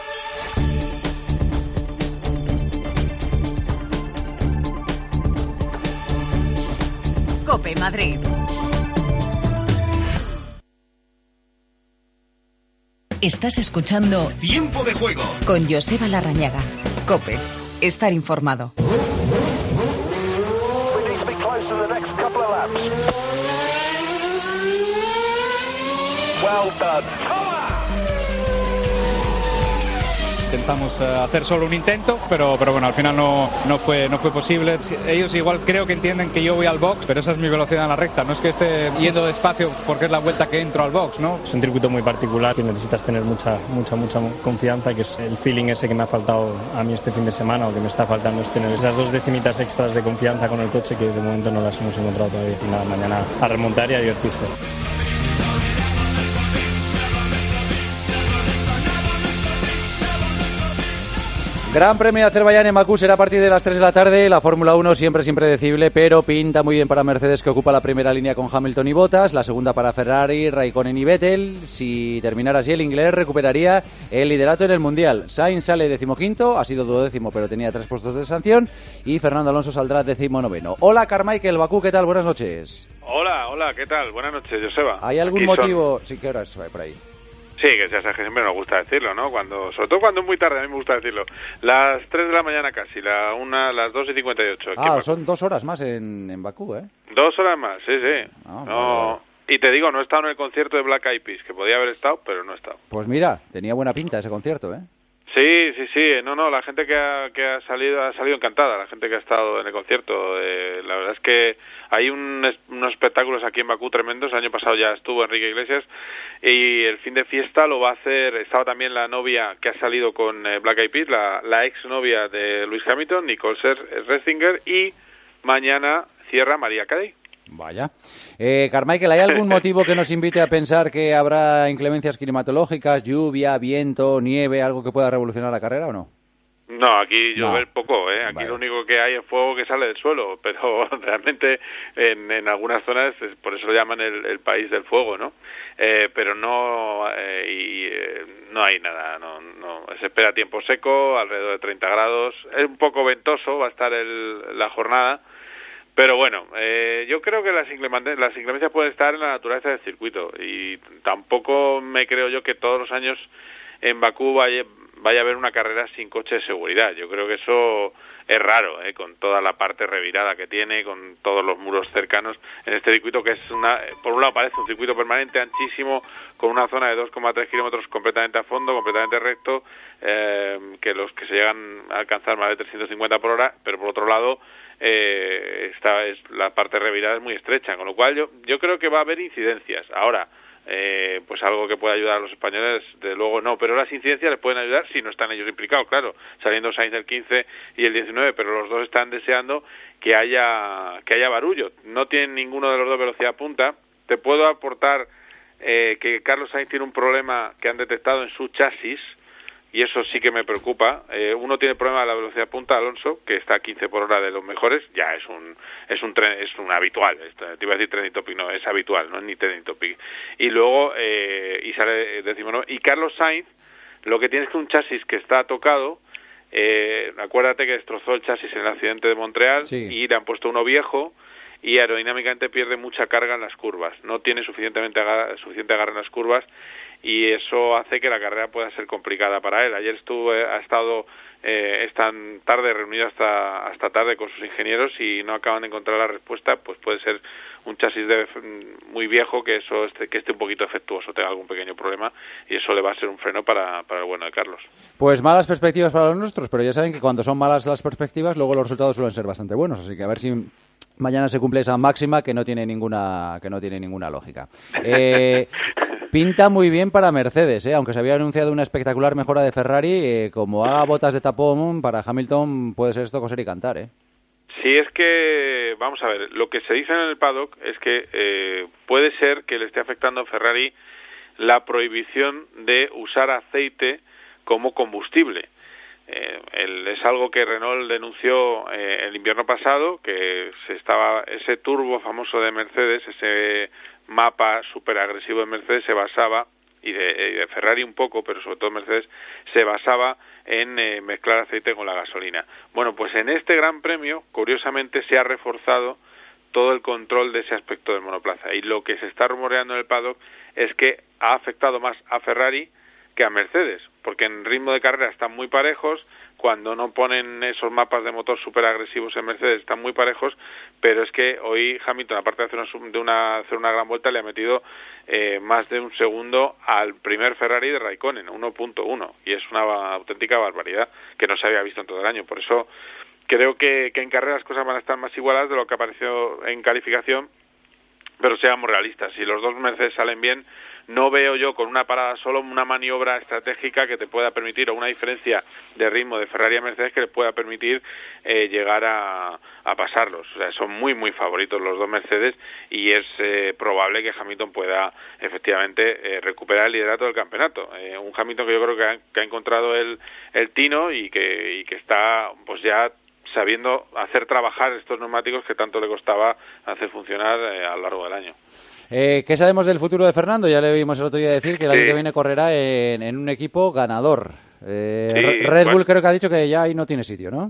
COPE Madrid. Estás escuchando Tiempo de Juego con Joseba Larrañaga. COPE. Estar informado. Well done. Intentamos uh, hacer solo un intento, pero, pero bueno, al final no, no, fue, no fue posible. Ellos igual creo que entienden que yo voy al box, pero esa es mi velocidad en la recta. No es que esté yendo despacio porque es la vuelta que entro al box, ¿no? Es un circuito muy particular y necesitas tener mucha, mucha, mucha confianza, que es el feeling ese que me ha faltado a mí este fin de semana, o que me está faltando, es tener esas dos decimitas extras de confianza con el coche que de momento no las hemos encontrado todavía. Y nada, mañana a remontar y a divertirse. Gran Premio de Azerbaiyán en Bakú será a partir de las tres de la tarde. La Fórmula uno siempre es impredecible, pero pinta muy bien para Mercedes, que ocupa la primera línea con Hamilton y Bottas, la segunda para Ferrari, Raikkonen y Vettel. Si terminara así, el inglés recuperaría el liderato en el Mundial. Sainz sale decimoquinto, ha sido duodécimo, pero tenía tres puestos de sanción, y Fernando Alonso saldrá decimonoveno. Hola, Carmichael, Bakú, ¿qué tal? Buenas noches. Hola, hola, ¿qué tal? Buenas noches, Joseba. ¿Hay algún Aquí motivo? son... Sí, ¿qué horas por ahí? Sí, que ya sabes que siempre nos gusta decirlo, ¿no? Cuando, sobre todo cuando es muy tarde, a mí me gusta decirlo. Las tres de la mañana casi, la una, las dos y cincuenta y ocho. Ah, son dos horas más en, en Bakú, ¿eh? Dos horas más, sí, sí. Ah, no, vale, vale. Y te digo, no he estado en el concierto de Black Eyed Peas, que podía haber estado, pero no he estado. Pues mira, tenía buena pinta ese concierto, ¿eh? Sí, sí, sí. No, no, la gente que ha, que ha salido ha salido encantada, la gente que ha estado en el concierto. Eh, la verdad es que hay un, unos espectáculos aquí en Bakú tremendos. El año pasado ya estuvo Enrique Iglesias y el fin de fiesta lo va a hacer. Estaba también la novia que ha salido con eh, Black Eyed Peas, la, la ex novia de Lewis Hamilton, Nicole Scherzinger, y mañana cierra Mariah Carey. Vaya. Eh, Carmichael, ¿hay algún motivo que nos invite a pensar que habrá inclemencias climatológicas, lluvia, viento, nieve, algo que pueda revolucionar la carrera o no? No, aquí llover No. poco, ¿eh? Aquí Vale. lo único que hay es fuego que sale del suelo, pero realmente en, en algunas zonas, es- por eso lo llaman el, el país del fuego, ¿no? Eh, pero no eh, y, eh, no hay nada, no, no se espera tiempo seco, alrededor de treinta grados, es un poco ventoso, va a estar el, la jornada. Pero bueno, eh, yo creo que las inclemencias, las inclemencias pueden estar en la naturaleza del circuito y tampoco me creo yo que todos los años en Bakú vaya, vaya a haber una carrera sin coche de seguridad. Yo creo que eso es raro, eh, con toda la parte revirada que tiene, con todos los muros cercanos en este circuito que es una, por un lado parece un circuito permanente anchísimo con una zona de dos coma tres kilómetros completamente a fondo, completamente recto, eh, que los que se llegan a alcanzar más de trescientos cincuenta por hora, pero por otro lado eh, esta es la parte revirada es muy estrecha, con lo cual yo yo creo que va a haber incidencias. Ahora, eh, pues algo que pueda ayudar a los españoles, de luego no, pero las incidencias les pueden ayudar si no están ellos implicados, claro, saliendo Sainz el quince y el diecinueve, pero los dos están deseando que haya que haya barullo. No tienen ninguno de los dos velocidad punta. Te puedo aportar eh, que Carlos Sainz tiene un problema que han detectado en su chasis, y eso sí que me preocupa. Eh, uno tiene problema de la velocidad punta, Alonso, que está a quince por hora de los mejores, ya es un es un tren, es un habitual. Esto, te iba a decir trending topic, no, es habitual, no es ni trending topic. Y luego eh, y sale decimonoveno. Y Carlos Sainz, lo que tiene es que un chasis que está tocado, eh, acuérdate que destrozó el chasis en el accidente de Montreal, Sí. y le han puesto uno viejo y aerodinámicamente pierde mucha carga en las curvas, no tiene suficientemente agar- suficiente agarre en las curvas, y eso hace que la carrera pueda ser complicada para él. Ayer estuvo, eh, ha estado eh, esta tarde reunido hasta hasta tarde con sus ingenieros y no acaban de encontrar la respuesta. Pues puede ser un chasis de, muy viejo que eso esté, que esté un poquito defectuoso, tenga algún pequeño problema, y eso le va a ser un freno para, para el bueno de Carlos. Pues malas perspectivas para los nuestros, pero ya saben que cuando son malas las perspectivas, luego los resultados suelen ser bastante buenos, así que a ver si mañana se cumple esa máxima que no tiene ninguna que no tiene ninguna lógica. Eh, pinta muy bien para Mercedes, ¿eh? Aunque se había anunciado una espectacular mejora de Ferrari, eh, como haga botas de tapón para Hamilton puede ser esto coser y cantar, ¿eh? Sí, es que, vamos a ver, lo que se dice en el paddock es que eh, puede ser que le esté afectando a Ferrari la prohibición de usar aceite como combustible. Eh, el, es algo que Renault denunció eh, el invierno pasado, que se estaba ese turbo famoso de Mercedes, ese mapa súper agresivo de Mercedes se basaba, y de, y de Ferrari un poco, pero sobre todo Mercedes, se basaba en eh, mezclar aceite con la gasolina. Bueno, pues en este Gran Premio, curiosamente, se ha reforzado todo el control de ese aspecto del monoplaza, y lo que se está rumoreando en el paddock es que ha afectado más a Ferrari que a Mercedes, porque en ritmo de carrera están muy parejos, cuando no ponen esos mapas de motor súper agresivos en Mercedes están muy parejos, pero es que hoy Hamilton, aparte de hacer una, de una, hacer una gran vuelta, le ha metido eh, más de un segundo al primer Ferrari de Raikkonen, uno punto uno, y es una auténtica barbaridad que no se había visto en todo el año. Por eso creo que, que en carrera las cosas van a estar más igualadas de lo que apareció en calificación, pero seamos realistas, si los dos Mercedes salen bien, no veo yo con una parada solo una maniobra estratégica que te pueda permitir, o una diferencia de ritmo de Ferrari a Mercedes que le pueda permitir eh, llegar a, a pasarlos. O sea, son muy, muy favoritos los dos Mercedes, y es eh, probable que Hamilton pueda efectivamente eh, recuperar el liderato del campeonato. Eh, un Hamilton que yo creo que ha, que ha encontrado el, el tino y que, y que está pues ya sabiendo hacer trabajar estos neumáticos que tanto le costaba hacer funcionar eh, a lo largo del año. Eh, ¿Qué sabemos del futuro de Fernando? Ya le oímos el otro día decir que el Sí. año que viene correrá en, en un equipo ganador. Eh, Sí, Red Bull bueno. creo que ha dicho que ya ahí no tiene sitio, ¿no?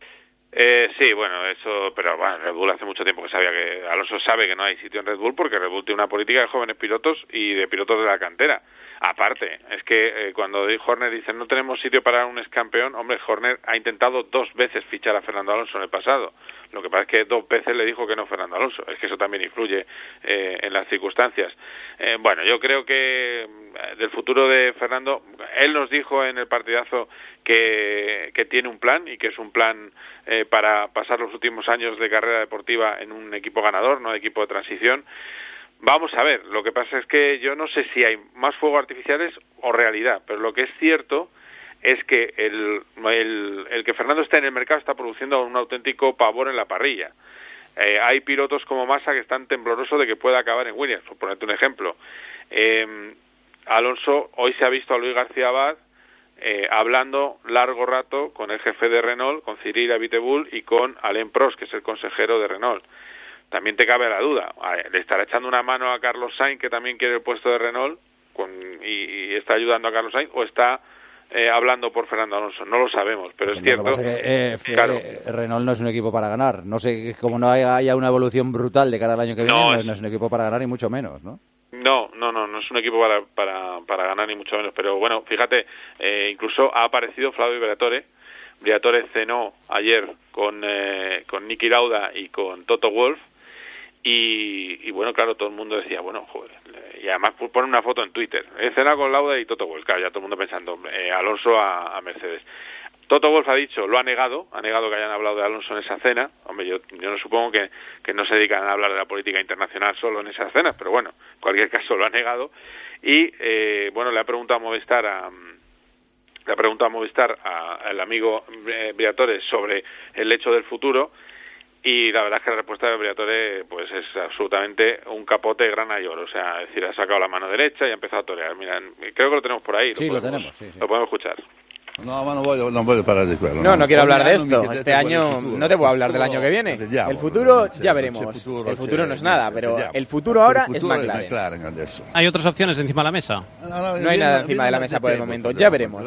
Eh, sí, bueno, eso, pero bueno, Red Bull hace mucho tiempo que sabía que Alonso sabe que no hay sitio en Red Bull, porque Red Bull tiene una política de jóvenes pilotos y de pilotos de la cantera. Aparte, es que eh, cuando Horner dice no tenemos sitio para un ex campeón, hombre, Horner ha intentado dos veces fichar a Fernando Alonso en el pasado. Lo que pasa es que dos veces le dijo que no Fernando Alonso. Es que eso también influye eh, en las circunstancias. Eh, bueno, yo creo que eh, del futuro de Fernando, él nos dijo en el partidazo que, que tiene un plan y que es un plan eh, para pasar los últimos años de carrera deportiva en un equipo ganador, no equipo de transición. Vamos a ver, lo que pasa es que yo no sé si hay más fuegos artificiales o realidad, pero lo que es cierto es que el, el, el que Fernando esté en el mercado está produciendo un auténtico pavor en la parrilla. Eh, hay pilotos como Massa que están temblorosos de que pueda acabar en Williams, por ponerte un ejemplo. Eh, Alonso, hoy se ha visto a Luis García Abad eh, hablando largo rato con el jefe de Renault, con Cyril Abiteboul y con Alain Prost, que es el consejero de Renault. También te cabe la duda, ¿le estará echando una mano a Carlos Sainz, que también quiere el puesto de Renault, con, y, y está ayudando a Carlos Sainz, o está eh, hablando por Fernando Alonso? No lo sabemos, pero es cierto. Lo que pasa es que, eh, claro, eh, Renault no es un equipo para ganar. No sé, como no haya, haya una evolución brutal de cara al año que viene, No, no, es- es, no es un equipo para ganar, y mucho menos, ¿no? No, no, no, no es un equipo para, para, para ganar ni mucho menos, pero bueno, fíjate, eh, incluso ha aparecido Flavio Briatore. Briatore cenó ayer con, eh, con Niki Lauda y con Toto Wolff. Y, y bueno, claro, todo el mundo decía, bueno, joder, y además pone una foto en Twitter, he cenado con Lauda y Toto Wolff, claro, ya todo el mundo pensando, eh, Alonso a, a Mercedes. Toto Wolff ha dicho, lo ha negado, ha negado que hayan hablado de Alonso en esa cena. Hombre, yo, yo no supongo que, que no se dedican a hablar de la política internacional solo en esas cenas, pero bueno, en cualquier caso lo ha negado. Y eh, bueno, le ha preguntado a Movistar a... Le ha preguntado a Movistar al amigo eh, Briatore sobre el hecho del futuro, y la verdad es que la respuesta de Briatore pues es absolutamente un capote de grana y oro. O sea, es decir, ha sacado la mano derecha y ha empezado a torear. Mira, creo que lo tenemos por ahí. Sí, lo podemos- tenemos, sí, sí. Lo podemos escuchar. No, ma non voglio, non voglio parlare di quello. No, no quiero Ogni hablar de anno mi esto. chiedete Este qual è il año futuro. no te puedo Il hablar del futuro año que viene. vediamo, El futuro c'è- ya c'è veremos. futuro, El futuro c'è- no es nada, pero vediamo. el futuro Il ahora futuro es è McLaren. McLaren adesso. ¿Hay otras opciones encima de la mesa? No hay nada encima de la mesa por el momento. Ya veremos.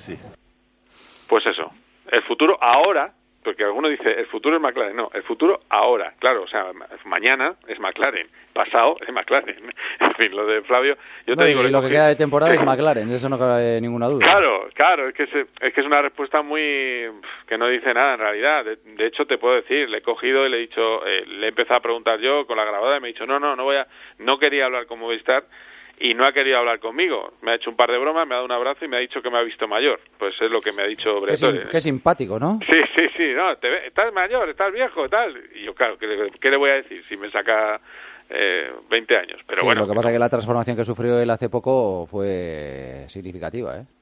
Pues eso, el futuro ahora, porque alguno dice, el futuro es McLaren. No, el futuro ahora. Claro, o sea, mañana es McLaren, pasado es McLaren. En fin, lo de Flavio, yo te No, digo... y le lo que cogí- queda de temporada es McLaren, eso no cabe ninguna duda. Claro, claro, es que, se- es que es una respuesta muy... que no dice nada en realidad. De, de hecho, te puedo decir, le he cogido y le he dicho, eh, le he empezado a preguntar yo con la grabadora y me ha dicho, no, no, no voy a... no quería hablar con Movistar y no ha querido hablar conmigo. Me ha hecho un par de bromas, me ha dado un abrazo y me ha dicho que me ha visto mayor. Pues es lo que me ha dicho Qué, sim- Briatore. qué simpático, ¿no? Sí, sí, sí, no, te ve- estás mayor, estás viejo, tal. Y yo, claro, ¿qué le, qué le voy a decir si me saca eh, veinte años? Pero Sí, bueno, lo que pasa es que la transformación que sufrió él hace poco fue significativa, ¿eh?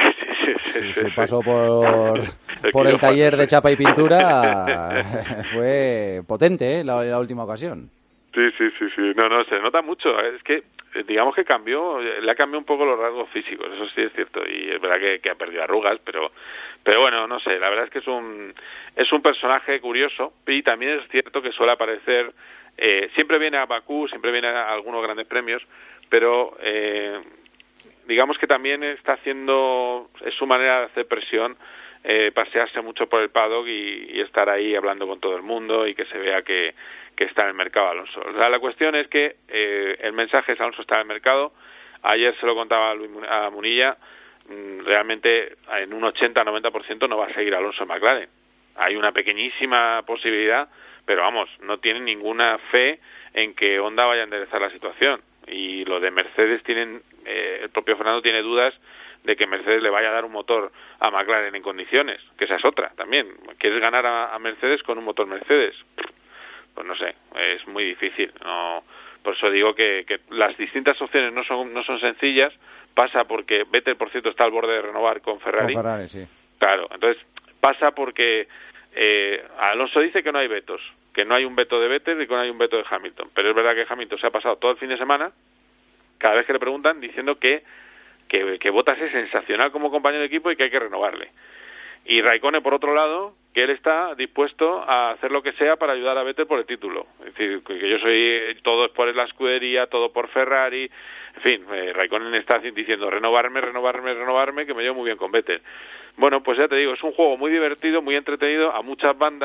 sí, Su paso por, El por el quirófano, taller de sí. chapa y pintura fue potente, ¿eh? La, la última ocasión. Sí, sí, sí, sí. No, no, se nota mucho. Es que, eh, digamos que cambió, eh, le ha cambiado un poco los rasgos físicos, eso sí es cierto. Y es verdad que, que ha perdido arrugas, pero pero bueno, no sé, la verdad es que es un es un personaje curioso y también es cierto que suele aparecer, eh, siempre viene a Bakú, siempre viene a algunos grandes premios, pero eh, digamos que también está haciendo, es su manera de hacer presión, eh, pasearse mucho por el paddock y, y estar ahí hablando con todo el mundo y que se vea que, que está en el mercado Alonso. O sea, la cuestión es que eh, el mensaje es Alonso está en el mercado. Ayer se lo contaba a, Luis, Mun- a Munilla, mm, realmente en un ochenta a noventa por ciento no va a seguir Alonso en McLaren. Hay una pequeñísima posibilidad, pero vamos, no tienen ninguna fe en que Honda vaya a enderezar la situación. Y lo de Mercedes tienen, eh, el propio Fernando tiene dudas de que Mercedes le vaya a dar un motor a McLaren en condiciones, que esa es otra también. ¿Quieres ganar a, a Mercedes con un motor Mercedes? Pues no sé, es muy difícil. No, por eso digo que, que las distintas opciones no son no son sencillas. Pasa porque Vettel, por cierto, está al borde de renovar con Ferrari. Con Ferrari, sí. Claro, entonces pasa porque eh, Alonso dice que no hay vetos, que no hay un veto de Vettel y que no hay un veto de Hamilton. Pero es verdad que Hamilton se ha pasado todo el fin de semana, cada vez que le preguntan, diciendo que, que, que Bottas es sensacional como compañero de equipo y que hay que renovarle. Y Raikkonen, por otro lado, que él está dispuesto a hacer lo que sea para ayudar a Vettel por el título. Es decir, que yo soy, todo es por la escudería, todo por Ferrari. En fin, eh, Raikkonen está diciendo renovarme, renovarme, renovarme, que me llevo muy bien con Vettel. Bueno, pues ya te digo, es un juego muy divertido, muy entretenido, a muchas bandas,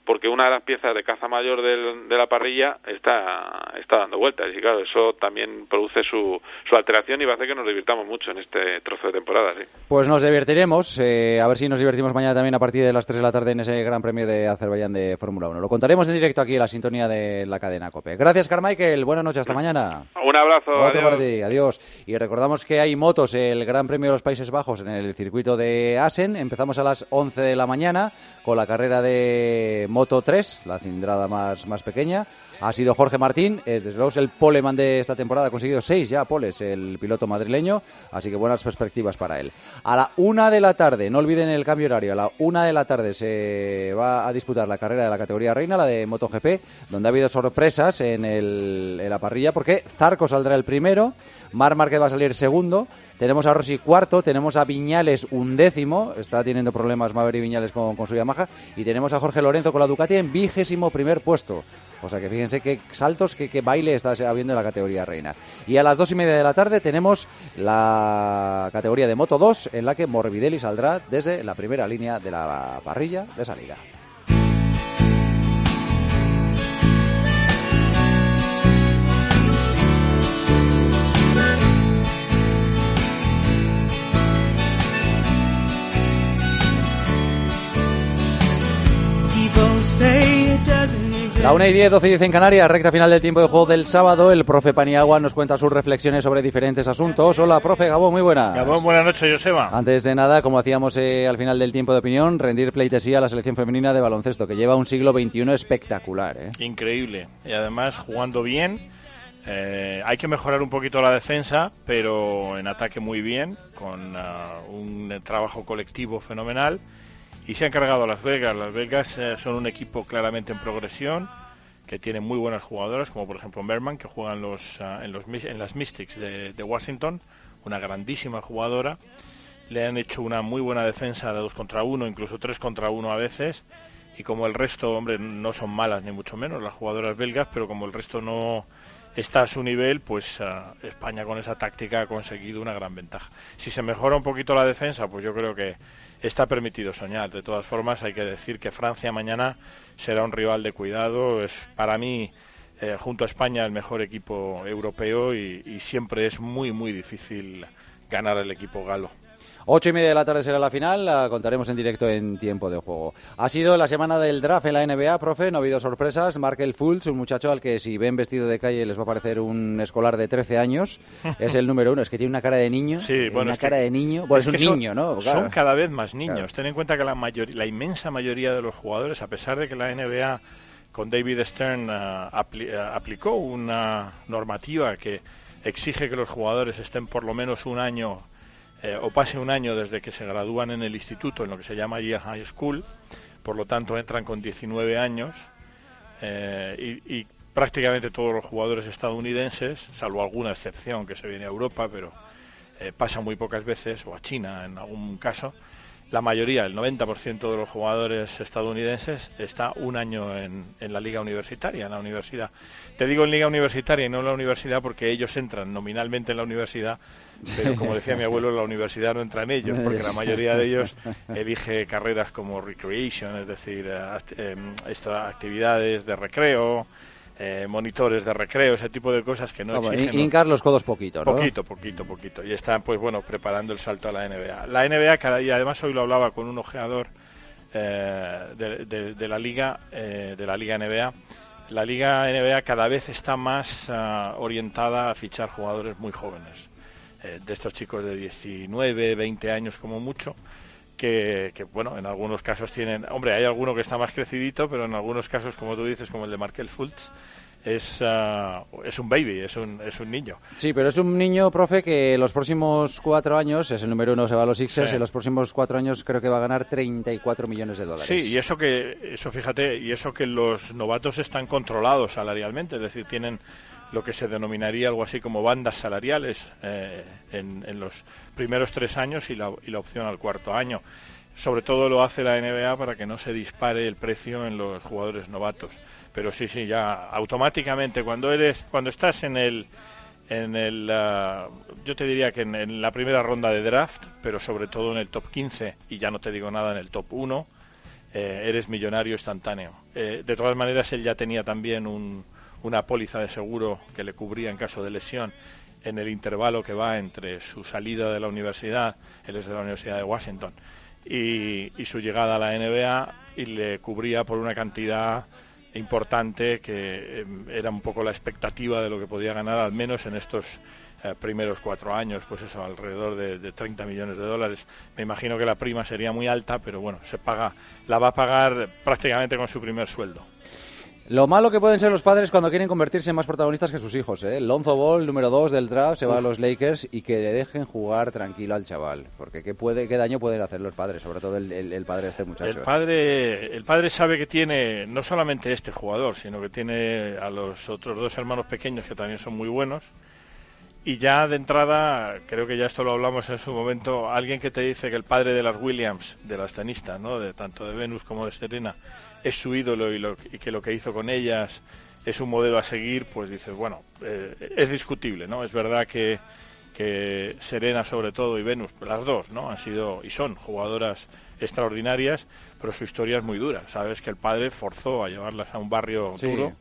porque una de las piezas de caza mayor del, de la parrilla está, está dando vueltas, y claro, eso también produce su, su alteración y va a hacer que nos divirtamos mucho en este trozo de temporada, sí. Pues nos divertiremos, eh, a ver si nos divertimos mañana también a partir de las tres de la tarde en ese Gran Premio de Azerbaiyán de Fórmula uno. Lo contaremos en directo aquí en la sintonía de la cadena COPE. Gracias, Carmichael, buenas noches, hasta mañana. Un abrazo. Otro adiós. para ti, adiós. Y recordamos que hay motos, el Gran Premio de los Países Bajos en el circuito de Assen. Empezamos a las once de la mañana con la carrera de Moto tres, la cilindrada más, más pequeña. Ha sido Jorge Martín, eh, desde luego es el poleman de esta temporada, ha conseguido seis ya poles el piloto madrileño, así que buenas perspectivas para él. A la una de la tarde, no olviden el cambio horario, a la una de la tarde se va a disputar la carrera de la categoría reina, la de MotoGP, donde ha habido sorpresas en, el, en la parrilla, porque Zarco saldrá el primero, Marc Márquez va a salir segundo, tenemos a Rossi cuarto, tenemos a Viñales undécimo, está teniendo problemas Maverick Viñales con, con su Yamaha, y tenemos a Jorge Lorenzo con la Ducati en vigésimo primer puesto. O sea que fíjense qué saltos, qué, qué baile está habiendo en la categoría reina. Y a las dos y media de la tarde tenemos la categoría de Moto dos, en la que Morbidelli saldrá desde la primera línea de la parrilla de esa liga. La una y diez, doce y diez en Canarias, recta final del tiempo de juego del sábado. El profe Paniagua nos cuenta sus reflexiones sobre diferentes asuntos. Hola, profe Gabón, muy buenas. Gabón, buenas noches, Joseba. Antes de nada, como hacíamos eh, al final del tiempo de opinión, rendir pleitesía a la selección femenina de baloncesto, que lleva un siglo veintiuno espectacular. ¿eh? Increíble, y además jugando bien. Eh, hay que mejorar un poquito la defensa, pero en ataque muy bien, con uh, un trabajo colectivo fenomenal. Y se han cargado a las belgas. Las belgas eh, son un equipo claramente en progresión, que tiene muy buenas jugadoras, como por ejemplo Merman, que juega en, los, uh, en, los, en las Mystics de, de Washington, una grandísima jugadora. Le han hecho una muy buena defensa de dos contra uno, incluso tres contra uno a veces. Y como el resto, hombre, no son malas ni mucho menos las jugadoras belgas, pero como el resto no está a su nivel, pues uh, España con esa táctica ha conseguido una gran ventaja. Si se mejora un poquito la defensa, pues yo creo que está permitido soñar. De todas formas, hay que decir que Francia mañana será un rival de cuidado. Es para mí, eh, junto a España, el mejor equipo europeo y, y siempre es muy, muy difícil ganar al equipo galo. Ocho y media de la tarde será la final, la contaremos en directo en tiempo de juego. Ha sido la semana del draft en la N B A, profe, no ha habido sorpresas. Markel Fultz, un muchacho al que si ven vestido de calle les va a parecer un escolar de trece años, es el número uno. Es que tiene una cara de niño, sí, bueno, una es cara que, de niño. Bueno, es, es un son, niño, ¿no? Claro. Son cada vez más niños. Claro. Ten en cuenta que la, mayor, la inmensa mayoría de los jugadores, a pesar de que la N B A con David Stern uh, apli, uh, aplicó una normativa que exige que los jugadores estén por lo menos un año Eh, o pase un año desde que se gradúan en el instituto, en lo que se llama Year High School, por lo tanto entran con diecinueve años, eh, y, y prácticamente todos los jugadores estadounidenses, salvo alguna excepción que se viene a Europa, pero eh, pasa muy pocas veces, o a China en algún caso, la mayoría, el noventa por ciento de los jugadores estadounidenses está un año en, en la liga universitaria, en la universidad. Te digo en liga universitaria y no en la universidad porque ellos entran nominalmente en la universidad, pero como decía mi abuelo, en la universidad no entran ellos, porque la mayoría de ellos elige carreras como recreation, es decir, act- eh, estas actividades de recreo, eh, monitores de recreo, ese tipo de cosas que no, no exigen. Hincar los codos poquito, ¿no? Poquito, poquito, poquito. Y están, pues bueno, preparando el salto a la N B A. La N B A, cada día, además hoy lo hablaba con un ojeador eh, de, de, de la liga, eh, de la liga N B A. La liga N B A cada vez está más uh, orientada a fichar jugadores muy jóvenes, eh, de estos chicos de diecinueve, veinte años como mucho, que, que bueno, en algunos casos tienen, hombre, hay alguno que está más crecidito, pero en algunos casos, como tú dices, como el de Markel Fultz, es uh, es un baby, es un es un niño. Sí, pero es un niño, profe, que los próximos cuatro años, es el número uno, se va a los Sixers, sí. En los próximos cuatro años creo que va a ganar treinta y cuatro millones de dólares. Sí, y eso que, eso fíjate, y eso que los novatos están controlados salarialmente, es decir, tienen lo que se denominaría algo así como bandas salariales eh, en, en los primeros tres años y la, y la opción al cuarto año. Sobre todo lo hace la N B A para que no se dispare el precio en los jugadores novatos. Pero sí, sí, ya automáticamente cuando eres, cuando estás en el, en el, uh, yo te diría que en, en la primera ronda de draft, pero sobre todo en el top quince y ya no te digo nada en el top uno, eh, eres millonario instantáneo. Eh, de todas maneras, él ya tenía también un, una póliza de seguro que le cubría en caso de lesión en el intervalo que va entre su salida de la universidad, él es de la Universidad de Washington, y, y su llegada a la N B A, y le cubría por una cantidad importante que eh, era un poco la expectativa de lo que podía ganar, al menos en estos eh, primeros cuatro años, pues eso, alrededor de, de treinta millones de dólares. Me imagino que la prima sería muy alta, pero bueno, se paga, la va a pagar prácticamente con su primer sueldo. Lo malo que pueden ser los padres cuando quieren convertirse en más protagonistas que sus hijos, ¿eh? Lonzo Ball, número dos del draft, se va Uf. a los Lakers, y que le dejen jugar tranquilo al chaval, porque qué puede, qué daño pueden hacer los padres, sobre todo el, el, el padre de este muchacho. El padre, el padre sabe que tiene no solamente este jugador, sino que tiene a los otros dos hermanos pequeños que también son muy buenos, y ya de entrada, creo que ya esto lo hablamos en su momento, alguien que te dice que el padre de las Williams, de las tenistas, ¿no?, de tanto de Venus como de Serena, es su ídolo y, lo, y que lo que hizo con ellas es un modelo a seguir, pues dices, bueno, eh, es discutible, ¿no? Es verdad que, que Serena sobre todo y Venus, las dos, ¿no?, han sido y son jugadoras extraordinarias, pero su historia es muy dura. Sabes que el padre forzó a llevarlas a un barrio sí. duro,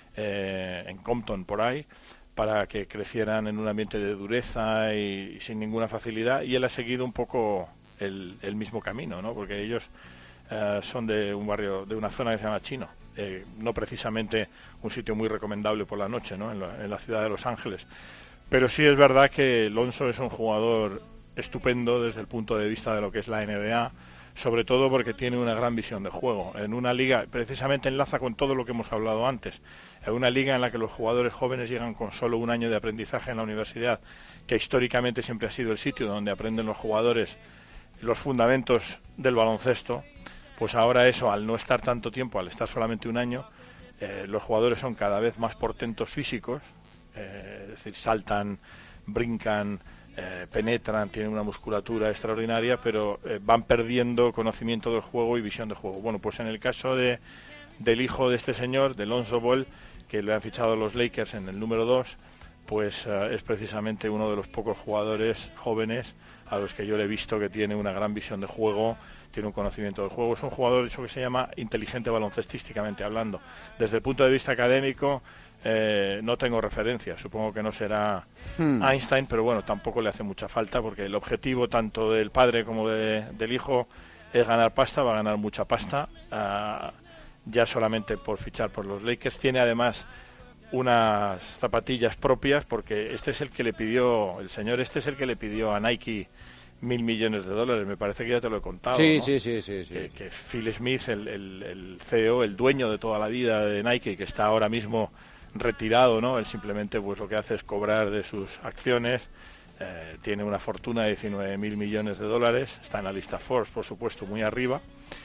eh, en Compton, por ahí, para que crecieran en un ambiente de dureza y, y sin ninguna facilidad, y él ha seguido un poco el, el mismo camino, ¿no? Porque ellos Uh, son de un barrio, de una zona que se llama Chino, eh, no precisamente un sitio muy recomendable por la noche, ¿no?, en la, en la ciudad de Los Ángeles. Pero sí es verdad que Lonzo es un jugador estupendo desde el punto de vista de lo que es la N B A, sobre todo porque tiene una gran visión de juego. En una liga, precisamente enlaza con todo lo que hemos hablado antes, en una liga en la que los jugadores jóvenes llegan con solo un año de aprendizaje en la universidad, que históricamente siempre ha sido el sitio donde aprenden los jugadores los fundamentos del baloncesto. Pues ahora eso, al no estar tanto tiempo, al estar solamente un año, eh, los jugadores son cada vez más portentos físicos, eh, es decir, saltan, brincan, eh, penetran, tienen una musculatura extraordinaria, pero eh, van perdiendo conocimiento del juego y visión de juego. Bueno, pues en el caso de del hijo de este señor, de Lonzo Ball, que le han fichado los Lakers en el número dos, pues uh, es precisamente uno de los pocos jugadores jóvenes a los que yo le he visto que tiene una gran visión de juego, tiene un conocimiento del juego. Es un jugador, eso que se llama inteligente baloncestísticamente hablando. Desde el punto de vista académico, eh, no tengo referencia. Supongo que no será hmm. Einstein, pero bueno, tampoco le hace mucha falta, porque el objetivo tanto del padre como de, del hijo es ganar pasta, va a ganar mucha pasta, uh, ya solamente por fichar por los Lakers. Tiene además unas zapatillas propias, porque este es el que le pidió, el señor este es el que le pidió a Nike mil millones de dólares, me parece que ya te lo he contado, sí, ¿no? sí, sí, sí, sí. Que, que Phil Smith, el, el, el C E O, el dueño de toda la vida de Nike, que está ahora mismo retirado, ¿no? Él simplemente pues lo que hace es cobrar de sus acciones, eh, tiene una fortuna de diecinueve mil millones de dólares, está en la lista Forbes, por supuesto, muy arriba,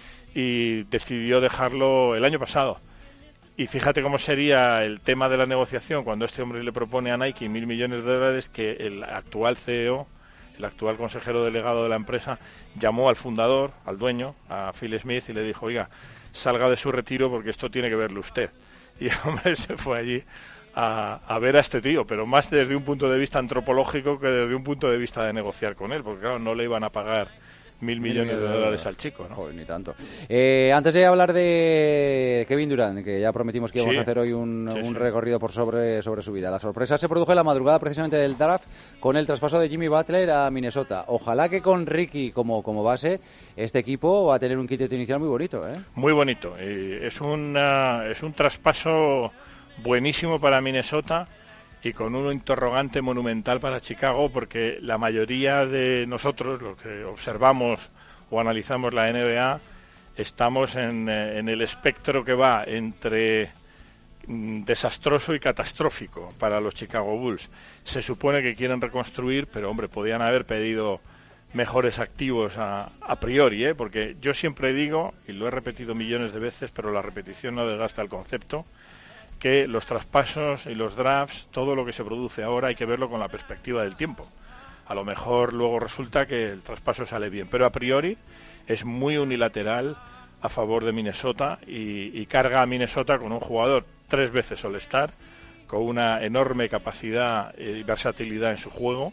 y decidió dejarlo el año pasado. Y fíjate cómo sería el tema de la negociación cuando este hombre le propone a Nike mil millones de dólares, que el actual C E O, el actual consejero delegado de la empresa, llamó al fundador, al dueño, a Phil Smith, y le dijo, oiga, salga de su retiro porque esto tiene que verlo usted. Y el hombre se fue allí a, a ver a este tío, pero más desde un punto de vista antropológico que desde un punto de vista de negociar con él, porque claro, no le iban a pagar mil millones de dólares al chico, ¿no? Joder, ni tanto. Eh, antes de hablar de Kevin Durant, que ya prometimos que íbamos sí. a hacer hoy un, sí, un sí. recorrido por sobre, sobre su vida. La sorpresa se produjo en la madrugada precisamente del draft con el traspaso de Jimmy Butler a Minnesota. Ojalá que con Ricky como, como base este equipo va a tener un quinteto inicial muy bonito, ¿eh? Muy bonito. Eh, es, una, es un traspaso buenísimo para Minnesota y con un interrogante monumental para Chicago, porque la mayoría de nosotros, los que observamos o analizamos la N B A, estamos en, en el espectro que va entre mm, desastroso y catastrófico para los Chicago Bulls. Se supone que quieren reconstruir, pero hombre, podían haber pedido mejores activos a, a priori, ¿eh? Porque yo siempre digo, y lo he repetido millones de veces, pero la repetición no desgasta el concepto, que los traspasos y los drafts, todo lo que se produce ahora, hay que verlo con la perspectiva del tiempo. A lo mejor luego resulta que el traspaso sale bien, pero a priori es muy unilateral a favor de Minnesota y, y carga a Minnesota con un jugador tres veces All-Star, con una enorme capacidad y versatilidad en su juego.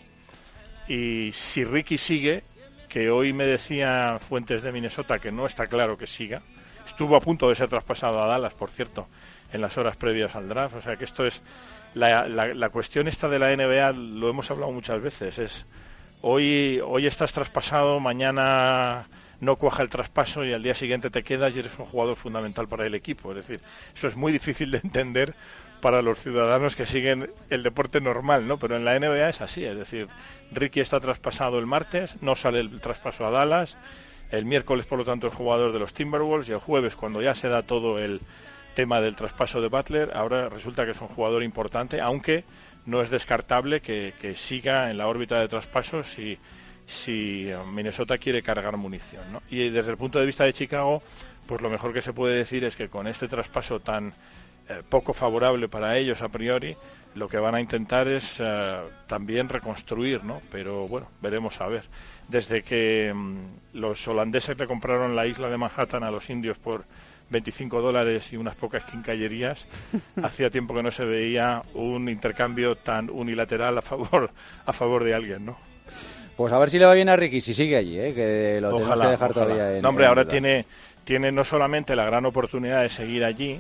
Y si Ricky sigue, que hoy me decían fuentes de Minnesota que no está claro que siga, estuvo a punto de ser traspasado a Dallas, por cierto, en las horas previas al draft. O sea que esto es la, la, la cuestión esta de la N B A, lo hemos hablado muchas veces, es hoy hoy estás traspasado, mañana no cuaja el traspaso y al día siguiente te quedas y eres un jugador fundamental para el equipo. Es decir, eso es muy difícil de entender para los ciudadanos que siguen el deporte normal, ¿no? Pero en la N B A es así, es decir, Ricky está traspasado el martes, no sale el traspaso a Dallas, el miércoles por lo tanto es jugador de los Timberwolves y el jueves, cuando ya se da todo el tema del traspaso de Butler, ahora resulta que es un jugador importante, aunque no es descartable que, que siga en la órbita de traspasos si, si Minnesota quiere cargar munición, ¿no? Y desde el punto de vista de Chicago, pues lo mejor que se puede decir es que con este traspaso tan eh, poco favorable para ellos a priori, lo que van a intentar es eh, también reconstruir, ¿no? Pero bueno, veremos a ver. Desde que mmm, los holandeses le compraron la isla de Manhattan a los indios por veinticinco dólares y unas pocas quincallerías, hacía tiempo que no se veía un intercambio tan unilateral a favor a favor de alguien, ¿no? Pues a ver si le va bien a Ricky, si sigue allí, ¿eh? Que lo tenemos que dejar ojalá. todavía en... No, hombre, en ahora duda. tiene, tiene no solamente la gran oportunidad de seguir allí,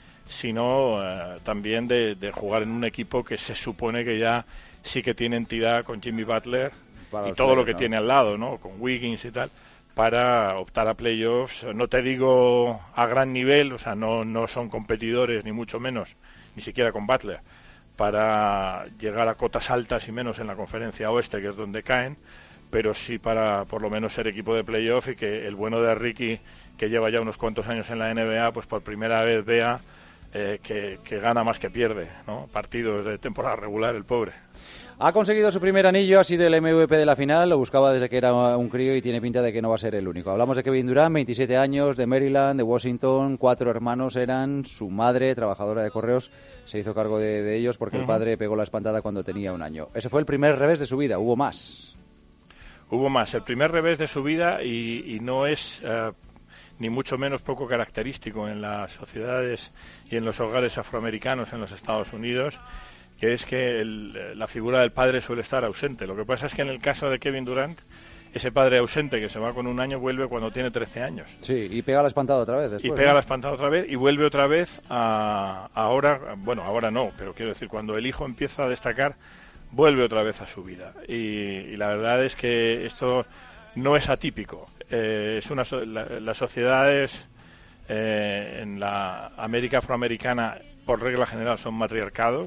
sino eh, también de, de jugar en un equipo que se supone que ya sí que tiene entidad con Jimmy Butler Para y los todo playoffs, lo que ¿no? tiene al lado, ¿no? Con Wiggins y tal, para optar a playoffs. No te digo a gran nivel, o sea, no, no son competidores ni mucho menos, ni siquiera con Butler, para llegar a cotas altas y menos en la conferencia oeste, que es donde caen, pero sí para por lo menos ser equipo de playoff y que el bueno de Ricky, que lleva ya unos cuantos años en la N B A, pues por primera vez vea eh, que, que gana más que pierde, ¿no? Partidos de temporada regular, el pobre. Ha conseguido su primer anillo, ha sido el M V P de la final, lo buscaba desde que era un crío y tiene pinta de que no va a ser el único. Hablamos de Kevin Durant, veintisiete años, de Maryland, de Washington, cuatro hermanos eran, su madre, trabajadora de correos, se hizo cargo de, de ellos porque uh-huh. el padre pegó la espantada cuando tenía un año. Ese fue el primer revés de su vida, hubo más. Hubo más, el primer revés de su vida y, y no es uh, ni mucho menos poco característico en las sociedades y en los hogares afroamericanos en los Estados Unidos, que es que el, la figura del padre suele estar ausente. Lo que pasa es que en el caso de Kevin Durant, ese padre ausente que se va con un año vuelve cuando tiene trece años. Sí, y pega la espantada otra vez después. Y pega ¿no? la espantada otra vez y vuelve otra vez a ahora, bueno, ahora no, pero quiero decir, cuando el hijo empieza a destacar, vuelve otra vez a su vida. Y, y la verdad es que esto no es atípico. Eh, es una la, las sociedades eh, en la América afroamericana, por regla general, son matriarcados,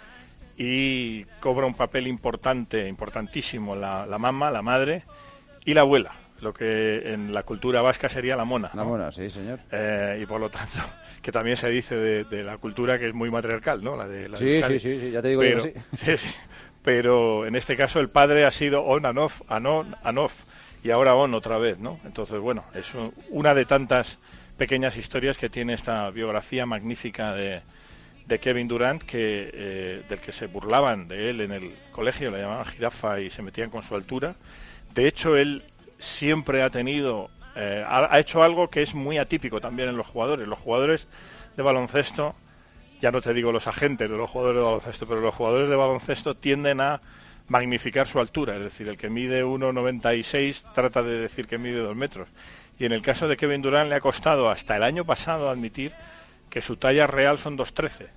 y cobra un papel importante, importantísimo la, la mamá, la madre y la abuela, lo que en la cultura vasca sería la mona, ¿no? La mona, sí, señor. Eh, y por lo tanto, que también se dice de, de la cultura que es muy matriarcal, ¿no? La de, la sí, de sí, sí, sí, ya te digo pero, yo que sí. sí, sí. Pero en este caso el padre ha sido on and off, on, on, and off, y ahora on otra vez, ¿no? Entonces, bueno, es una de tantas pequeñas historias que tiene esta biografía magnífica de de Kevin Durant, que eh, del que se burlaban de él en el colegio, le llamaban jirafa y se metían con su altura. De hecho, él siempre ha tenido, eh, ha, ha hecho algo que es muy atípico también en los jugadores. Los jugadores de baloncesto, ya no te digo los agentes de los jugadores de baloncesto, pero los jugadores de baloncesto tienden a magnificar su altura. Es decir, el que mide uno noventa y seis trata de decir que mide dos metros. Y en el caso de Kevin Durant le ha costado hasta el año pasado admitir que su talla real son dos trece.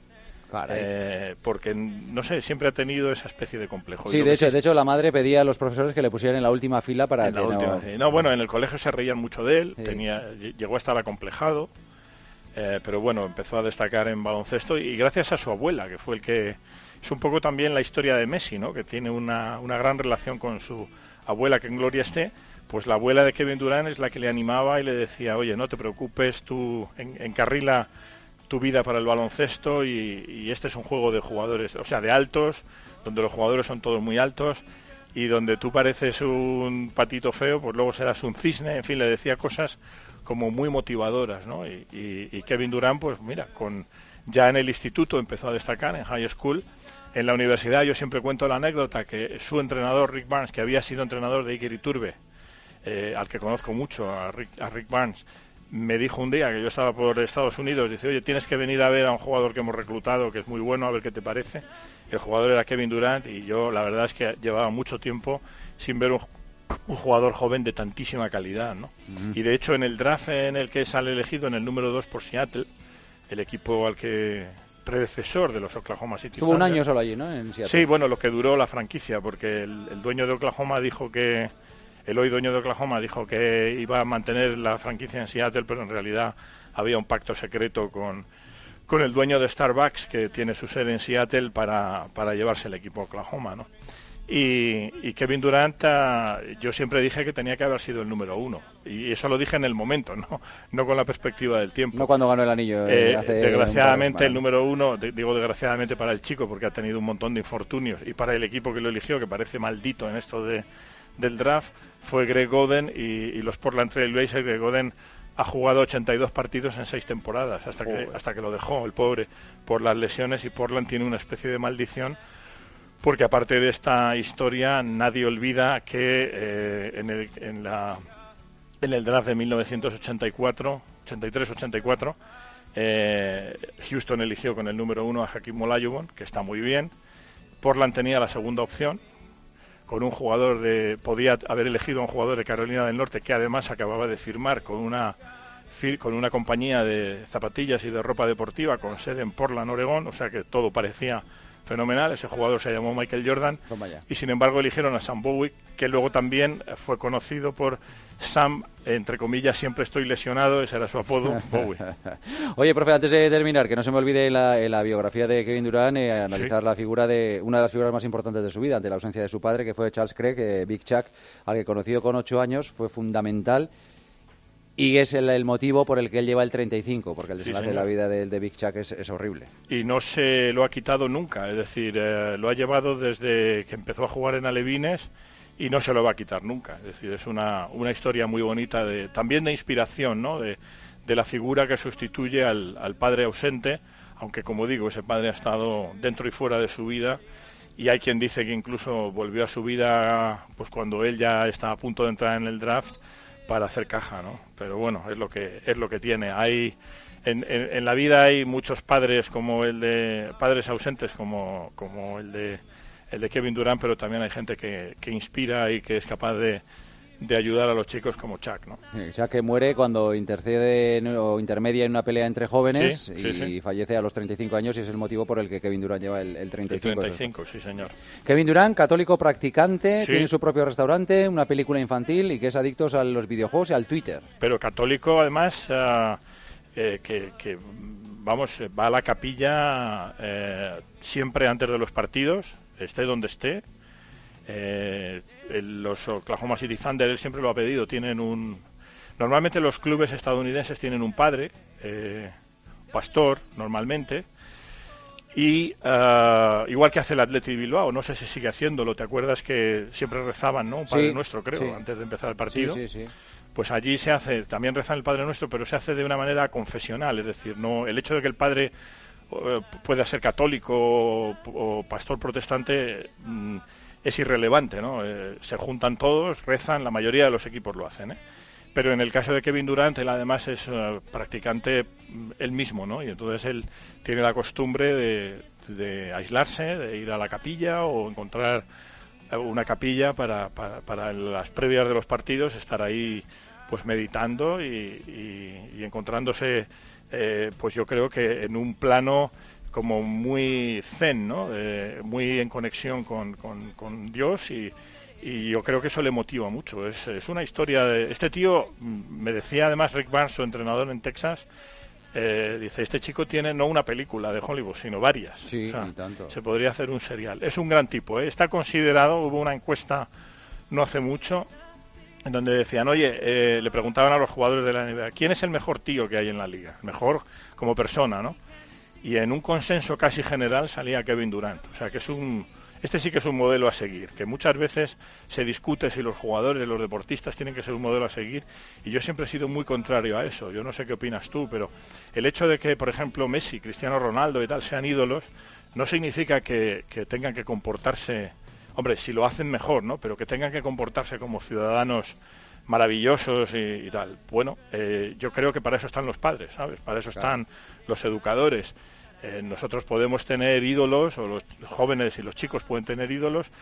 Eh, porque, no sé, siempre ha tenido esa especie de complejo. Sí, de hecho, de hecho, la madre pedía a los profesores que le pusieran en la última fila para en que la no... Última, sí. No, bueno, en el colegio se reían mucho de él, sí. tenía, llegó a estar acomplejado, eh, pero bueno, empezó a destacar en baloncesto y gracias a su abuela, que fue el que... Es un poco también la historia de Messi, ¿no? Que tiene una, una gran relación con su abuela, que en gloria esté. Pues la abuela de Kevin Durant es la que le animaba y le decía, oye, no te preocupes, tú en, encarrila tu vida para el baloncesto y, y este es un juego de jugadores, o sea, de altos, donde los jugadores son todos muy altos y donde tú pareces un patito feo, pues luego serás un cisne. En fin, le decía cosas como muy motivadoras, ¿no? Y, y, y Kevin Durant, pues mira, con ya en el instituto empezó a destacar, en high school. En la universidad yo siempre cuento la anécdota que su entrenador, Rick Barnes, que había sido entrenador de Iker Iturbe, eh, al que conozco mucho, a Rick, a Rick Barnes, me dijo un día que yo estaba por Estados Unidos, dice, oye, tienes que venir a ver a un jugador que hemos reclutado, que es muy bueno, a ver qué te parece. El jugador era Kevin Durant y yo la verdad es que llevaba mucho tiempo sin ver un, un jugador joven de tantísima calidad, ¿no? Uh-huh. Y de hecho en el draft en el que sale elegido en el número dos por Seattle, el equipo al que predecesor de los Oklahoma City Tuvo Thunder. Un año solo allí, ¿no? En Seattle. Sí, bueno, lo que duró la franquicia, porque el, el dueño de Oklahoma dijo que el hoy dueño de Oklahoma dijo que iba a mantener la franquicia en Seattle, pero en realidad había un pacto secreto con con el dueño de Starbucks, que tiene su sede en Seattle, para, para llevarse el equipo a Oklahoma, ¿no? Y, y Kevin Durant, uh, yo siempre dije que tenía que haber sido el número uno, y eso lo dije en el momento, no, no con la perspectiva del tiempo. No cuando ganó el anillo. Eh, hace desgraciadamente el número uno, de, digo desgraciadamente para el chico, porque ha tenido un montón de infortunios, y para el equipo que lo eligió, que parece maldito en esto de del draft, fue Greg Oden y, y los Portland Trail Blazers. Greg Oden ha jugado ochenta y dos partidos en seis temporadas, hasta que, hasta que lo dejó, el pobre, por las lesiones, y Portland tiene una especie de maldición, porque aparte de esta historia, nadie olvida que eh, en, el, en, la, en el draft de mil novecientos ochenta y cuatro, ochenta y tres ochenta y cuatro, eh, Houston eligió con el número uno a Hakeem Olajuwon, que está muy bien. Portland tenía la segunda opción, con un jugador de, podía haber elegido a un jugador de Carolina del Norte, que además acababa de firmar con una con una compañía de zapatillas y de ropa deportiva con sede en Portland, Oregón, o sea que todo parecía fenomenal. Ese jugador se llamó Michael Jordan, y sin embargo eligieron a Sam Bowie, que luego también fue conocido por Sam, entre comillas, siempre estoy lesionado, ese era su apodo, Bowie. Oye, profe, antes de terminar, que no se me olvide la, en la biografía de Kevin Durant, eh, analizar ¿Sí? la figura de una de las figuras más importantes de su vida, ante la ausencia de su padre, que fue Charles Craig, eh, Big Chuck, al que conocido con ocho años, fue fundamental. Y es el, el motivo por el que él lleva el treinta y cinco, porque el desenlace sí, de la vida de, de Big Chuck es, es horrible. Y no se lo ha quitado nunca, es decir, eh, lo ha llevado desde que empezó a jugar en alevines y no se lo va a quitar nunca. Es decir, es una, una historia muy bonita, de también de inspiración, ¿no? De, de la figura que sustituye al, al padre ausente, aunque como digo, ese padre ha estado dentro y fuera de su vida, y hay quien dice que incluso volvió a su vida pues cuando él ya está a punto de entrar en el draft, para hacer caja, ¿no? Pero bueno, es lo que es lo que tiene. Hay en, en, en la vida hay muchos padres como el de padres ausentes como como el de el de Kevin Durant, pero también hay gente que, que inspira y que es capaz de de ayudar a los chicos como Chuck, ¿no? Chuck, que muere cuando intercede o intermedia en una pelea entre jóvenes, sí, y sí, sí. fallece a los treinta y cinco años, y es el motivo por el que Kevin Durant lleva el, el treinta y cinco. El treinta y cinco, sí, señor. Kevin Durant, católico practicante, sí. tiene su propio restaurante, una película infantil, y que es adicto a los videojuegos y al Twitter. Pero católico, además, uh, eh, que, que, vamos, va a la capilla eh, siempre antes de los partidos, esté donde esté. Eh, el, los Oklahoma City Thunder, él siempre lo ha pedido, tienen un... Normalmente los clubes estadounidenses tienen un padre, eh, pastor, normalmente, y uh, igual que hace el Athletic Bilbao, no sé si sigue haciéndolo, ¿te acuerdas que siempre rezaban, ¿no? Un Padre sí, Nuestro, creo, sí. antes de empezar el partido. Sí, sí, sí. Pues allí se hace, también rezan el Padre Nuestro, pero se hace de una manera confesional, es decir, no el hecho de que el padre uh, pueda ser católico o, o pastor protestante... Mm, es irrelevante, ¿no? Eh, se juntan todos, rezan, la mayoría de los equipos lo hacen, ¿eh? Pero en el caso de Kevin Durant, él además es uh, practicante él mismo, ¿no? Y entonces él tiene la costumbre de, de aislarse, de ir a la capilla o encontrar una capilla para, para, para en las previas de los partidos estar ahí pues meditando y, y, y encontrándose, eh, pues yo creo que en un plano como muy zen, ¿no? Eh, muy en conexión con, con, con Dios, y, y yo creo que eso le motiva mucho. Es, es una historia de... Este tío, me decía además Rick Barnes, su entrenador en Texas, eh, dice, este chico tiene no una película de Hollywood, sino varias. Sí, o sea, y tanto. Se podría hacer un serial. Es un gran tipo, ¿eh? Está considerado, hubo una encuesta no hace mucho, en donde decían, oye, eh, le preguntaban a los jugadores de la N B A, ¿quién es el mejor tío que hay en la liga? El mejor como persona, ¿no? Y en un consenso casi general salía Kevin Durant. O sea, que es un... Este sí que es un modelo a seguir, que muchas veces se discute si los jugadores, los deportistas tienen que ser un modelo a seguir, y yo siempre he sido muy contrario a eso. Yo no sé qué opinas tú, pero el hecho de que, por ejemplo, Messi, Cristiano Ronaldo y tal sean ídolos, no significa que, que tengan que comportarse... Hombre, si lo hacen mejor, ¿no? Pero que tengan que comportarse como ciudadanos maravillosos y, y tal. Bueno, eh, yo creo que para eso están los padres, ¿sabes? Para eso están los educadores. Eh, nosotros podemos tener ídolos, o los jóvenes y los chicos pueden tener ídolos,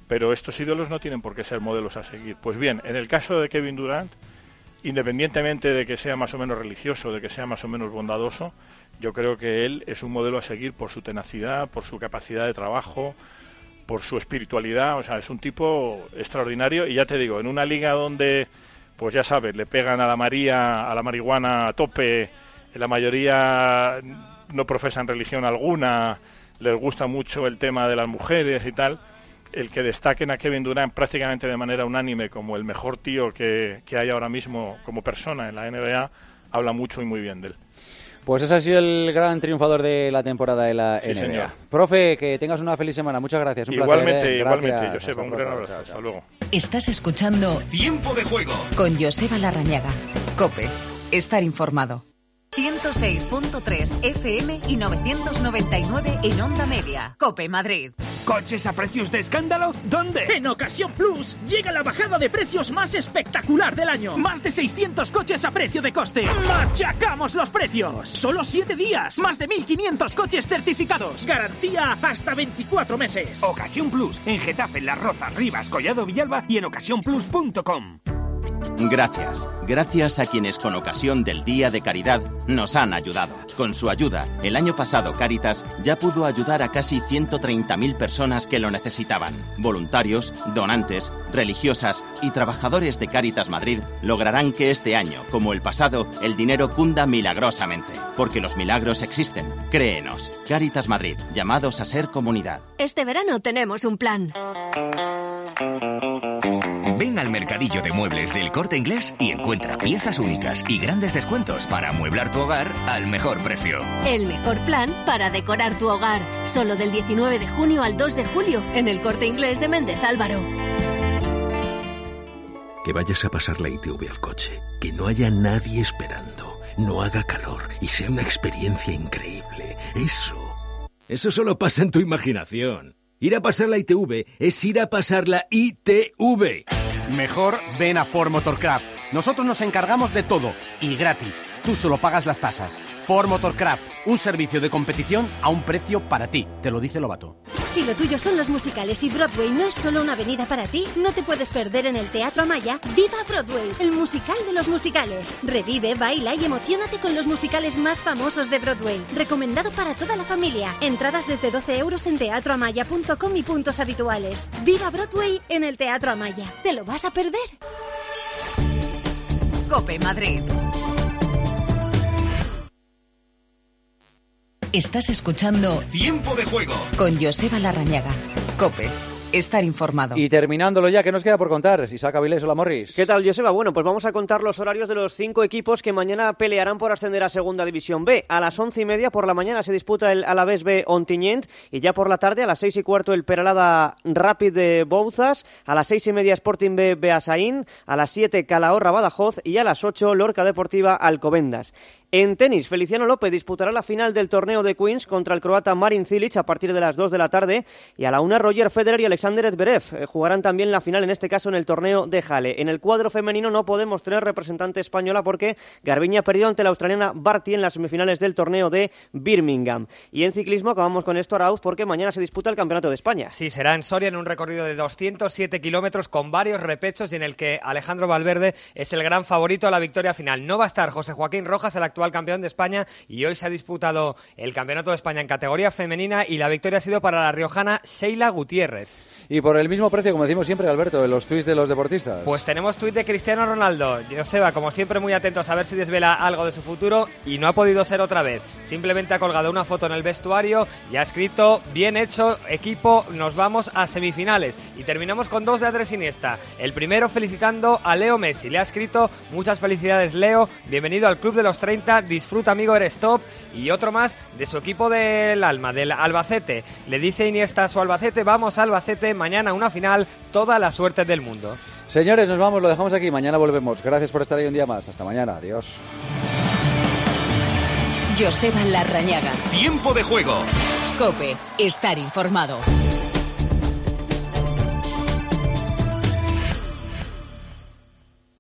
pero estos ídolos no tienen por qué ser modelos a seguir. Pues bien, en el caso de Kevin Durant, independientemente de que sea más o menos religioso, de que sea más o menos bondadoso, yo creo que él es un modelo a seguir por su tenacidad, por su capacidad de trabajo, por su espiritualidad. O sea, es un tipo extraordinario. Y ya te digo, en una liga donde, pues ya sabes, le pegan a la María, a la marihuana a tope, la mayoría no profesan religión alguna, les gusta mucho el tema de las mujeres y tal, el que destaquen a Kevin Durant prácticamente de manera unánime como el mejor tío que, que hay ahora mismo como persona en la N B A, habla mucho y muy bien de él. Pues ese ha sido el gran triunfador de la temporada de la Sí, N B A. señor. Profe, que tengas una feliz semana. Muchas gracias. Un Igualmente, placer, ¿eh? igualmente, Gracias. Joseba, un Hasta gran pronto. abrazo. Chao, chao. Hasta luego. Estás escuchando Tiempo de juego con Joseba Larrañaga. COPE. Estar informado. ciento seis punto tres F M y novecientos noventa y nueve en Onda Media. COPE Madrid. ¿Coches a precios de escándalo? ¿Dónde? En Ocasión Plus llega la bajada de precios más espectacular del año. Más de seiscientos coches a precio de coste. ¡Machacamos los precios! Solo siete días. Más de mil quinientos coches certificados. Garantía hasta veinticuatro meses. Ocasión Plus. En Getafe, Las Rozas, Rivas, Collado Villalba y en ocasión plus punto com. Gracias. Gracias a quienes con ocasión del Día de Caridad nos han ayudado. Con su ayuda, el año pasado Cáritas ya pudo ayudar a casi ciento treinta mil personas que lo necesitaban. Voluntarios, donantes, religiosas y trabajadores de Cáritas Madrid lograrán que este año, como el pasado, el dinero cunda milagrosamente. Porque los milagros existen. Créenos. Cáritas Madrid. Llamados a ser comunidad. Este verano tenemos un plan. Ven al mercadillo de muebles del Corte Inglés y encuentra piezas únicas y grandes descuentos para amueblar tu hogar al mejor precio. El mejor plan para decorar tu hogar. Solo del diecinueve de junio al dos de julio en el Corte Inglés de Méndez Álvaro. Que vayas a pasar la I T V al coche, que no haya nadie esperando, no haga calor y sea una experiencia increíble. Eso, eso solo pasa en tu imaginación. Ir a pasar la I T V es ir a pasar la I T V. Mejor ven a Ford Motorcraft. Nosotros nos encargamos de todo y gratis. Tú solo pagas las tasas. Ford Motorcraft, un servicio de competición a un precio para ti. Te lo dice Lobato. Si lo tuyo son los musicales y Broadway no es solo una avenida para ti, no te puedes perder en el Teatro Amaya Viva Broadway, el musical de los musicales. Revive, baila y emociónate con los musicales más famosos de Broadway. Recomendado para toda la familia. Entradas desde doce euros en teatro amaya punto com y puntos habituales. Viva Broadway en el Teatro Amaya. ¿Te lo vas a perder? COPE Madrid. Estás escuchando Tiempo de juego con Joseba Larrañaga. COPE. Estar informado. Y terminándolo ya, ¿qué nos queda por contar? Isaac Avilés, hola Morris. ¿Qué tal, Joseba? Bueno, pues vamos a contar los horarios de los cinco equipos que mañana pelearán por ascender a Segunda División B. A las once y media por la mañana se disputa el Alavés B Ontinyent y ya por la tarde a las seis y cuarto el Peralada Rapid de Bouzas, a las seis y media Sporting B Beasaín, a las siete Calahorra Badajoz y a las ocho Lorca Deportiva Alcobendas. En tenis, Feliciano López disputará la final del torneo de Queens contra el croata Marin Cilic a partir de las dos de la tarde y a la una Roger Federer y Alexander Zverev eh, jugarán también la final, en este caso en el torneo de Halle. En el cuadro femenino no podemos tener representante española porque Garbiñe perdió ante la australiana Barty en las semifinales del torneo de Birmingham. Y en ciclismo acabamos con esto, Arauz, porque mañana se disputa el Campeonato de España. Sí, será en Soria en un recorrido de doscientos siete kilómetros con varios repechos y en el que Alejandro Valverde es el gran favorito a la victoria final. No va a estar José Joaquín Rojas, el actual campeón de España, y hoy se ha disputado el Campeonato de España en categoría femenina y la victoria ha sido para la riojana Sheila Gutiérrez. Y por el mismo precio, como decimos siempre, Alberto, de los tuits de los deportistas. Pues tenemos tuit de Cristiano Ronaldo. Joseba, como siempre, muy atentos a ver si desvela algo de su futuro y no ha podido ser otra vez. Simplemente ha colgado una foto en el vestuario y ha escrito: bien hecho, equipo, nos vamos a semifinales. Y terminamos con dos de Andrés Iniesta. El primero felicitando a Leo Messi. Le ha escrito: muchas felicidades, Leo, bienvenido al club de los treinta, disfruta, amigo, eres top. Y otro más de su equipo del alma, del Albacete. Le dice Iniesta a su Albacete: vamos, Albacete, mañana una final, toda la suerte del mundo. Señores, nos vamos, lo dejamos aquí, mañana volvemos. Gracias por estar ahí un día más. Hasta mañana, adiós. Joseba Larrañaga. Tiempo de juego. COPE. Estar informado.